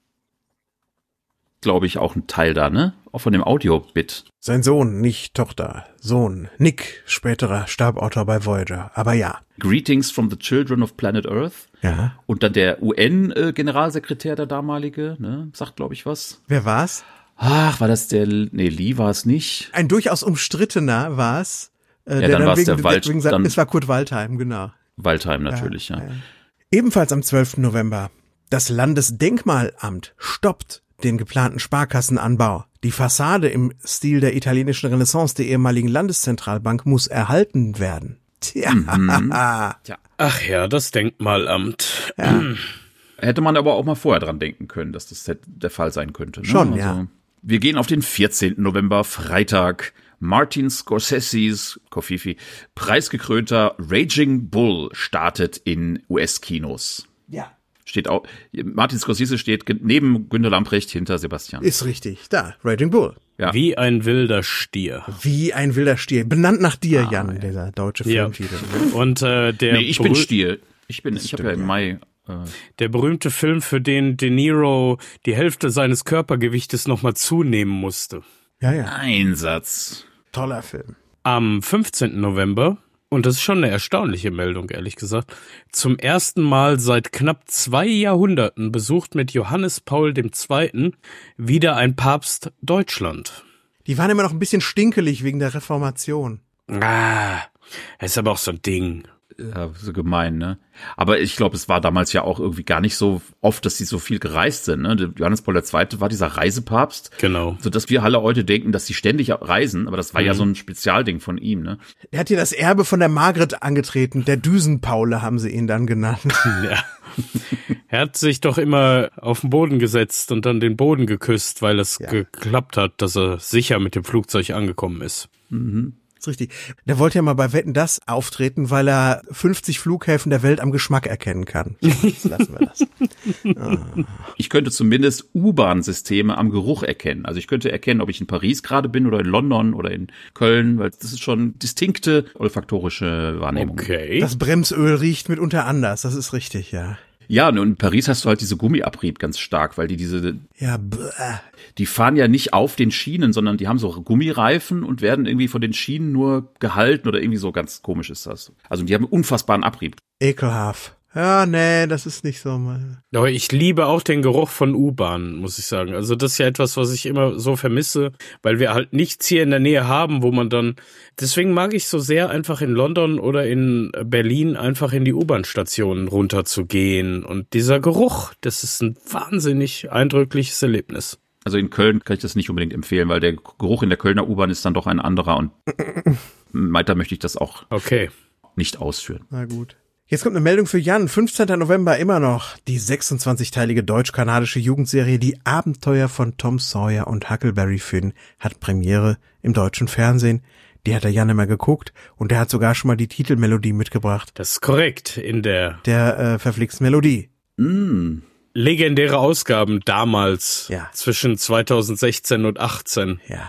Glaube ich, auch ein Teil da, ne? Auch von dem Audio-Bit. Sein Sohn, nicht Tochter. Sohn, Nick, späterer Stabautor bei Voyager. Aber ja. Greetings from the Children of Planet Earth. Ja. Und dann der U N-Generalsekretär, der damalige, ne? Sagt, glaube ich, was. Wer war's? Ach, war das der, nee, Lee war es nicht. Ein durchaus umstrittener war's. Äh, ja, der dann, dann war es der Wald. Wegen, dann, es war Kurt Waldheim, genau. Waldheim natürlich, ja. ja. ja. Ebenfalls am zwölften November. Das Landesdenkmalamt stoppt den geplanten Sparkassenanbau. Die Fassade im Stil der italienischen Renaissance der ehemaligen Landeszentralbank muss erhalten werden. Tja. Mhm. Tja. Ach ja, das Denkmalamt. Ja. Hätte man aber auch mal vorher dran denken können, dass das der Fall sein könnte. Ne? Schon, also, ja. Wir gehen auf den vierzehnten November, Freitag. Martin Scorseses, Kofifi, preisgekrönter Raging Bull startet in U S-Kinos. Ja. Steht auch, Martin Scorsese steht neben Günter Lamprecht hinter Sebastian. Ist richtig, da, Raging Bull. Ja. Wie ein wilder Stier. Wie ein wilder Stier. Benannt nach dir, ah, Jan, ja. dieser deutsche Filmtitel. Ja. Und äh, der Nee, ich bin Stier. Ich bin, ich habe ja im Mai. Äh, der berühmte Film, für den De Niro die Hälfte seines Körpergewichtes nochmal zunehmen musste. Ja, ja. Ein Satz. Toller Film. Am fünfzehnten November, und das ist schon eine erstaunliche Meldung, ehrlich gesagt, zum ersten Mal seit knapp zwei Jahrhunderten besucht mit Johannes Paul der Zweite. wieder ein Papst Deutschland. Die waren immer noch ein bisschen stinkelig wegen der Reformation. Ah, das ist aber auch so ein Ding. Ja, so gemein, ne? Aber ich glaube, es war damals ja auch irgendwie gar nicht so oft, dass sie so viel gereist sind, ne? Johannes Paul der Zweite war dieser Reisepapst. Genau. Sodass wir alle heute denken, dass sie ständig reisen, aber das war mhm. ja so ein Spezialding von ihm, ne? Er hat hier das Erbe von der Margret angetreten, der Düsenpaule haben sie ihn dann genannt. Ja. Er hat sich doch immer auf den Boden gesetzt und dann den Boden geküsst, weil es ja. geklappt hat, dass er sicher mit dem Flugzeug angekommen ist. Mhm. Ist richtig. Der wollte ja mal bei Wetten, dass auftreten, weil er fünfzig Flughäfen der Welt am Geschmack erkennen kann. Jetzt lassen wir das. Oh. Ich könnte zumindest U-Bahn-Systeme am Geruch erkennen. Also ich könnte erkennen, ob ich in Paris gerade bin oder in London oder in Köln, weil das ist schon distinkte olfaktorische Wahrnehmung. Okay. Das Bremsöl riecht mitunter anders, das ist richtig, ja. Ja, und in Paris hast du halt diese Gummiabrieb ganz stark, weil die diese, ja, bäh. die fahren ja nicht auf den Schienen, sondern die haben so Gummireifen und werden irgendwie von den Schienen nur gehalten oder irgendwie so, ganz komisch ist das. Also die haben einen unfassbaren Abrieb. Ekelhaft. Ja, nee, das ist nicht so mal. Aber ich liebe auch den Geruch von U-Bahn, muss ich sagen. Also das ist ja etwas, was ich immer so vermisse, weil wir halt nichts hier in der Nähe haben, wo man dann, deswegen mag ich so sehr einfach in London oder in Berlin einfach in die U-Bahn-Stationen runterzugehen. Und dieser Geruch, das ist ein wahnsinnig eindrückliches Erlebnis. Also in Köln kann ich das nicht unbedingt empfehlen, weil der Geruch in der Kölner U-Bahn ist dann doch ein anderer und weiter möchte ich das auch okay. nicht ausführen. Na gut. Jetzt kommt eine Meldung für Jan. fünfzehnten November immer noch. Die sechsundzwanzigteilige deutsch-kanadische Jugendserie Die Abenteuer von Tom Sawyer und Huckleberry Finn hat Premiere im deutschen Fernsehen. Die hat der Jan immer geguckt und der hat sogar schon mal die Titelmelodie mitgebracht. Das ist korrekt in der... Der äh, verflixten Melodie. Mm. Legendäre Ausgaben damals. Ja. Zwischen zweitausendsechzehn und achtzehn. Ja.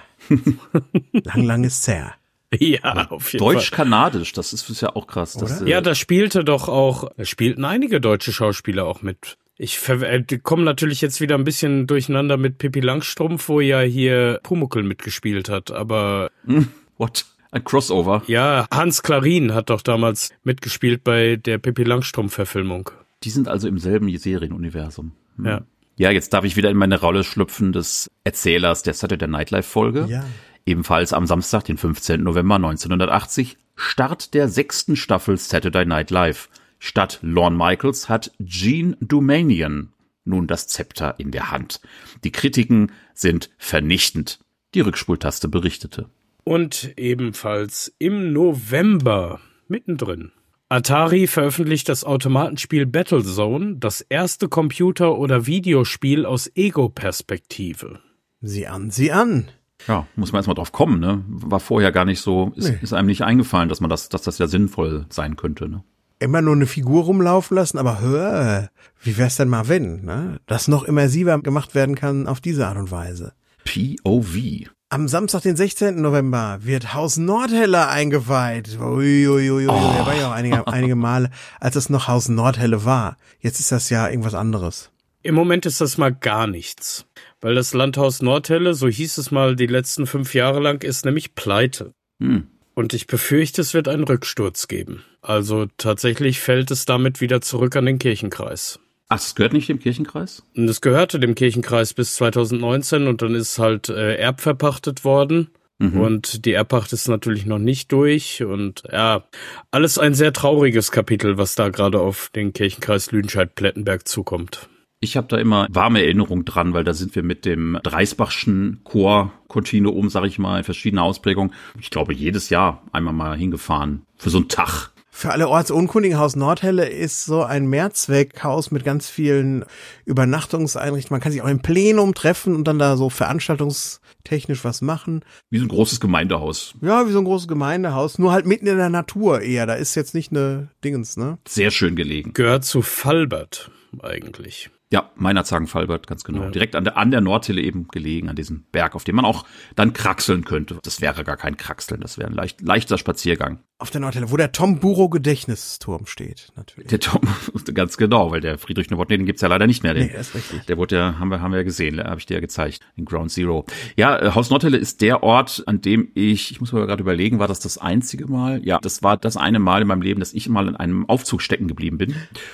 lang, lang ist's her. Ja, auf jeden Fall. Deutsch-Kanadisch, das ist, ist ja auch krass. Dass, ja, da spielte doch auch, da spielten einige deutsche Schauspieler auch mit. Ich äh, komme natürlich jetzt wieder ein bisschen durcheinander mit Pippi Langstrumpf, wo ja hier Pumuckl mitgespielt hat, aber... What? Ein Crossover? Ja, Hans Klarin hat doch damals mitgespielt bei der Pippi Langstrumpf-Verfilmung. Die sind also im selben Serienuniversum. Hm. Ja. Ja, jetzt darf ich wieder in meine Rolle schlüpfen des Erzählers der Saturday Night Live-Folge. Ja. Ebenfalls am Samstag, den fünfzehnten November neunzehnhundertachtzig, Start der sechsten Staffel Saturday Night Live. Statt Lorne Michaels hat Gene Dumanian nun das Zepter in der Hand. Die Kritiken sind vernichtend. Die Rückspultaste berichtete. Und ebenfalls im November, mittendrin, Atari veröffentlicht das Automatenspiel Battlezone, das erste Computer- oder Videospiel aus Ego-Perspektive. Sieh an, sieh an. Ja, muss man erstmal drauf kommen, ne? War vorher gar nicht so, ist, nee. ist einem nicht eingefallen, dass man das, dass das ja sinnvoll sein könnte, ne? Immer nur eine Figur rumlaufen lassen, aber hör, wie wär's denn mal wenn, ne? Das noch immersiver gemacht werden kann auf diese Art und Weise. P O V. Am Samstag, den sechzehnten November, wird Haus Nordhelle eingeweiht. Uiuiui, oh. Der war ja auch einige, einige Male, als es noch Haus Nordhelle war. Jetzt ist das ja irgendwas anderes. Im Moment ist das mal gar nichts. Weil das Landhaus Nordhelle, so hieß es mal die letzten fünf Jahre lang, ist nämlich pleite. Hm. Und ich befürchte, es wird einen Rücksturz geben. Also tatsächlich fällt es damit wieder zurück an den Kirchenkreis. Ach, das gehört nicht dem Kirchenkreis? Und es gehörte dem Kirchenkreis bis zweitausendneunzehn und dann ist halt äh, erbverpachtet worden. Mhm. Und die Erbpacht ist natürlich noch nicht durch. Und ja, alles ein sehr trauriges Kapitel, was da gerade auf den Kirchenkreis Lüdenscheid-Plettenberg zukommt. Ich habe da immer warme Erinnerungen dran, weil da sind wir mit dem Dreisbachschen Chor-Kontinuum, sag ich mal, in verschiedenen Ausprägungen, ich glaube, jedes Jahr einmal mal hingefahren. Für so einen Tag. Für alle Ortsunkundigen, Haus Nordhelle ist so ein Mehrzweckhaus mit ganz vielen Übernachtungseinrichtungen. Man kann sich auch im Plenum treffen und dann da so veranstaltungstechnisch was machen. Wie so ein großes Gemeindehaus. Ja, wie so ein großes Gemeindehaus. Nur halt mitten in der Natur eher. Da ist jetzt nicht eine Dingens, ne? Sehr schön gelegen. Gehört zu Valbert eigentlich. Ja, Meinerzhagen-Valbert, ganz genau. Ja. Direkt an der, an der Nordhille eben gelegen, an diesem Berg, auf dem man auch dann kraxeln könnte. Das wäre gar kein Kraxeln, das wäre ein leicht, leichter Spaziergang. Auf der Nordhille, wo der Tom Buro Gedächtnisturm steht, natürlich. Der Tom, ganz genau, weil der Friedrich Nowotny, den gibt's ja leider nicht mehr. Den, nee, das ist richtig. Der wurde ja, haben wir, haben wir ja gesehen, habe ich dir ja gezeigt, in Ground Zero. Ja, Haus Nordhille ist der Ort, an dem ich, ich muss mir gerade überlegen, war das das einzige Mal? Ja, das war das eine Mal in meinem Leben, dass ich mal in einem Aufzug stecken geblieben bin.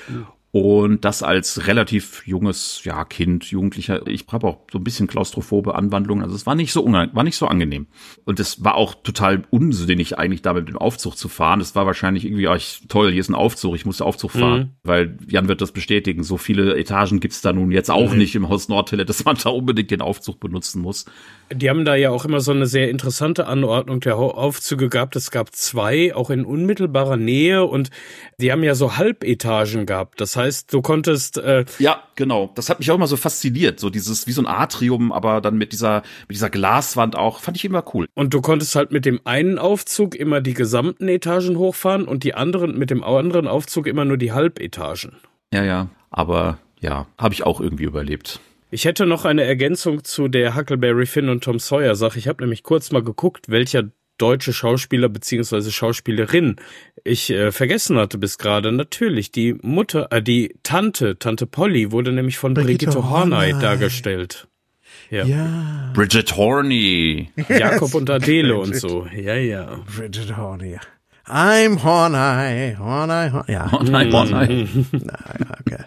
Und das als relativ junges, ja, Kind, Jugendlicher. Ich habe auch so ein bisschen klaustrophobe Anwandlungen. Also es war nicht so unang- war nicht so angenehm. Und es war auch total unsinnig, eigentlich da mit dem Aufzug zu fahren. Es war wahrscheinlich irgendwie, ach, toll, hier ist ein Aufzug, ich muss den Aufzug fahren. Mhm. Weil Jan wird das bestätigen. So viele Etagen gibt's da nun jetzt auch mhm. nicht im Haus Nordhille, dass man da unbedingt den Aufzug benutzen muss. Die haben da ja auch immer so eine sehr interessante Anordnung der Aufzüge gehabt. Es gab zwei, auch in unmittelbarer Nähe. Und die haben ja so Halbetagen gehabt. Das heißt, du konntest äh ja, genau. Das hat mich auch immer so fasziniert. So dieses, wie so ein Atrium, aber dann mit dieser, mit dieser Glaswand auch. Fand ich immer cool. Und du konntest halt mit dem einen Aufzug immer die gesamten Etagen hochfahren und die anderen, mit dem anderen Aufzug immer nur die Halbetagen. Ja, ja. Aber ja, habe ich auch irgendwie überlebt. Ich hätte noch eine Ergänzung zu der Huckleberry Finn und Tom Sawyer Sache. Ich habe nämlich kurz mal geguckt, welcher deutsche Schauspieler bzw. Schauspielerin ich äh, vergessen hatte bis gerade. Natürlich, die Mutter, äh, die Tante, Tante Polly wurde nämlich von Brigitte, Brigitte Horney dargestellt. Ja. ja. Bridget Horney. Jakob und Adele und so. Ja, ja. Bridget Horney. I'm Horney, Horney, Horney. Ja. Horney, Horney. Na, okay.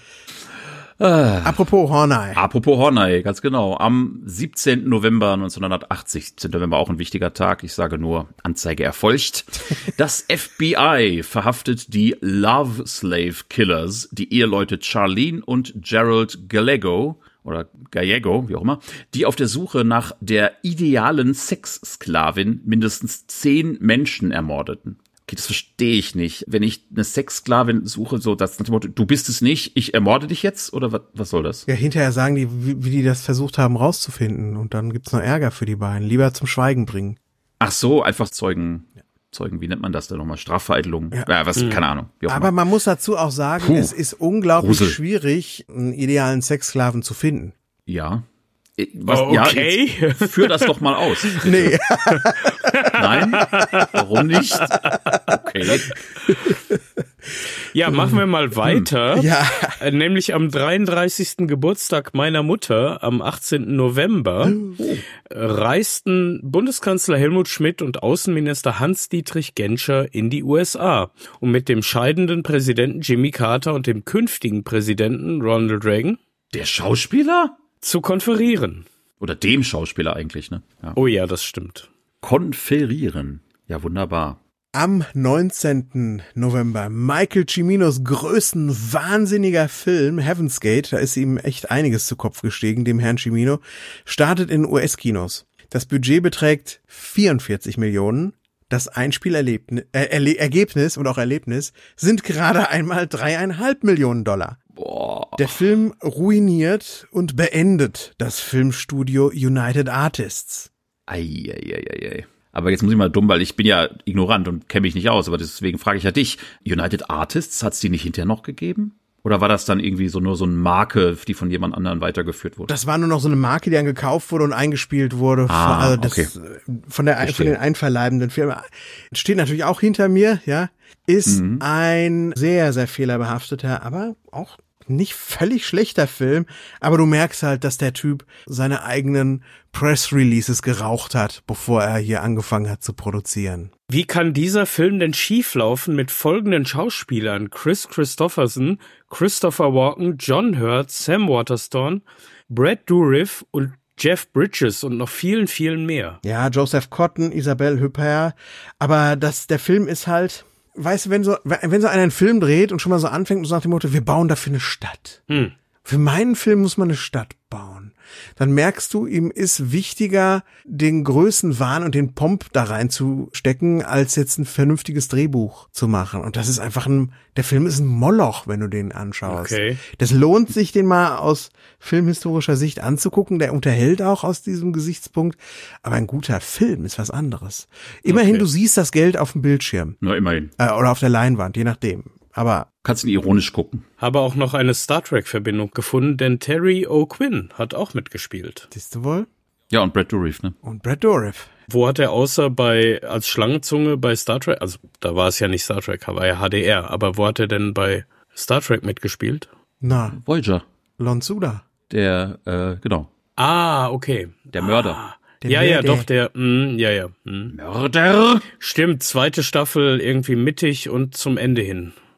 Äh, Apropos Horney. Apropos Horney, ganz genau. Am siebzehnten November neunzehnhundertachtzig, siebzehnten November auch ein wichtiger Tag, ich sage nur, Anzeige erfolgt. Das F B I verhaftet die Love Slave Killers, die Eheleute Charlene und Gerald Gallego, oder Gallego, wie auch immer, die auf der Suche nach der idealen Sexsklavin mindestens zehn Menschen ermordeten. Okay, das verstehe ich nicht. Wenn ich eine Sexsklavin suche, so das nach dem Motto, du bist es nicht, ich ermorde dich jetzt, oder was, was soll das? Ja, hinterher sagen die, wie, wie die das versucht haben rauszufinden, und dann gibt's noch Ärger für die beiden. Lieber zum Schweigen bringen. Ach so, einfach Zeugen, Zeugen, wie nennt man das denn nochmal? Strafvereitelung? Ja, ja was, mhm. keine Ahnung. Wie auch Aber immer. Man muss dazu auch sagen, Puh. es ist unglaublich Grusel. schwierig, einen idealen Sexsklaven zu finden. Ja. Was, okay. Ja, führ das doch mal aus. Bitte. Nee. Nein? Warum nicht? Okay. Ja, machen wir mal weiter. Ja. Nämlich am dreiunddreißigsten Geburtstag meiner Mutter, am achtzehnten November, oh. reisten Bundeskanzler Helmut Schmidt und Außenminister Hans-Dietrich Genscher in die U S A, um mit dem scheidenden Präsidenten Jimmy Carter und dem künftigen Präsidenten Ronald Reagan, der Schauspieler, zu konferieren. Oder dem Schauspieler eigentlich, ne? Ja. Oh ja, das stimmt. Konferieren. Ja, wunderbar. Am neunzehnten November Michael Ciminos größten wahnsinniger Film Heaven's Gate, da ist ihm echt einiges zu Kopf gestiegen, dem Herrn Cimino, startet in U S-Kinos. Das Budget beträgt vierundvierzig Millionen. Das Einspielerlebnis äh, Erle- Ergebnis und auch Erlebnis sind gerade einmal dreieinhalb Millionen Dollar. Boah. Der Film ruiniert und beendet das Filmstudio United Artists. Eieieiei. Aber jetzt muss ich mal dumm, weil ich bin ja ignorant und kenne mich nicht aus, aber deswegen frage ich ja dich. United Artists, hat's die nicht hinterher noch gegeben? Oder war das dann irgendwie so nur so eine Marke, die von jemand anderem weitergeführt wurde? Das war nur noch so eine Marke, die dann gekauft wurde und eingespielt wurde. Ah, von, also das, okay. von der Verstehe. von den einverleibenden Firmen. Steht natürlich auch hinter mir, ja. Ist mhm. ein sehr, sehr fehlerbehafteter, aber auch nicht völlig schlechter Film, aber du merkst halt, dass der Typ seine eigenen Press-Releases geraucht hat, bevor er hier angefangen hat zu produzieren. Wie kann dieser Film denn schieflaufen mit folgenden Schauspielern? Chris Christopherson, Christopher Walken, John Hurt, Sam Waterston, Brad Dourif und Jeff Bridges und noch vielen, vielen mehr. Ja, Joseph Cotten, Isabelle Huppert, aber das, der Film ist halt, weißt du, wenn so, wenn so einer einen Film dreht und schon mal so anfängt und so nach dem Motto, wir bauen dafür eine Stadt. Hm. Für meinen Film muss man eine Stadt bauen. Dann merkst du, ihm ist wichtiger, den Größenwahn und den Pomp da reinzustecken, als jetzt ein vernünftiges Drehbuch zu machen. Und das ist einfach ein, der Film ist ein Moloch, wenn du den anschaust. Okay. Das lohnt sich, den mal aus filmhistorischer Sicht anzugucken. Der unterhält auch aus diesem Gesichtspunkt. Aber ein guter Film ist was anderes. Immerhin, okay. Du siehst das Geld auf dem Bildschirm. Na, immerhin. Äh, oder auf der Leinwand, je nachdem. Aber kannst ihn ironisch gucken. Habe auch noch eine Star Trek-Verbindung gefunden, denn Terry O'Quinn hat auch mitgespielt. Siehst du wohl? Ja, und Brad Dourif, ne? Und Brad Dourif. Wo hat er außer bei als Schlangenzunge bei Star Trek, also da war es ja nicht Star Trek, war ja H D R, aber wo hat er denn bei Star Trek mitgespielt? Na, Voyager. Lon Suda. Der, äh, genau. Ah, okay. Der Mörder. Ah. Ja, ja, doch, der, mh, ja, ja. Mh. Mörder? Stimmt, zweite Staffel irgendwie mittig und zum Ende hin.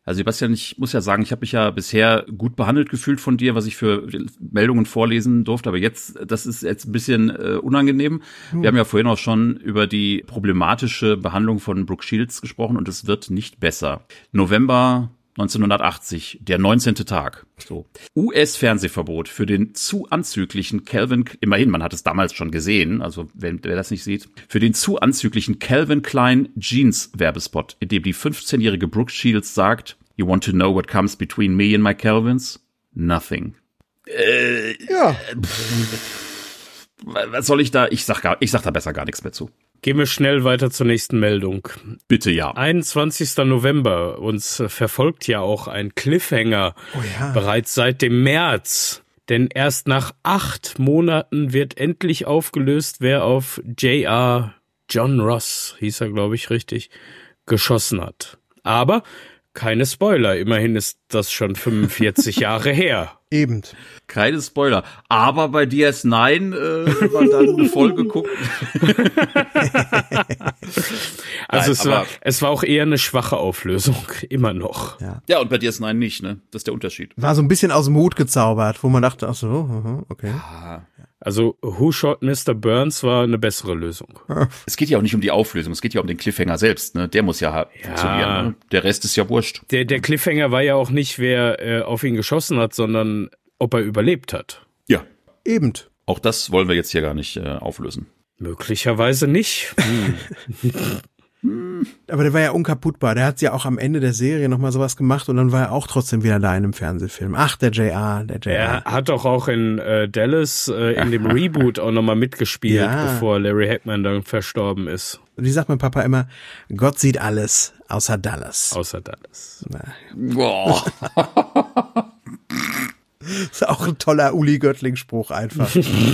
Also Sebastian, ich muss ja sagen, ich habe mich ja bisher gut behandelt gefühlt von dir, was ich für Meldungen vorlesen durfte. Aber jetzt, das ist jetzt ein bisschen äh, unangenehm. Hm. Wir haben ja vorhin auch schon über die problematische Behandlung von Brooke Shields gesprochen und es wird nicht besser. November neunzehnhundertachtzig, der neunzehnte Tag. So. U S-Fernsehverbot für den zu anzüglichen Calvin, immerhin, man hat es damals schon gesehen, also wer, wer das nicht sieht, für den zu anzüglichen Calvin Klein Jeans Werbespot, in dem die fünfzehnjährige Brooke Shields sagt, "You want to know what comes between me and my Calvins? Nothing." Äh, ja. Was soll ich da? Ich sag gar, ich sag da besser gar nichts mehr zu. Gehen wir schnell weiter zur nächsten Meldung. Bitte, ja. einundzwanzigster November. Uns verfolgt ja auch ein Cliffhanger. Oh ja. Bereits seit dem März. Denn erst nach acht Monaten wird endlich aufgelöst, wer auf J R John Ross, hieß er, glaube ich, richtig, geschossen hat. Aber keine Spoiler. Immerhin ist das schon fünfundvierzig Jahre her. Eben. Keine Spoiler. Aber bei D S neun, äh, wenn man dann eine Folge guckt. Also Nein, es war, es war auch eher eine schwache Auflösung. Immer noch. Ja. Ja, und bei D S neun nicht, ne? Das ist der Unterschied. War so ein bisschen aus dem Hut gezaubert, wo man dachte, ach so, okay. Ah. Also Who Shot Mister Burns war eine bessere Lösung. Es geht ja auch nicht um die Auflösung, es geht ja um den Cliffhanger selbst, ne? Der muss ja, ja. funktionieren, ne? Der Rest ist ja wurscht. Der, der Cliffhanger war ja auch nicht, wer äh, auf ihn geschossen hat, sondern ob er überlebt hat. Ja. Eben. Auch das wollen wir jetzt hier gar nicht äh, auflösen. Möglicherweise nicht. Hm. Aber der war ja unkaputtbar. Der hat ja auch am Ende der Serie nochmal sowas gemacht und dann war er auch trotzdem wieder da in einem Fernsehfilm. Ach, der J R, der J R. Er hat doch auch in äh, Dallas äh, in dem Reboot auch nochmal mitgespielt, Ja. bevor Larry Hackman dann verstorben ist. Wie sagt mein Papa immer, Gott sieht alles, außer Dallas. Außer Dallas. Boah. Ist auch ein toller Uli Göttling-Spruch einfach.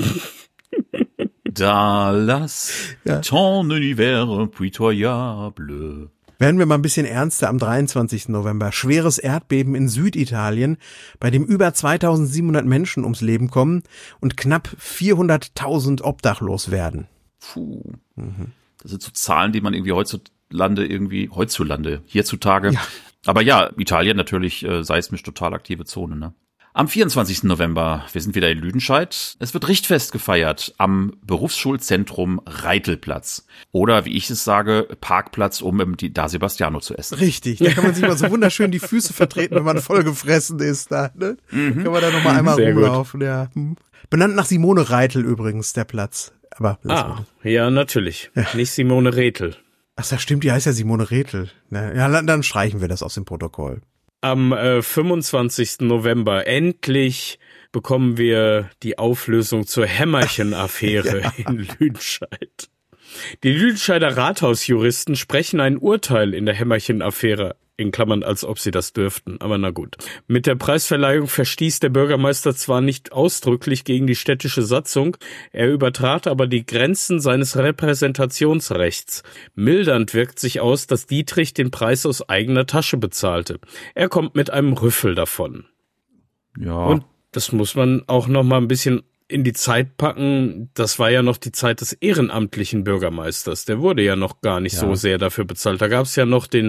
Dallas, Ja. ton univers impitoyable. Werden wir mal ein bisschen ernster am dreiundzwanzigsten November. Schweres Erdbeben in Süditalien, bei dem über zweitausendsiebenhundert Menschen ums Leben kommen und knapp vierhunderttausend obdachlos werden. Puh. Mhm. Das sind so Zahlen, die man irgendwie heutzutage irgendwie, heutzutage, hierzutage. Ja. Aber ja, Italien natürlich äh, seismisch total aktive Zone, ne? Am vierundzwanzigsten November, wir sind wieder in Lüdenscheid, es wird Richtfest gefeiert am Berufsschulzentrum Reitelplatz. Oder, wie ich es sage, Parkplatz, um im Da Sebastiano zu essen. Richtig, da kann man sich mal so wunderschön die Füße vertreten, wenn man voll gefressen ist. Da, ne? Mhm. Kann man da nochmal einmal Sehr rumlaufen. Ja. Benannt nach Simone Reitel übrigens, der Platz. Aber Ah, ja, natürlich. Nicht Simone Rethel. ach, das stimmt, die heißt ja Simone Reitel. Ja, dann streichen wir das aus dem Protokoll. Am äh, fünfundzwanzigsten November endlich bekommen wir die Auflösung zur Hämmerchen-Affäre ja. in Lüdenscheid. Die Lüdenscheider Rathausjuristen sprechen ein Urteil in der Hämmerchen-Affäre, in Klammern, als ob sie das dürften, aber na gut. Mit der Preisverleihung verstieß der Bürgermeister zwar nicht ausdrücklich gegen die städtische Satzung, er übertrat aber die Grenzen seines Repräsentationsrechts. Mildernd wirkt sich aus, dass Dietrich den Preis aus eigener Tasche bezahlte. Er kommt mit einem Rüffel davon. Ja. Und das muss man auch noch mal ein bisschen in die Zeit packen. Das war ja noch die Zeit des ehrenamtlichen Bürgermeisters. Der wurde ja noch gar nicht Ja. so sehr dafür bezahlt. Da gab es ja noch den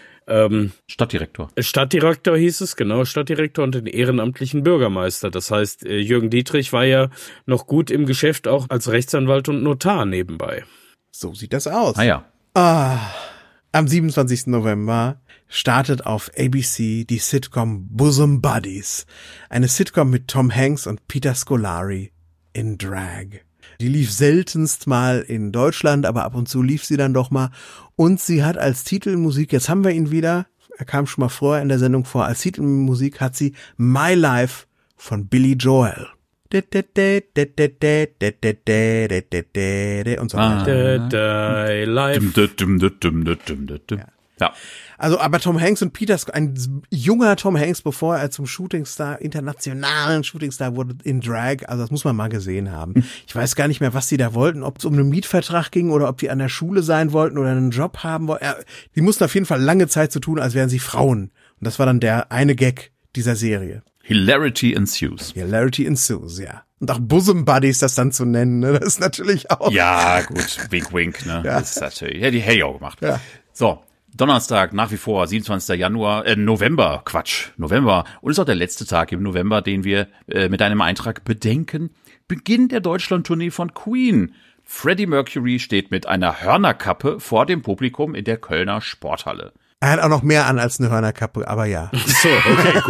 ähm, Stadtdirektor. Stadtdirektor hieß es, genau, Stadtdirektor und den ehrenamtlichen Bürgermeister. Das heißt, äh, Jürgen Dietrich war ja noch gut im Geschäft, auch als Rechtsanwalt und Notar nebenbei. So sieht das aus. Ah ja. Ah, am siebenundzwanzigsten November startet auf A B C die Sitcom Bosom Buddies. Eine Sitcom mit Tom Hanks und Peter Scolari in Drag. Die lief seltenst mal in Deutschland, aber ab und zu lief sie dann doch mal. Und sie hat als Titelmusik, jetzt haben wir ihn wieder, er kam schon mal vorher in der Sendung vor, als Titelmusik hat sie My Life von Billy Joel. Und so Ah. weiter. Da, da, live. Dum, dum, dum, dum, dum, dum, dum, dum. Ja. Also, aber Tom Hanks und Peter, Sc- ein junger Tom Hanks, bevor er zum Shootingstar, internationalen Shootingstar wurde in Drag, also das muss man mal gesehen haben. Ich weiß gar nicht mehr, was die da wollten, ob es um einen Mietvertrag ging oder ob die an der Schule sein wollten oder einen Job haben wollten. Ja, die mussten auf jeden Fall lange Zeit so tun, als wären sie Frauen. Und das war dann der eine Gag dieser Serie. Hilarity ensues. Hilarity ensues, ja. Und auch Bosom Buddies das dann zu nennen, ne? Das ist natürlich auch. Ja, gut. Wink, wink, ne? Ja. Das ist natürlich, ja, die hätte ich auch gemacht. Ja. So. Donnerstag, nach wie vor, siebenundzwanzigster Januar, äh, November, Quatsch, November. Und ist auch der letzte Tag im November, den wir äh, mit einem Eintrag bedenken. Beginn der Deutschlandtournee von Queen. Freddie Mercury steht mit einer Hörnerkappe vor dem Publikum in der Kölner Sporthalle. Er hat auch noch mehr an als eine Hörnerkappe, aber ja. So, okay,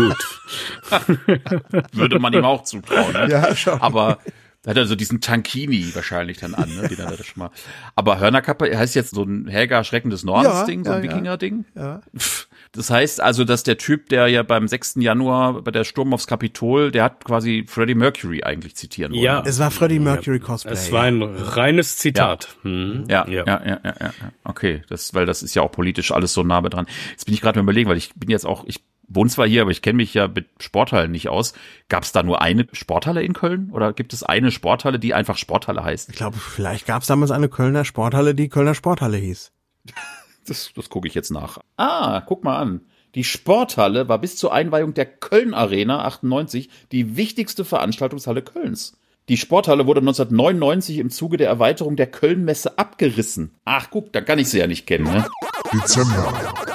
gut. Würde man ihm auch zutrauen, ne? Ja, schon. Aber da hat er so diesen Tankini wahrscheinlich dann an, ne? Den hat er schon mal. Aber Hörnerkappe heißt jetzt so ein Helga Schrecken des Nordens-Ding, Ja, so ein ja, Wikinger-Ding. Ja. Das heißt also, dass der Typ, der ja beim sechsten Januar bei der Sturm aufs Kapitol, der hat quasi Freddie Mercury eigentlich zitieren wollen. Ja. Es war Freddie Mercury Cosplay. Es war ein reines Zitat. Ja. Hm. Ja, ja, ja, ja, ja, ja. Okay, das, weil das ist ja auch politisch alles so nah dran. Jetzt bin ich gerade mal überlegen, weil ich bin jetzt auch, ich wohne zwar hier, aber ich kenne mich ja mit Sporthallen nicht aus. Gab es da nur eine Sporthalle in Köln? Oder gibt es eine Sporthalle, die einfach Sporthalle heißt? Ich glaube, vielleicht gab es damals eine Kölner Sporthalle, die Kölner Sporthalle hieß. Das, das gucke ich jetzt nach. Ah, guck mal an. Die Sporthalle war bis zur Einweihung der Köln Arena achtundneunzig die wichtigste Veranstaltungshalle Kölns. Die Sporthalle wurde neunzehnhundertneunundneunzig im Zuge der Erweiterung der Kölnmesse abgerissen. Ach, guck, da kann ich sie ja nicht kennen, ne? Dezember.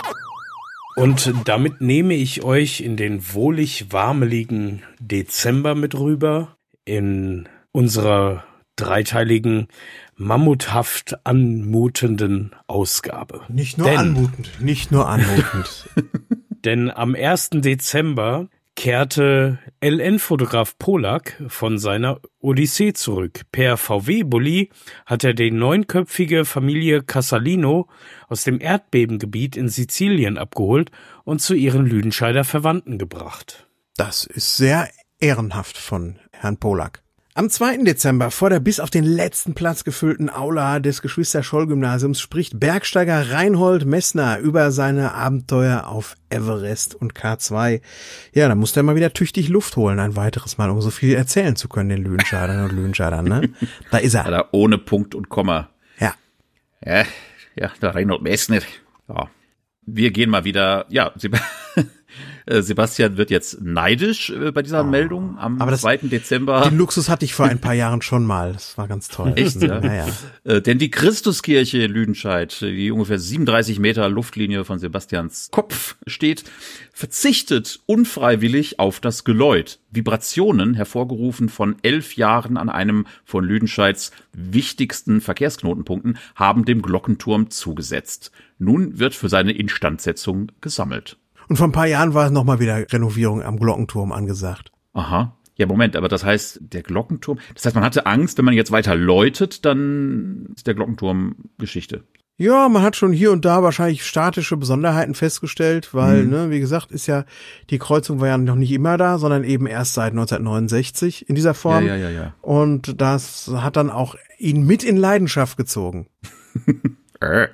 Und damit nehme ich euch in den wohlig warmeligen Dezember mit rüber, in unserer dreiteiligen, mammuthaft anmutenden Ausgabe. Nicht nur Denn- anmutend, nicht nur anmutend. Denn am ersten Dezember kehrte L N-Fotograf Polak von seiner Odyssee zurück. Per V W-Bulli hat er die neunköpfige Familie Casalino aus dem Erdbebengebiet in Sizilien abgeholt und zu ihren Lüdenscheider Verwandten gebracht. Das ist sehr ehrenhaft von Herrn Polak. Am zweiten Dezember vor der bis auf den letzten Platz gefüllten Aula des Geschwister-Scholl-Gymnasiums spricht Bergsteiger Reinhold Messner über seine Abenteuer auf Everest und K zwei. Ja, da musste er mal wieder tüchtig Luft holen, ein weiteres Mal, um so viel erzählen zu können, den Lüdenscheidern und Lüdenscheidern, ne? Da ist er. Oder ohne Punkt und Komma. Ja. Ja, ja, der Reinhold Messner. Ja. Wir gehen mal wieder, ja, Seb- Sebastian wird jetzt neidisch äh, bei dieser Meldung am aber das- zweiten Dezember. Den Luxus hatte ich vor ein paar Jahren schon mal. Das war ganz toll. Echt, ja? Ja, ja. Äh, denn die Christuskirche in Lüdenscheid, die ungefähr siebenunddreißig Meter Luftlinie von Sebastians Kopf steht, verzichtet unfreiwillig auf das Geläut. Vibrationen, hervorgerufen von elf Jahren an einem von Lüdenscheids wichtigsten Verkehrsknotenpunkten, haben dem Glockenturm zugesetzt. Nun wird für seine Instandsetzung gesammelt. Und vor ein paar Jahren war es nochmal wieder Renovierung am Glockenturm angesagt. Aha. Ja, Moment, aber das heißt, der Glockenturm, das heißt, man hatte Angst, wenn man jetzt weiter läutet, dann ist der Glockenturm Geschichte. Ja, man hat schon hier und da wahrscheinlich statische Besonderheiten festgestellt, weil, Mhm. ne, wie gesagt, ist ja, die Kreuzung war ja noch nicht immer da, sondern eben erst seit neunzehnhundertneunundsechzig in dieser Form. Ja, ja, ja, ja. Und das hat dann auch ihn mit in Leidenschaft gezogen. Äh.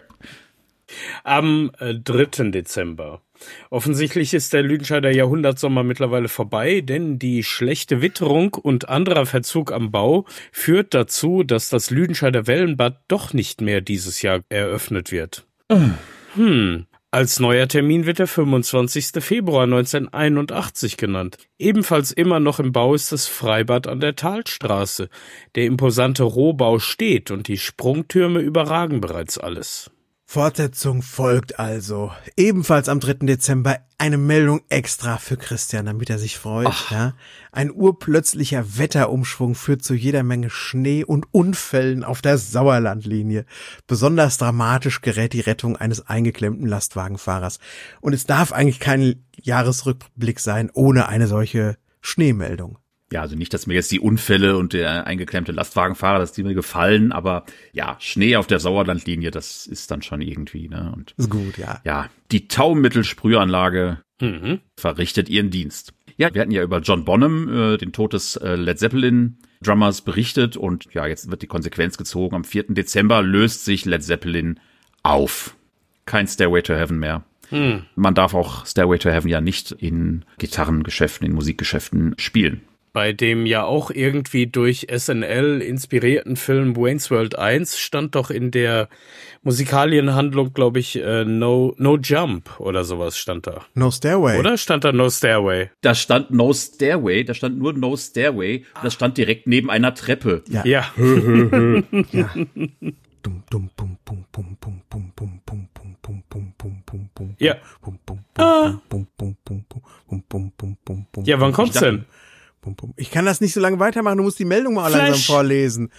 Am äh, dritten Dezember. Offensichtlich ist der Lüdenscheider Jahrhundertsommer mittlerweile vorbei, denn die schlechte Witterung und anderer Verzug am Bau führt dazu, dass das Lüdenscheider Wellenbad doch nicht mehr dieses Jahr eröffnet wird. Hm. Als neuer Termin wird der fünfundzwanzigster Februar neunzehnhunderteinundachtzig genannt. Ebenfalls immer noch im Bau ist das Freibad an der Talstraße. Der imposante Rohbau steht und die Sprungtürme überragen bereits alles. Fortsetzung folgt also. Ebenfalls am dritten Dezember eine Meldung extra für Christian, damit er sich freut. Ja. Ein urplötzlicher Wetterumschwung führt zu jeder Menge Schnee und Unfällen auf der Sauerlandlinie. Besonders dramatisch gerät die Rettung eines eingeklemmten Lastwagenfahrers. Und es darf eigentlich kein Jahresrückblick sein ohne eine solche Schneemeldung. Ja, also nicht, dass mir jetzt die Unfälle und der eingeklemmte Lastwagenfahrer, dass die mir gefallen, aber ja, Schnee auf der Sauerlandlinie, das ist dann schon irgendwie, ne? Und Ist gut, ja. ja, die Taumittelsprühanlage Mhm. verrichtet ihren Dienst. Ja, wir hatten ja über John Bonham, äh, den Tod des äh, Led Zeppelin Drummers, berichtet und ja, jetzt wird die Konsequenz gezogen. Am vierten Dezember löst sich Led Zeppelin auf. Kein Stairway to Heaven mehr. Hm. Man darf auch Stairway to Heaven ja nicht in Gitarrengeschäften, in Musikgeschäften spielen. Bei dem ja auch irgendwie durch S N L inspirierten Film Wayne's World eins stand doch in der Musikalienhandlung, glaube ich, äh, No No Jump oder sowas stand da. No Stairway. Oder stand da No Stairway? Da stand No Stairway, da stand nur No Stairway, das stand direkt neben einer Treppe. Ja. Ja. Ja. Dum, dum, bum, bum, bum, bum, bum, bum, bum, bum, bum, bum, bum, bum, bum, Ja. bum, bum, Ah. bum, bum, bum, bum, bum, bum, bum, bum, bum, Ja, wann bum, kommt's denn? bum, bum. Ich kann das nicht so lange weitermachen, du musst die Meldung mal Flash. langsam vorlesen.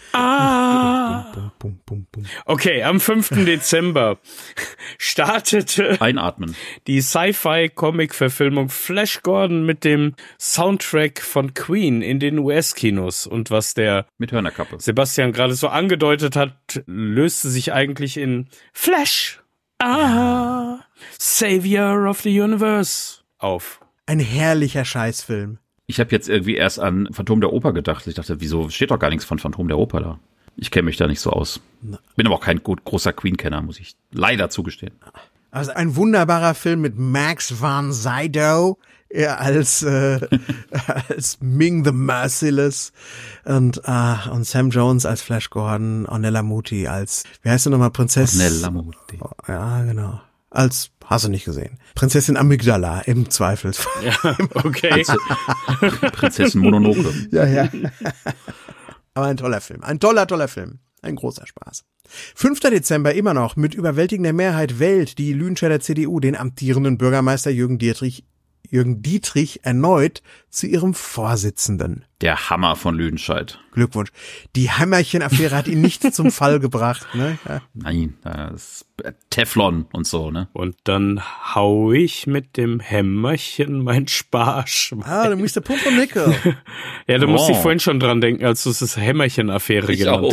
Ah. Bum, bum, bum, bum. Okay, am fünften Dezember startete Einatmen. die Sci-Fi-Comic-Verfilmung Flash Gordon mit dem Soundtrack von Queen in den U S-Kinos. Und was der Mit Hörnerkappe. Sebastian gerade so angedeutet hat, löste sich eigentlich in Flash, ah, Savior of the Universe auf. Ein herrlicher Scheißfilm. Ich habe jetzt irgendwie erst an Phantom der Oper gedacht. Ich dachte, wieso steht doch gar nichts von Phantom der Oper da? Ich kenne mich da nicht so aus. Bin aber auch kein gut großer Queen-Kenner, muss ich leider zugestehen. Also ein wunderbarer Film mit Max von Sydow äh, als äh, als Ming the Merciless und äh, und Sam Jones als Flash Gordon, Ornella Muti als, wie heißt sie nochmal, Prinzessin? Ornella Muti. Ja, genau. Als, hast du nicht gesehen. Prinzessin Amygdala im Zweifelsfall. Ja, okay. Prinzessin Mononoke. Ja, ja. Aber ein toller Film. Ein toller, toller Film. Ein großer Spaß. fünfter Dezember immer noch mit überwältigender Mehrheit wählt die Lüdenscheider C D U den amtierenden Bürgermeister Jürgen Dietrich, Jürgen Dietrich erneut zu ihrem Vorsitzenden. Der Hammer von Lüdenscheid. Glückwunsch. Die Hämmerchen-Affäre hat ihn nicht zum Fall gebracht. Ne? Ja. Nein, das ist Teflon und so, ne? Und dann hau ich mit dem Hämmerchen mein Sparschwein. Ah, du musst der Pumpernickel. Ja, du musst Oh. dich vorhin schon dran denken, als du es Hämmerchen-Affäre Ich genannt auch.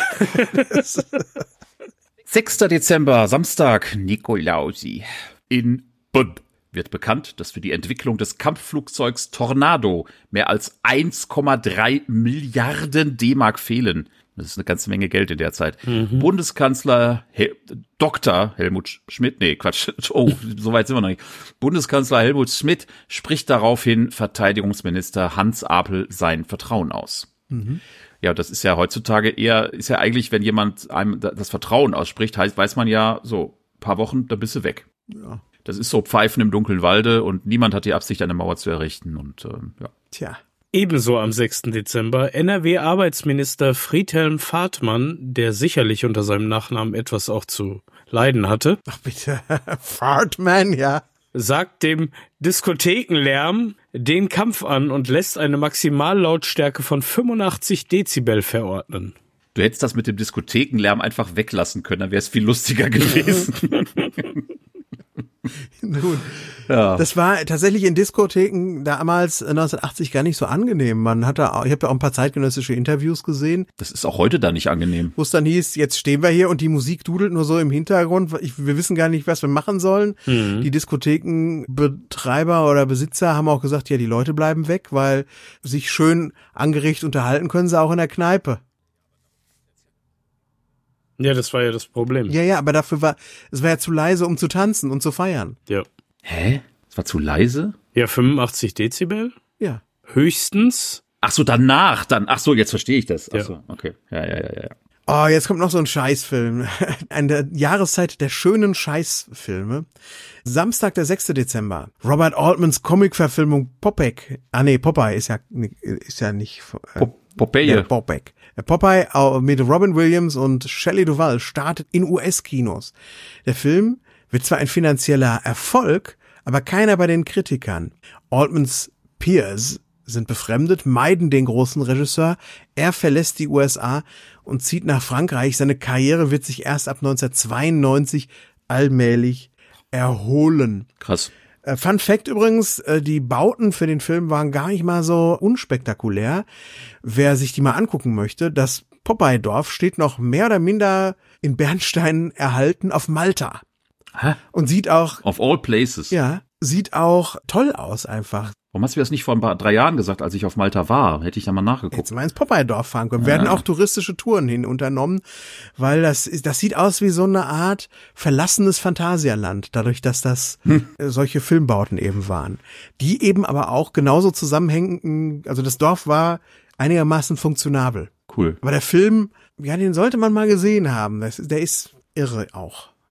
hast. sechster Dezember, Samstag, Nikolausi. In Bonn wird bekannt, dass für die Entwicklung des Kampfflugzeugs Tornado mehr als eins Komma drei Milliarden D-Mark fehlen. Das ist eine ganze Menge Geld in der Zeit. Mhm. Bundeskanzler Hel- Doktor Helmut Schmidt, nee, Quatsch, oh, so weit sind wir noch nicht. Bundeskanzler Helmut Schmidt spricht daraufhin Verteidigungsminister Hans Apel sein Vertrauen aus. Mhm. Ja, das ist ja heutzutage eher, ist ja eigentlich, wenn jemand einem das Vertrauen ausspricht, heißt, weiß man ja, so, paar Wochen, dann bist du weg. Ja. Das ist so Pfeifen im dunklen Walde und niemand hat die Absicht, eine Mauer zu errichten und, ähm, ja. Tja. Ebenso am sechsten Dezember N R W-Arbeitsminister Friedhelm Fahrtmann, der sicherlich unter seinem Nachnamen etwas auch zu leiden hatte, Ach bitte. Fartman, ja. sagt dem Diskothekenlärm den Kampf an und lässt eine Maximallautstärke von fünfundachtzig Dezibel verordnen. Du hättest das mit dem Diskothekenlärm einfach weglassen können, dann wäre es viel lustiger gewesen. Nun, Ja. das war tatsächlich in Diskotheken damals neunzehnhundertachtzig gar nicht so angenehm. Man hat da, ich habe ja auch ein paar zeitgenössische Interviews gesehen, Das ist auch heute da nicht angenehm. wo es dann hieß, jetzt stehen wir hier und die Musik dudelt nur so im Hintergrund. Ich, wir wissen gar nicht, was wir machen sollen. Mhm. Die Diskothekenbetreiber oder Besitzer haben auch gesagt, ja, die Leute bleiben weg, weil sich schön angeregt unterhalten können sie auch in der Kneipe. Ja, das war ja das Problem. Ja, ja, aber dafür war, es war ja zu leise, um zu tanzen und zu feiern. Ja, Hä? Das war zu leise? ja fünfundachtzig Dezibel? Ja. Höchstens. Ach so, danach dann. Ach so, jetzt verstehe ich das. Ach Ja. so, okay. Ja, ja, ja, ja. Oh, jetzt kommt noch so ein Scheißfilm. Eine Jahreszeit der schönen Scheißfilme. Samstag, der sechster Dezember. Robert Altmans Comicverfilmung Popeye. Ah nee, Popeye ist ja, ist ja nicht... Äh, Pop- Popeye. Ja, Popeye. Popeye äh, mit Robin Williams und Shelley Duvall startet in U S-Kinos. Der Film wird zwar ein finanzieller Erfolg, aber keiner bei den Kritikern. Altmans Peers sind befremdet, meiden den großen Regisseur. Er verlässt die U S A und zieht nach Frankreich. Seine Karriere wird sich erst ab neunzehnhundertzweiundneunzig allmählich erholen. Krass. Äh, Fun Fact übrigens, äh, die Bauten für den Film waren gar nicht mal so unspektakulär. Wer sich die mal angucken möchte, das Popeye-Dorf steht noch mehr oder minder in Bernstein erhalten auf Malta. Hä? Und sieht auch, Of all places. ja, sieht auch toll aus einfach. Warum hast du das nicht vor ein paar, drei Jahren gesagt, als ich auf Malta war? Hätte ich da mal nachgeguckt. Jetzt mal ins Popeye-Dorf fahren können. Werden auch touristische Touren hin unternommen, weil das ist, das sieht aus wie so eine Art verlassenes Phantasialand, dadurch, dass das hm. äh, solche Filmbauten eben waren. Die eben aber auch genauso zusammenhängen, also das Dorf war einigermaßen funktionabel. Cool. Aber der Film, ja, den sollte man mal gesehen haben. Das, der ist irre auch.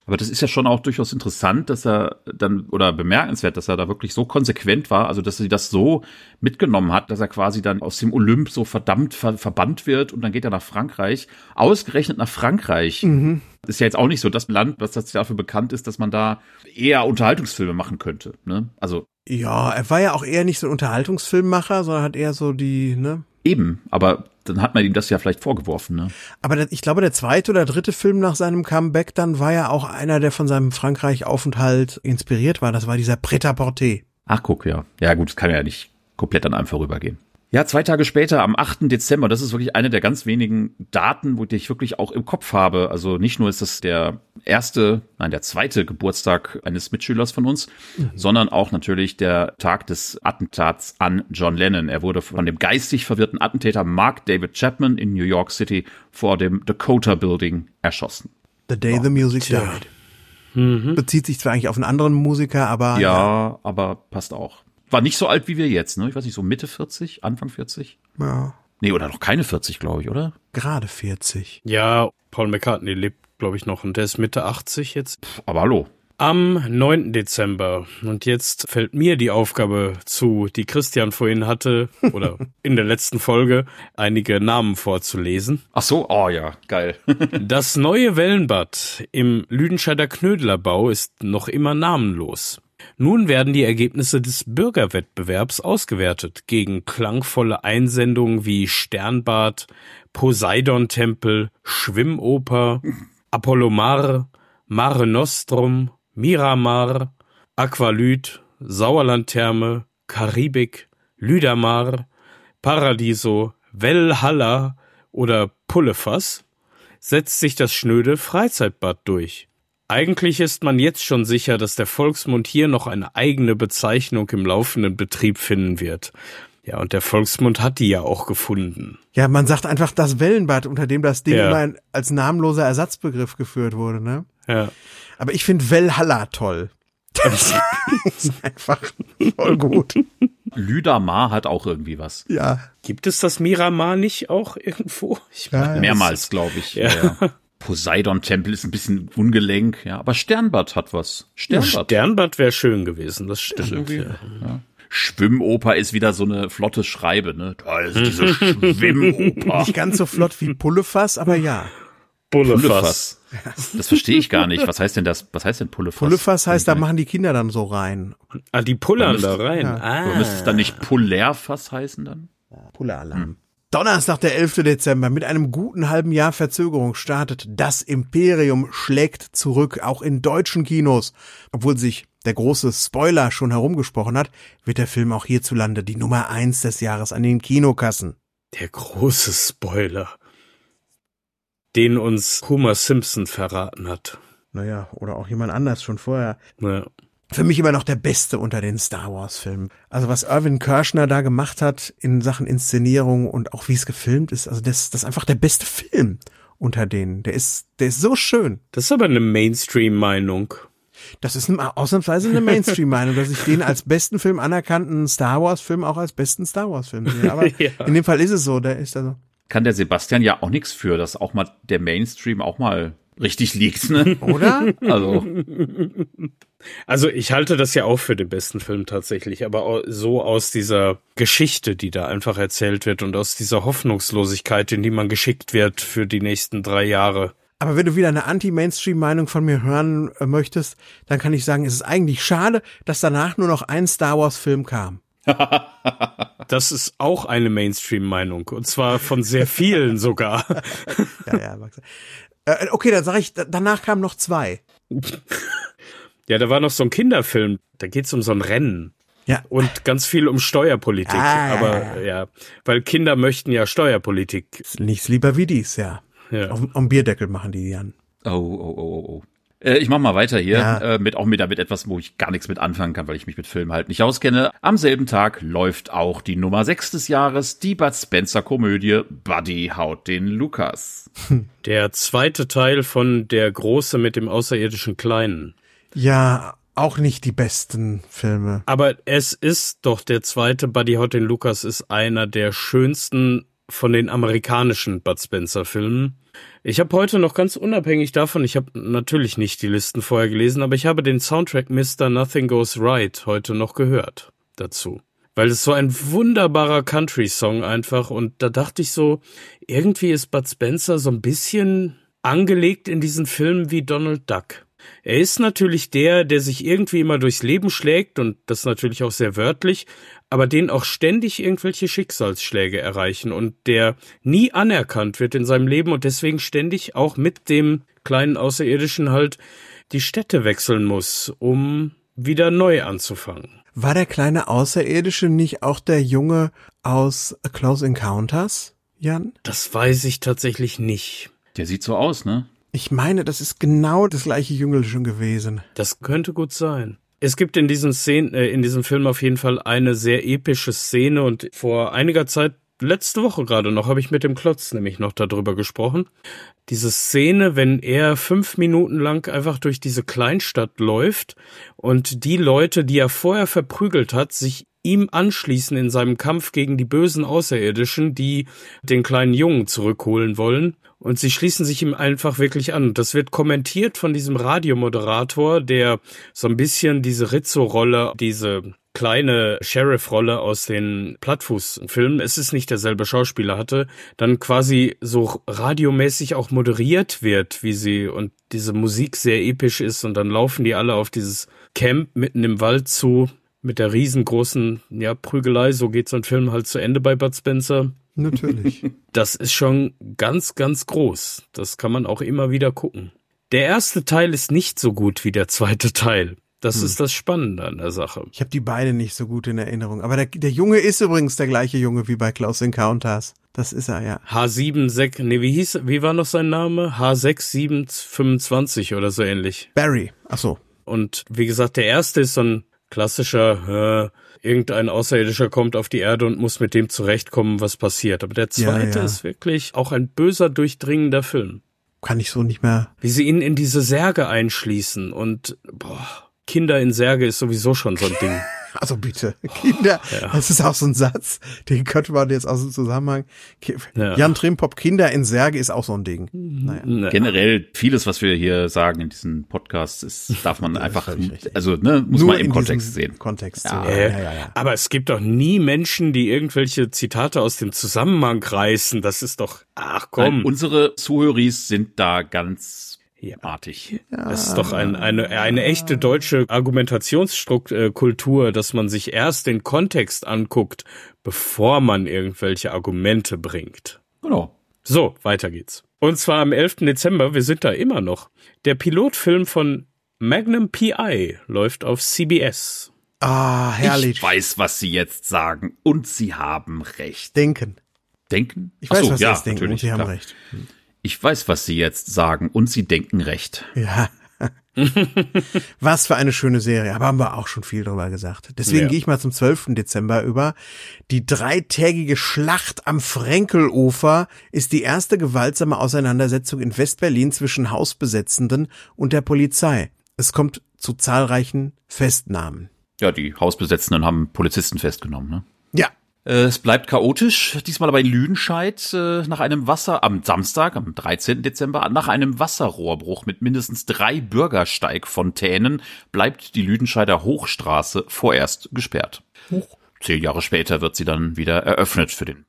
Aber das ist ja schon auch durchaus interessant, dass er dann, oder bemerkenswert, dass er da wirklich so konsequent war, also dass sie das so mitgenommen hat, dass er quasi dann aus dem Olymp so verdammt ver- verbannt wird und dann geht er nach Frankreich, ausgerechnet nach Frankreich. Mhm. Ist ja jetzt auch nicht so das Land, was das dafür bekannt ist, dass man da eher Unterhaltungsfilme machen könnte, ne? Also. Ja, er war ja auch eher nicht so ein Unterhaltungsfilmmacher, sondern hat eher so die, ne? Eben, aber dann hat man ihm das ja vielleicht vorgeworfen, ne? Aber der, ich glaube, der zweite oder dritte Film nach seinem Comeback dann war ja auch einer, der von seinem Frankreich-Aufenthalt inspiriert war. Das war dieser Prêt-à-Porter. Ach, guck, ja. Ja gut, das kann ja nicht komplett an einem vorübergehen. Ja, zwei Tage später, am achten Dezember, das ist wirklich eine der ganz wenigen Daten, wo die ich wirklich auch im Kopf habe. Also nicht nur ist das der erste, nein, der zweite Geburtstag eines Mitschülers von uns, mhm. sondern auch natürlich der Tag des Attentats an John Lennon. Er wurde von dem geistig verwirrten Attentäter Mark David Chapman in New York City vor dem Dakota Building erschossen. The Day oh, the Music tja. Died. Mhm. Bezieht sich zwar eigentlich auf einen anderen Musiker, aber... Ja, ja, aber passt auch. War nicht so alt wie wir jetzt, ne? Ich weiß nicht, so Mitte vierzig, Anfang vierzig? Ja. Nee, oder noch keine vierzig, glaube ich, oder? Gerade vierzig. Ja, Paul McCartney lebt, glaube ich, noch und der ist Mitte achtzig jetzt. Pff, aber hallo. Am neunten Dezember. Und jetzt fällt mir die Aufgabe zu, die Christian vorhin hatte, oder in der letzten Folge, einige Namen vorzulesen. Ach so, oh ja, geil. Das neue Wellenbad im Lüdenscheider Knödelerbau ist noch immer namenlos. Nun werden die Ergebnisse des Bürgerwettbewerbs ausgewertet gegen klangvolle Einsendungen wie Sternbad, Poseidon-Tempel, Schwimmoper, Apollomar, Mare Nostrum, Miramar, Aqualyt, Sauerlandtherme, Karibik, Lüdermar, Paradiso, Wellhalla oder Pullefass, setzt sich das schnöde Freizeitbad durch. Eigentlich ist man jetzt schon sicher, dass der Volksmund hier noch eine eigene Bezeichnung im laufenden Betrieb finden wird. Ja, und der Volksmund hat die ja auch gefunden. Ja, man sagt einfach das Wellenbad, unter dem das Ding ja. immer als namenloser Ersatzbegriff geführt wurde, ne? Ja. Aber ich finde Wellhalla toll. Das ist einfach voll gut. Lüdermar hat auch irgendwie was. Ja. Gibt es das Miramar nicht auch irgendwo? Ich ja, mehrmals, glaube ich. Ja. Ja. Poseidon-Tempel ist ein bisschen ungelenk, ja, aber Sternbad hat was. Sternbad. Ja, Sternbad wäre schön gewesen, das stimmt. Ja. Ja. Schwimmoper ist wieder so eine flotte Schreibe, ne? Da ist diese Schwimmoper. Nicht ganz so flott wie Pullefass, aber ja. Pullefass. Das verstehe ich gar nicht. Was heißt denn das? Was heißt denn Pullefass? Pullefass heißt, da machen die Kinder dann so rein. Ah, die pullern da rein. Ja. Ah. Oder müsste es dann nicht Pullerfass heißen dann? Pulleralarm. Hm. Donnerstag, der elfte Dezember. Mit einem guten halben Jahr Verzögerung startet Das Imperium schlägt zurück, auch in deutschen Kinos. Obwohl sich der große Spoiler schon herumgesprochen hat, wird der Film auch hierzulande die Nummer eins des Jahres an den Kinokassen. Der große Spoiler, den uns Homer Simpson verraten hat. Naja, oder auch jemand anders schon vorher. Ja. Für mich immer noch der Beste unter den Star Wars Filmen. Also was Irvin Kershner da gemacht hat in Sachen Inszenierung und auch wie es gefilmt ist, also das, das ist einfach der beste Film unter denen. Der ist, der ist so schön. Das ist aber eine Mainstream-Meinung. Das ist eine, ausnahmsweise eine Mainstream-Meinung, dass ich den als besten Film anerkannten Star Wars Film auch als besten Star Wars Film sehe. Aber ja. In dem Fall ist es so, der ist also. Kann der Sebastian ja auch nichts für, dass auch mal der Mainstream auch mal richtig liegt, ne? Oder? Also. Also ich halte das ja auch für den besten Film tatsächlich, aber so aus dieser Geschichte, die da einfach erzählt wird und aus dieser Hoffnungslosigkeit, in die man geschickt wird für die nächsten drei Jahre. Aber wenn du wieder eine Anti-Mainstream-Meinung von mir hören äh, möchtest, dann kann ich sagen, es ist eigentlich schade, dass danach nur noch ein Star Wars-Film kam. Das ist auch eine Mainstream-Meinung und zwar von sehr vielen sogar. Ja, ja. Äh, okay, dann sage ich, danach kamen noch zwei. Ja, da war noch so ein Kinderfilm, da geht's um so ein Rennen. Ja. Und ganz viel um Steuerpolitik. Ah, aber ja, ja. ja, weil Kinder möchten ja Steuerpolitik. Nichts lieber wie dies, ja. Ja. Auf, auf dem Bierdeckel machen die die an. Oh, oh, oh, oh, oh. Äh, ich mach mal weiter hier, Ja. äh, mit auch mit damit etwas, wo ich gar nichts mit anfangen kann, weil ich mich mit Filmen halt nicht auskenne. Am selben Tag läuft auch die Nummer sechs des Jahres, die Bud Spencer-Komödie Buddy haut den Lukas. Der zweite Teil von Der Große mit dem außerirdischen Kleinen. Ja, auch nicht die besten Filme. Aber es ist doch der zweite Buddy haut den Lukas ist einer der schönsten von den amerikanischen Bud Spencer-Filmen. Ich habe heute noch ganz unabhängig davon, ich habe natürlich nicht die Listen vorher gelesen, aber ich habe den Soundtrack Mister Nothing Goes Right heute noch gehört dazu. Weil es so ein wunderbarer Country-Song einfach, und da dachte ich so, irgendwie ist Bud Spencer so ein bisschen angelegt in diesen Filmen wie Donald Duck. Er ist natürlich der, der sich irgendwie immer durchs Leben schlägt, und das natürlich auch sehr wörtlich, aber den auch ständig irgendwelche Schicksalsschläge erreichen und der nie anerkannt wird in seinem Leben und deswegen ständig auch mit dem kleinen Außerirdischen halt die Städte wechseln muss, um wieder neu anzufangen. War der kleine Außerirdische nicht auch der Junge aus A Close Encounters, Jan? Das weiß ich tatsächlich nicht. Der sieht so aus, ne? Ich meine, das ist genau das gleiche Jüngelchen gewesen. Das könnte gut sein. Es gibt in diesem Szenen, äh, in diesem Film auf jeden Fall eine sehr epische Szene, und vor einiger Zeit, letzte Woche gerade noch, habe ich mit dem Klotz nämlich noch darüber gesprochen. Diese Szene, wenn er fünf Minuten lang einfach durch diese Kleinstadt läuft und die Leute, die er vorher verprügelt hat, sich ihm anschließen in seinem Kampf gegen die bösen Außerirdischen, die den kleinen Jungen zurückholen wollen. Und sie schließen sich ihm einfach wirklich an. Das wird kommentiert von diesem Radiomoderator, der so ein bisschen diese Rizzo-Rolle, diese kleine Sheriff-Rolle aus den Plattfuß-Filmen, es ist nicht derselbe Schauspieler hatte, dann quasi so radiomäßig auch moderiert wird, wie sie, und diese Musik sehr episch ist, und dann laufen die alle auf dieses Camp mitten im Wald zu, mit der riesengroßen, ja, Prügelei, so geht so ein Film halt zu Ende bei Bud Spencer. Natürlich. Das ist schon ganz, ganz groß. Das kann man auch immer wieder gucken. Der erste Teil ist nicht so gut wie der zweite Teil. Das hm. ist das Spannende an der Sache. Ich habe die beide nicht so gut in Erinnerung. Aber der, der Junge ist übrigens der gleiche Junge wie bei Close Encounters. Das ist er, ja. H sieben sechs, nee, wie hieß, wie war noch sein Name? H sechs sieben fünfundzwanzig oder so ähnlich. Barry, ach so. Und wie gesagt, der erste ist so ein klassischer, äh, irgendein Außerirdischer kommt auf die Erde und muss mit dem zurechtkommen, was passiert. Aber der zweite ja, ja. ist wirklich auch ein böser, durchdringender Film. Kann ich so nicht mehr. Wie sie ihn in diese Särge einschließen und, boah, Kinder in Särge ist sowieso schon so ein Ding. Also bitte, Kinder, ja. Das ist auch so ein Satz, den könnte man jetzt aus dem Zusammenhang. Ja. Jan Trimpop, Kinder in Särge ist auch so ein Ding. Naja. Naja. Generell, vieles, was wir hier sagen in diesen Podcasts, ist, darf man einfach, also ne, muss Nur man im Kontext sehen. Kontext ja. sehen. Ja, ja, ja, ja. Aber es gibt doch nie Menschen, die irgendwelche Zitate aus dem Zusammenhang reißen. Das ist doch, ach komm. Nein, unsere Zuhöris sind da ganz Ja. artig. Ja. Das ist doch ein, eine, eine echte deutsche Argumentationskultur, dass man sich erst den Kontext anguckt, bevor man irgendwelche Argumente bringt. Genau. So, weiter geht's. Und zwar am elften Dezember, wir sind da immer noch. Der Pilotfilm von Magnum P I läuft auf C B S. Ah, herrlich. Ich weiß, was Sie jetzt sagen, und Sie haben recht. Denken. Denken? Ich weiß, Ach so, was Sie ja, jetzt denken, und Sie haben klar. recht. Ich weiß, was Sie jetzt sagen, und Sie denken recht. Ja. Was für eine schöne Serie, aber haben wir auch schon viel drüber gesagt. Deswegen ja. gehe ich mal zum zwölften Dezember über. Die dreitägige Schlacht am Frenkelufer ist die erste gewaltsame Auseinandersetzung in Westberlin zwischen Hausbesetzenden und der Polizei. Es kommt zu zahlreichen Festnahmen. Ja, die Hausbesetzenden haben Polizisten festgenommen, ne? Ja. Es bleibt chaotisch, diesmal aber in Lüdenscheid, äh, nach einem Wasser, am Samstag, am dreizehnten Dezember, nach einem Wasserrohrbruch mit mindestens drei Bürgersteigfontänen bleibt die Lüdenscheider Hochstraße vorerst gesperrt. Huch. Zehn Jahre später wird sie dann wieder eröffnet für den.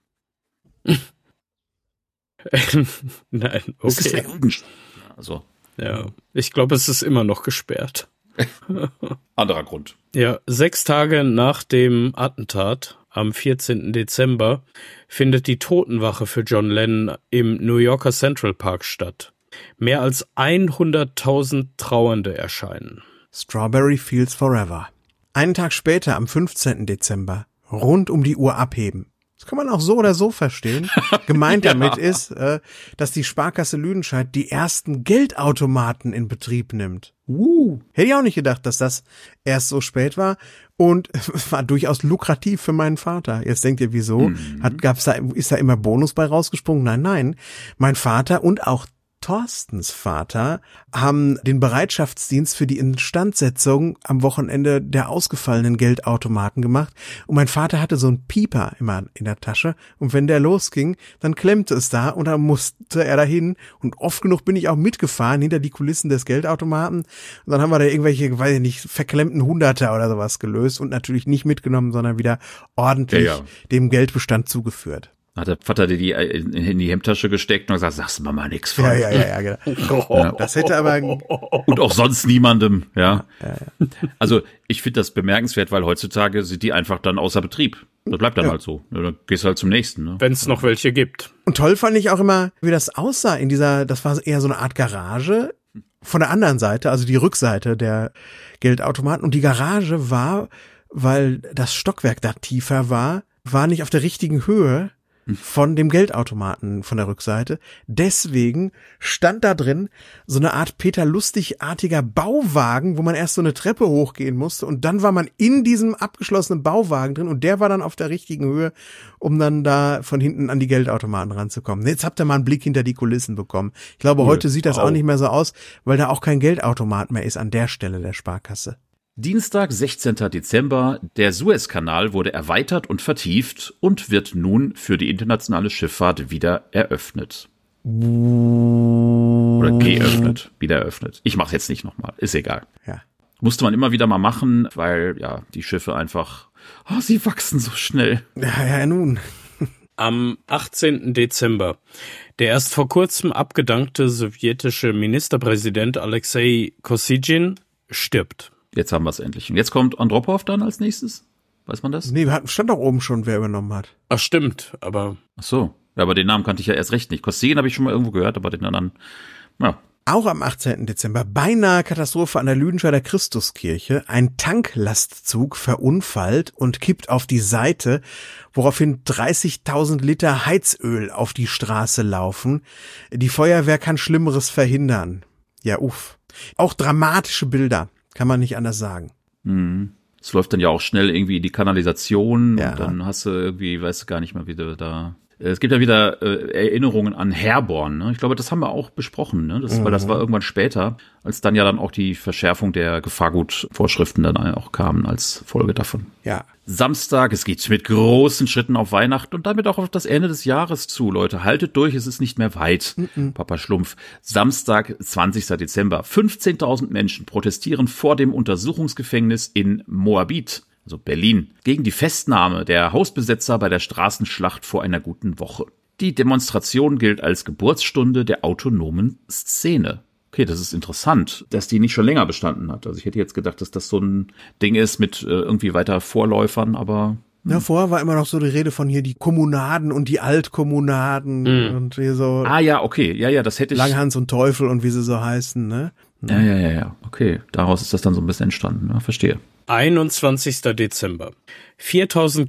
Nein, okay. Also. Ja, ich glaube, es ist immer noch gesperrt. Anderer Grund. Ja, sechs Tage nach dem Attentat am vierzehnten Dezember findet die Totenwache für John Lennon im New Yorker Central Park statt. Mehr als hunderttausend Trauernde erscheinen. Strawberry Fields Forever. Einen Tag später, am fünfzehnten Dezember, rund um die Uhr abheben. Das kann man auch so oder so verstehen. Gemeint damit ja. ist, äh, dass die Sparkasse Lüdenscheid die ersten Geldautomaten in Betrieb nimmt. Uh. Hätte ich auch nicht gedacht, dass das erst so spät war, und war durchaus lukrativ für meinen Vater. Jetzt denkt ihr, wieso? Mhm. Hat, gab's da, ist da immer Bonus bei rausgesprungen? Nein, nein. Mein Vater und auch Thorstens Vater haben den Bereitschaftsdienst für die Instandsetzung am Wochenende der ausgefallenen Geldautomaten gemacht. Und mein Vater hatte so einen Pieper immer in der Tasche. Und wenn der losging, dann klemmte es da und dann musste er dahin. Und oft genug bin ich auch mitgefahren hinter die Kulissen des Geldautomaten. Und dann haben wir da irgendwelche, weiß ich nicht, verklemmten Hunderter oder sowas gelöst und natürlich nicht mitgenommen, sondern wieder ordentlich ja, ja. dem Geldbestand zugeführt. Hat der Vater dir die in die Hemdtasche gesteckt und gesagt, sagst du Mama nix von. Ja, ja, ja, ja, genau. Ja. Das hätte aber... Und auch sonst niemandem, ja. ja, ja. Also ich finde das bemerkenswert, weil heutzutage sind die einfach dann außer Betrieb. Das bleibt dann ja. halt so. Dann gehst du halt zum nächsten. Ne? Wenn es noch welche gibt. Und toll fand ich auch immer, wie das aussah in dieser, das war eher so eine Art Garage von der anderen Seite, also die Rückseite der Geldautomaten. Und die Garage war, weil das Stockwerk da tiefer war, war nicht auf der richtigen Höhe von dem Geldautomaten von der Rückseite. Deswegen stand da drin so eine Art Peter Lustig-artiger Bauwagen, wo man erst so eine Treppe hochgehen musste und dann war man in diesem abgeschlossenen Bauwagen drin und der war dann auf der richtigen Höhe, um dann da von hinten an die Geldautomaten ranzukommen. Jetzt habt ihr mal einen Blick hinter die Kulissen bekommen. Ich glaube, cool. heute sieht das wow. auch nicht mehr so aus, weil da auch kein Geldautomat mehr ist an der Stelle der Sparkasse. Dienstag, sechzehnten Dezember. Der Suezkanal wurde erweitert und vertieft und wird nun für die internationale Schifffahrt wieder eröffnet. Oder geöffnet, wieder eröffnet. Ich mach's jetzt nicht nochmal, ist egal. Ja. Musste man immer wieder mal machen, weil ja die Schiffe einfach, oh, sie wachsen so schnell. Ja, ja, nun. Am achtzehnten Dezember. Der erst vor kurzem abgedankte sowjetische Ministerpräsident Alexei Kosygin stirbt. Jetzt haben wir es endlich. Und jetzt kommt Andropov dann als nächstes? Weiß man das? Nee, stand doch oben schon, wer übernommen hat. Ach, stimmt, aber... Ach so. Ja, aber den Namen kannte ich ja erst recht nicht. Kosygin habe ich schon mal irgendwo gehört, aber den anderen, ja. Auch am achtzehnten Dezember, beinahe Katastrophe an der Lüdenscheider Christuskirche. Ein Tanklastzug verunfallt und kippt auf die Seite, woraufhin dreißigtausend Liter Heizöl auf die Straße laufen. Die Feuerwehr kann Schlimmeres verhindern. Ja, uff. Auch dramatische Bilder. Kann man nicht anders sagen. Mhm. Es läuft dann ja auch schnell irgendwie in die Kanalisation ja. und dann hast du irgendwie, weißt du gar nicht mehr, wie du da... Es gibt ja wieder äh, Erinnerungen an Herborn. Ne? Ich glaube, das haben wir auch besprochen, ne? Das, mhm. weil das war irgendwann später, als dann ja dann auch die Verschärfung der Gefahrgutvorschriften dann auch kamen als Folge davon. Ja. Samstag, es geht mit großen Schritten auf Weihnachten und damit auch auf das Ende des Jahres zu, Leute. Haltet durch, es ist nicht mehr weit, mhm. Papa Schlumpf. Samstag, zwanzigsten Dezember. fünfzehntausend Menschen protestieren vor dem Untersuchungsgefängnis in Moabit, also Berlin, gegen die Festnahme der Hausbesetzer bei der Straßenschlacht vor einer guten Woche. Die Demonstration gilt als Geburtsstunde der autonomen Szene. Okay, das ist interessant, dass die nicht schon länger bestanden hat. Also ich hätte jetzt gedacht, dass das so ein Ding ist mit äh, irgendwie weiter Vorläufern, aber... Ja, vorher war immer noch so die Rede von hier die Kommunaden und die Altkommunaden mm. und hier so... Ah ja, okay, ja, ja, das hätte ich... Langhans und Teufel und wie sie so heißen, ne? Ja, ja, ja, ja, okay. Daraus ist das dann so ein bisschen entstanden, ja, verstehe. einundzwanzigsten Dezember. viertausend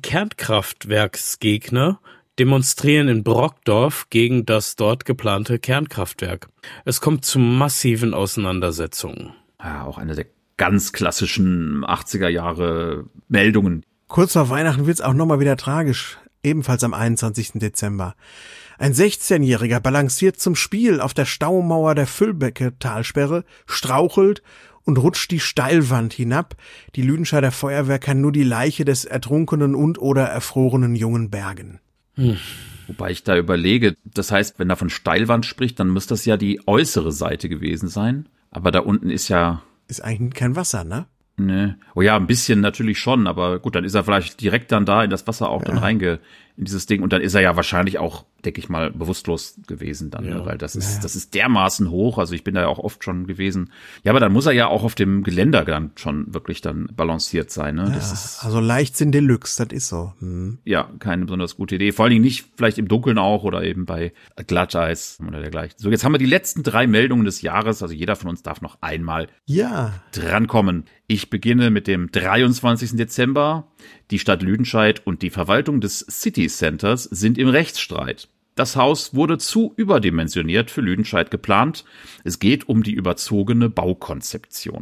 Kernkraftwerksgegner demonstrieren in Brockdorf gegen das dort geplante Kernkraftwerk. Es kommt zu massiven Auseinandersetzungen. Ja, auch eine der ganz klassischen achtziger Jahre Meldungen. Kurz vor Weihnachten wird's auch nochmal wieder tragisch. Ebenfalls am einundzwanzigsten Dezember. Ein sechzehnjähriger balanciert zum Spiel auf der Staumauer der Füllbecke-Talsperre, strauchelt und rutscht die Steilwand hinab. Die Lüdenscheider Feuerwehr kann nur die Leiche des ertrunkenen und oder erfrorenen Jungen bergen. Hm. Wobei ich da überlege, das heißt, wenn er von Steilwand spricht, dann muss das ja die äußere Seite gewesen sein. Aber da unten ist ja... Ist eigentlich kein Wasser, ne? Ne. Oh ja, ein bisschen natürlich schon, aber gut, dann ist er vielleicht direkt dann da in das Wasser auch ja. dann reinge... in dieses Ding und dann ist er ja wahrscheinlich auch, denke ich mal, bewusstlos gewesen dann, ja. ne? Weil das ist, ja. das ist dermaßen hoch, also ich bin da ja auch oft schon gewesen. Ja, aber dann muss er ja auch auf dem Geländer dann schon wirklich dann balanciert sein, ne? Ja, das ist, also Leichtsinn Deluxe, das ist so. Hm. Ja, keine besonders gute Idee. Vor allen Dingen nicht vielleicht im Dunkeln auch oder eben bei Glatteis oder dergleichen. So, jetzt haben wir die letzten drei Meldungen des Jahres, also jeder von uns darf noch einmal ja. drankommen. Ich beginne mit dem dreiundzwanzigsten Dezember. Die Stadt Lüdenscheid und die Verwaltung des City Centers sind im Rechtsstreit. Das Haus wurde zu überdimensioniert für Lüdenscheid geplant. Es geht um die überzogene Baukonzeption.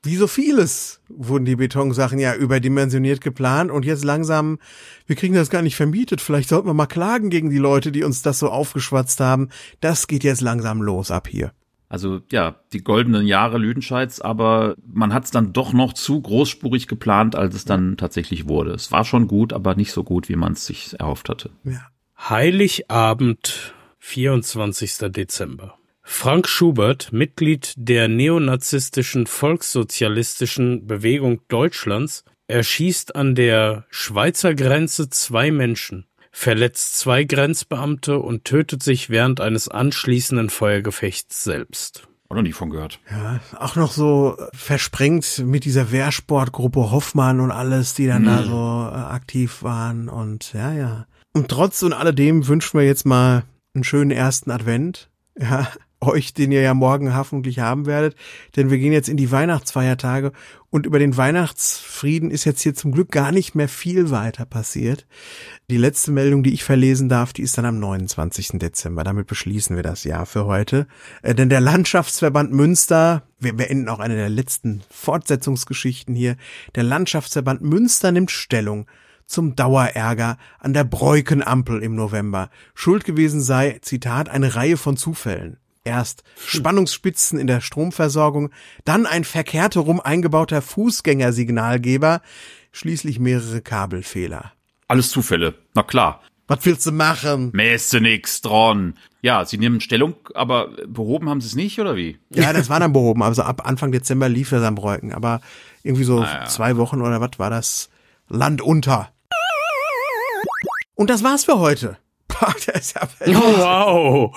wie so vieles wurden die Betonsachen ja überdimensioniert geplant und jetzt langsam, wir kriegen das gar nicht vermietet. Vielleicht sollten wir mal klagen gegen die Leute, die uns das so aufgeschwatzt haben. Das geht jetzt langsam los ab hier. Also ja, die goldenen Jahre Lüdenscheids, aber man hat es dann doch noch zu großspurig geplant, als es dann tatsächlich wurde. Es war schon gut, aber nicht so gut, wie man es sich erhofft hatte. Ja. Heiligabend, vierundzwanzigster Dezember. Frank Schubert, Mitglied der neonazistischen Volkssozialistischen Bewegung Deutschlands, erschießt an der Schweizer Grenze zwei Menschen, verletzt zwei Grenzbeamte und tötet sich während eines anschließenden Feuergefechts selbst. Auch noch nie von gehört. Ja, auch noch so versprengt mit dieser Wehrsportgruppe Hoffmann und alles, die dann mhm. da so äh, aktiv waren und ja, ja. Und trotz und alledem wünschen wir jetzt mal einen schönen ersten Advent. Ja, euch, den ihr ja morgen hoffentlich haben werdet, denn wir gehen jetzt in die Weihnachtsfeiertage und über den Weihnachtsfrieden ist jetzt hier zum Glück gar nicht mehr viel weiter passiert. Die letzte Meldung, die ich verlesen darf, die ist dann am neunundzwanzigsten Dezember. Damit beschließen wir das Jahr für heute. Äh, denn der Landschaftsverband Münster, wir beenden auch eine der letzten Fortsetzungsgeschichten hier, der Landschaftsverband Münster nimmt Stellung zum Dauerärger an der Breukenampel im November. Schuld gewesen sei, Zitat, eine Reihe von Zufällen. Erst Spannungsspitzen in der Stromversorgung, dann ein verkehrt herum eingebauter Fußgängersignalgeber, schließlich mehrere Kabelfehler. Alles Zufälle, na klar. Was willst du machen? Mäste nix dran. Ja, sie nehmen Stellung, aber behoben haben sie es nicht, oder wie? Ja, das war dann behoben. Also ab Anfang Dezember lief das am Breuken. Aber irgendwie so ah, ja. zwei Wochen oder was war das Land unter. Und das war's für heute. Der ist ja wow.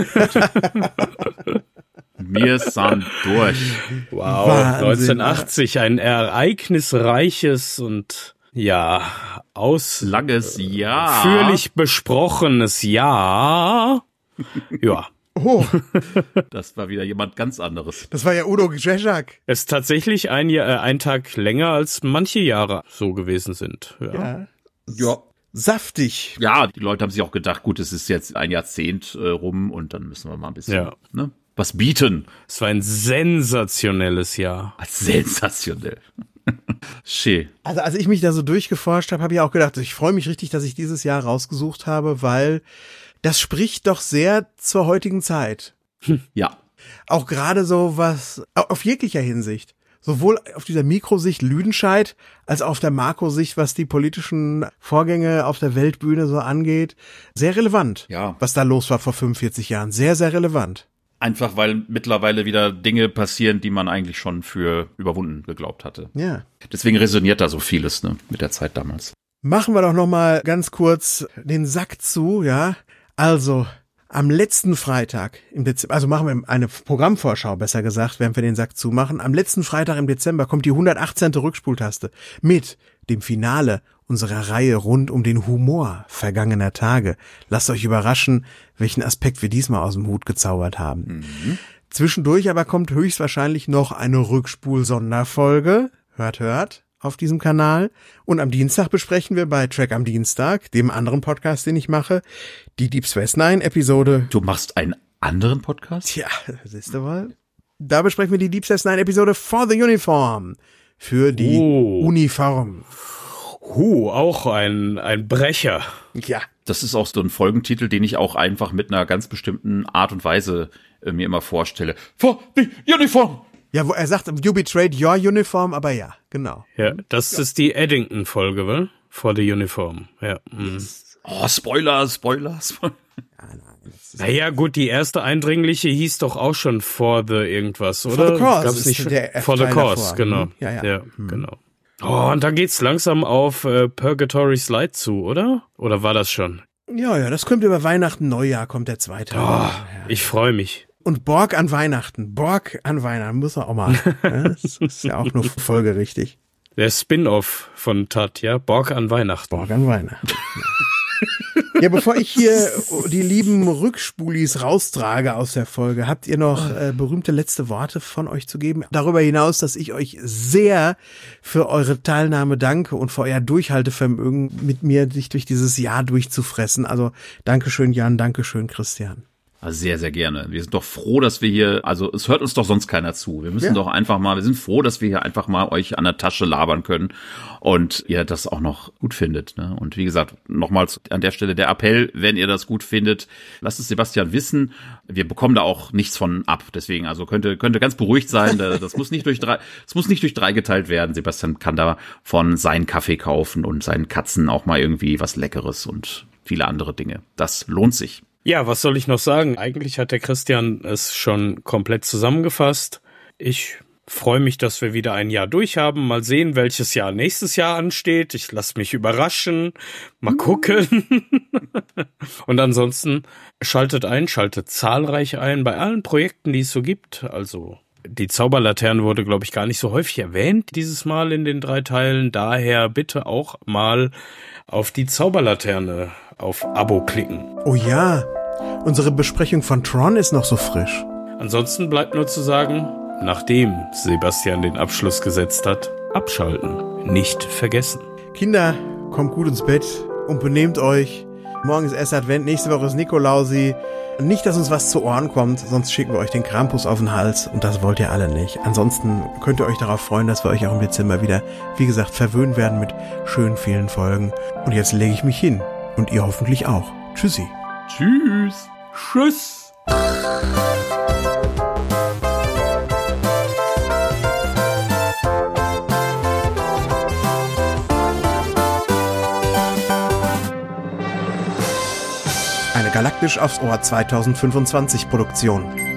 Wir sind durch. Wow. Wahnsinn. neunzehnhundertachtzig, ein ereignisreiches und ja, aus langes Jahr. Ausführlich besprochenes Jahr. Ja. Oh. Das war wieder jemand ganz anderes. Das war ja Udo Grzeszak. Es ist tatsächlich ein, Jahr, äh, ein Tag länger, als manche Jahre so gewesen sind. Ja. Ja. Ja. Saftig. Ja, die Leute haben sich auch gedacht, gut, es ist jetzt ein Jahrzehnt äh, rum und dann müssen wir mal ein bisschen ja. ne, was bieten. Es war ein sensationelles Jahr. Sensationell. Schön. Also als ich mich da so durchgeforscht habe, habe ich auch gedacht, ich freue mich richtig, dass ich dieses Jahr rausgesucht habe, weil das spricht doch sehr zur heutigen Zeit. Ja. Auch gerade so was, auf jeglicher Hinsicht. Sowohl auf dieser Mikrosicht Lüdenscheid, als auch auf der Makrosicht, was die politischen Vorgänge auf der Weltbühne so angeht. Sehr relevant, ja. Was da los war vor fünfundvierzig Jahren. Sehr, sehr relevant. Einfach, weil mittlerweile wieder Dinge passieren, die man eigentlich schon für überwunden geglaubt hatte. Ja. Deswegen resoniert da so vieles, ne, mit der Zeit damals. Machen wir doch noch mal ganz kurz den Sack zu, ja. Also, am letzten Freitag im Dezember, also machen wir eine Programmvorschau, besser gesagt, während wir den Sack zumachen. Am letzten Freitag im Dezember kommt die hundertachtzehnte Rückspultaste mit dem Finale unserer Reihe rund um den Humor vergangener Tage. Lasst euch überraschen, welchen Aspekt wir diesmal aus dem Hut gezaubert haben. Mhm. Zwischendurch aber kommt höchstwahrscheinlich noch eine Rückspul-Sonderfolge. Hört, hört. Auf diesem Kanal. Und am Dienstag besprechen wir bei Track am Dienstag, dem anderen Podcast, den ich mache, die Deep Space Nine Episode. Du machst einen anderen Podcast? Ja, siehst du mal. Da besprechen wir die Deep Space Nine Episode For the Uniform. Für die oh. Uniform. Huh, auch ein, ein Brecher. Ja. Das ist auch so ein Folgentitel, den ich auch einfach mit einer ganz bestimmten Art und Weise äh, mir immer vorstelle. For the Uniform! Ja, wo er sagt, you betrayed your uniform, aber ja, genau. Ja, das ja. ist die Eddington-Folge, wa? For the Uniform, ja. Mhm. Oh, Spoiler, Spoiler, Spoiler. Ja, nein, naja, gut, die erste eindringliche hieß doch auch schon For the irgendwas, oder? For the Cause. Gab's nicht der For the Cause, davor. genau. Ja, ja. ja hm. genau. Oh, und da geht's langsam auf äh, Purgatory Slide zu, oder? Oder war das schon? Ja, ja, das kommt über Weihnachten, Neujahr kommt der zweite. Oh, ja. Ich freue mich. Und Borg an Weihnachten. Borg an Weihnachten. Muss er auch mal. Ja, das ist ja auch nur folgerichtig. Der Spin-off von Tat, ja? Borg an Weihnachten. Borg an Weihnachten. Ja, bevor ich hier die lieben Rückspulis raustrage aus der Folge, habt ihr noch äh, berühmte letzte Worte von euch zu geben? Darüber hinaus, dass ich euch sehr für eure Teilnahme danke und für euer Durchhaltevermögen, mit mir sich durch dieses Jahr durchzufressen. Also Dankeschön Jan, Dankeschön Christian. Sehr, sehr gerne. Wir sind doch froh, dass wir hier, also es hört uns doch sonst keiner zu. Wir müssen Ja. doch einfach mal, wir sind froh, dass wir hier einfach mal euch an der Tasche labern können und ihr das auch noch gut findet. Ne? Und wie gesagt, nochmals an der Stelle der Appell, wenn ihr das gut findet, lasst es Sebastian wissen. Wir bekommen da auch nichts von ab. Deswegen, also könnte könnte ganz beruhigt sein. Das muss nicht durch drei, es muss nicht durch drei geteilt werden. Sebastian kann da von seinen Kaffee kaufen und seinen Katzen auch mal irgendwie was Leckeres und viele andere Dinge. Das lohnt sich. Ja, was soll ich noch sagen? Eigentlich hat der Christian es schon komplett zusammengefasst. Ich freue mich, dass wir wieder ein Jahr durch haben. Mal sehen, welches Jahr nächstes Jahr ansteht. Ich lasse mich überraschen. Mal gucken. Und ansonsten schaltet ein, schaltet zahlreich ein bei allen Projekten, die es so gibt. Also die Zauberlaterne wurde, glaube ich, gar nicht so häufig erwähnt dieses Mal in den drei Teilen. Daher bitte auch mal auf die Zauberlaterne auf Abo klicken. Oh ja, unsere Besprechung von Tron ist noch so frisch. Ansonsten bleibt nur zu sagen, nachdem Sebastian den Abschluss gesetzt hat, abschalten, nicht vergessen. Kinder, kommt gut ins Bett und benehmt euch. Morgen ist erster Advent, nächste Woche ist Nikolausi. Nicht, dass uns was zu Ohren kommt, sonst schicken wir euch den Krampus auf den Hals und das wollt ihr alle nicht. Ansonsten könnt ihr euch darauf freuen, dass wir euch auch im Dezember wieder, wie gesagt, verwöhnen werden mit schönen vielen Folgen. Und jetzt lege ich mich hin und ihr hoffentlich auch. Tschüssi. Tschüss. Tschüss. Eine Galaktisch aufs Ohr zweitausendfünfundzwanzig Produktion.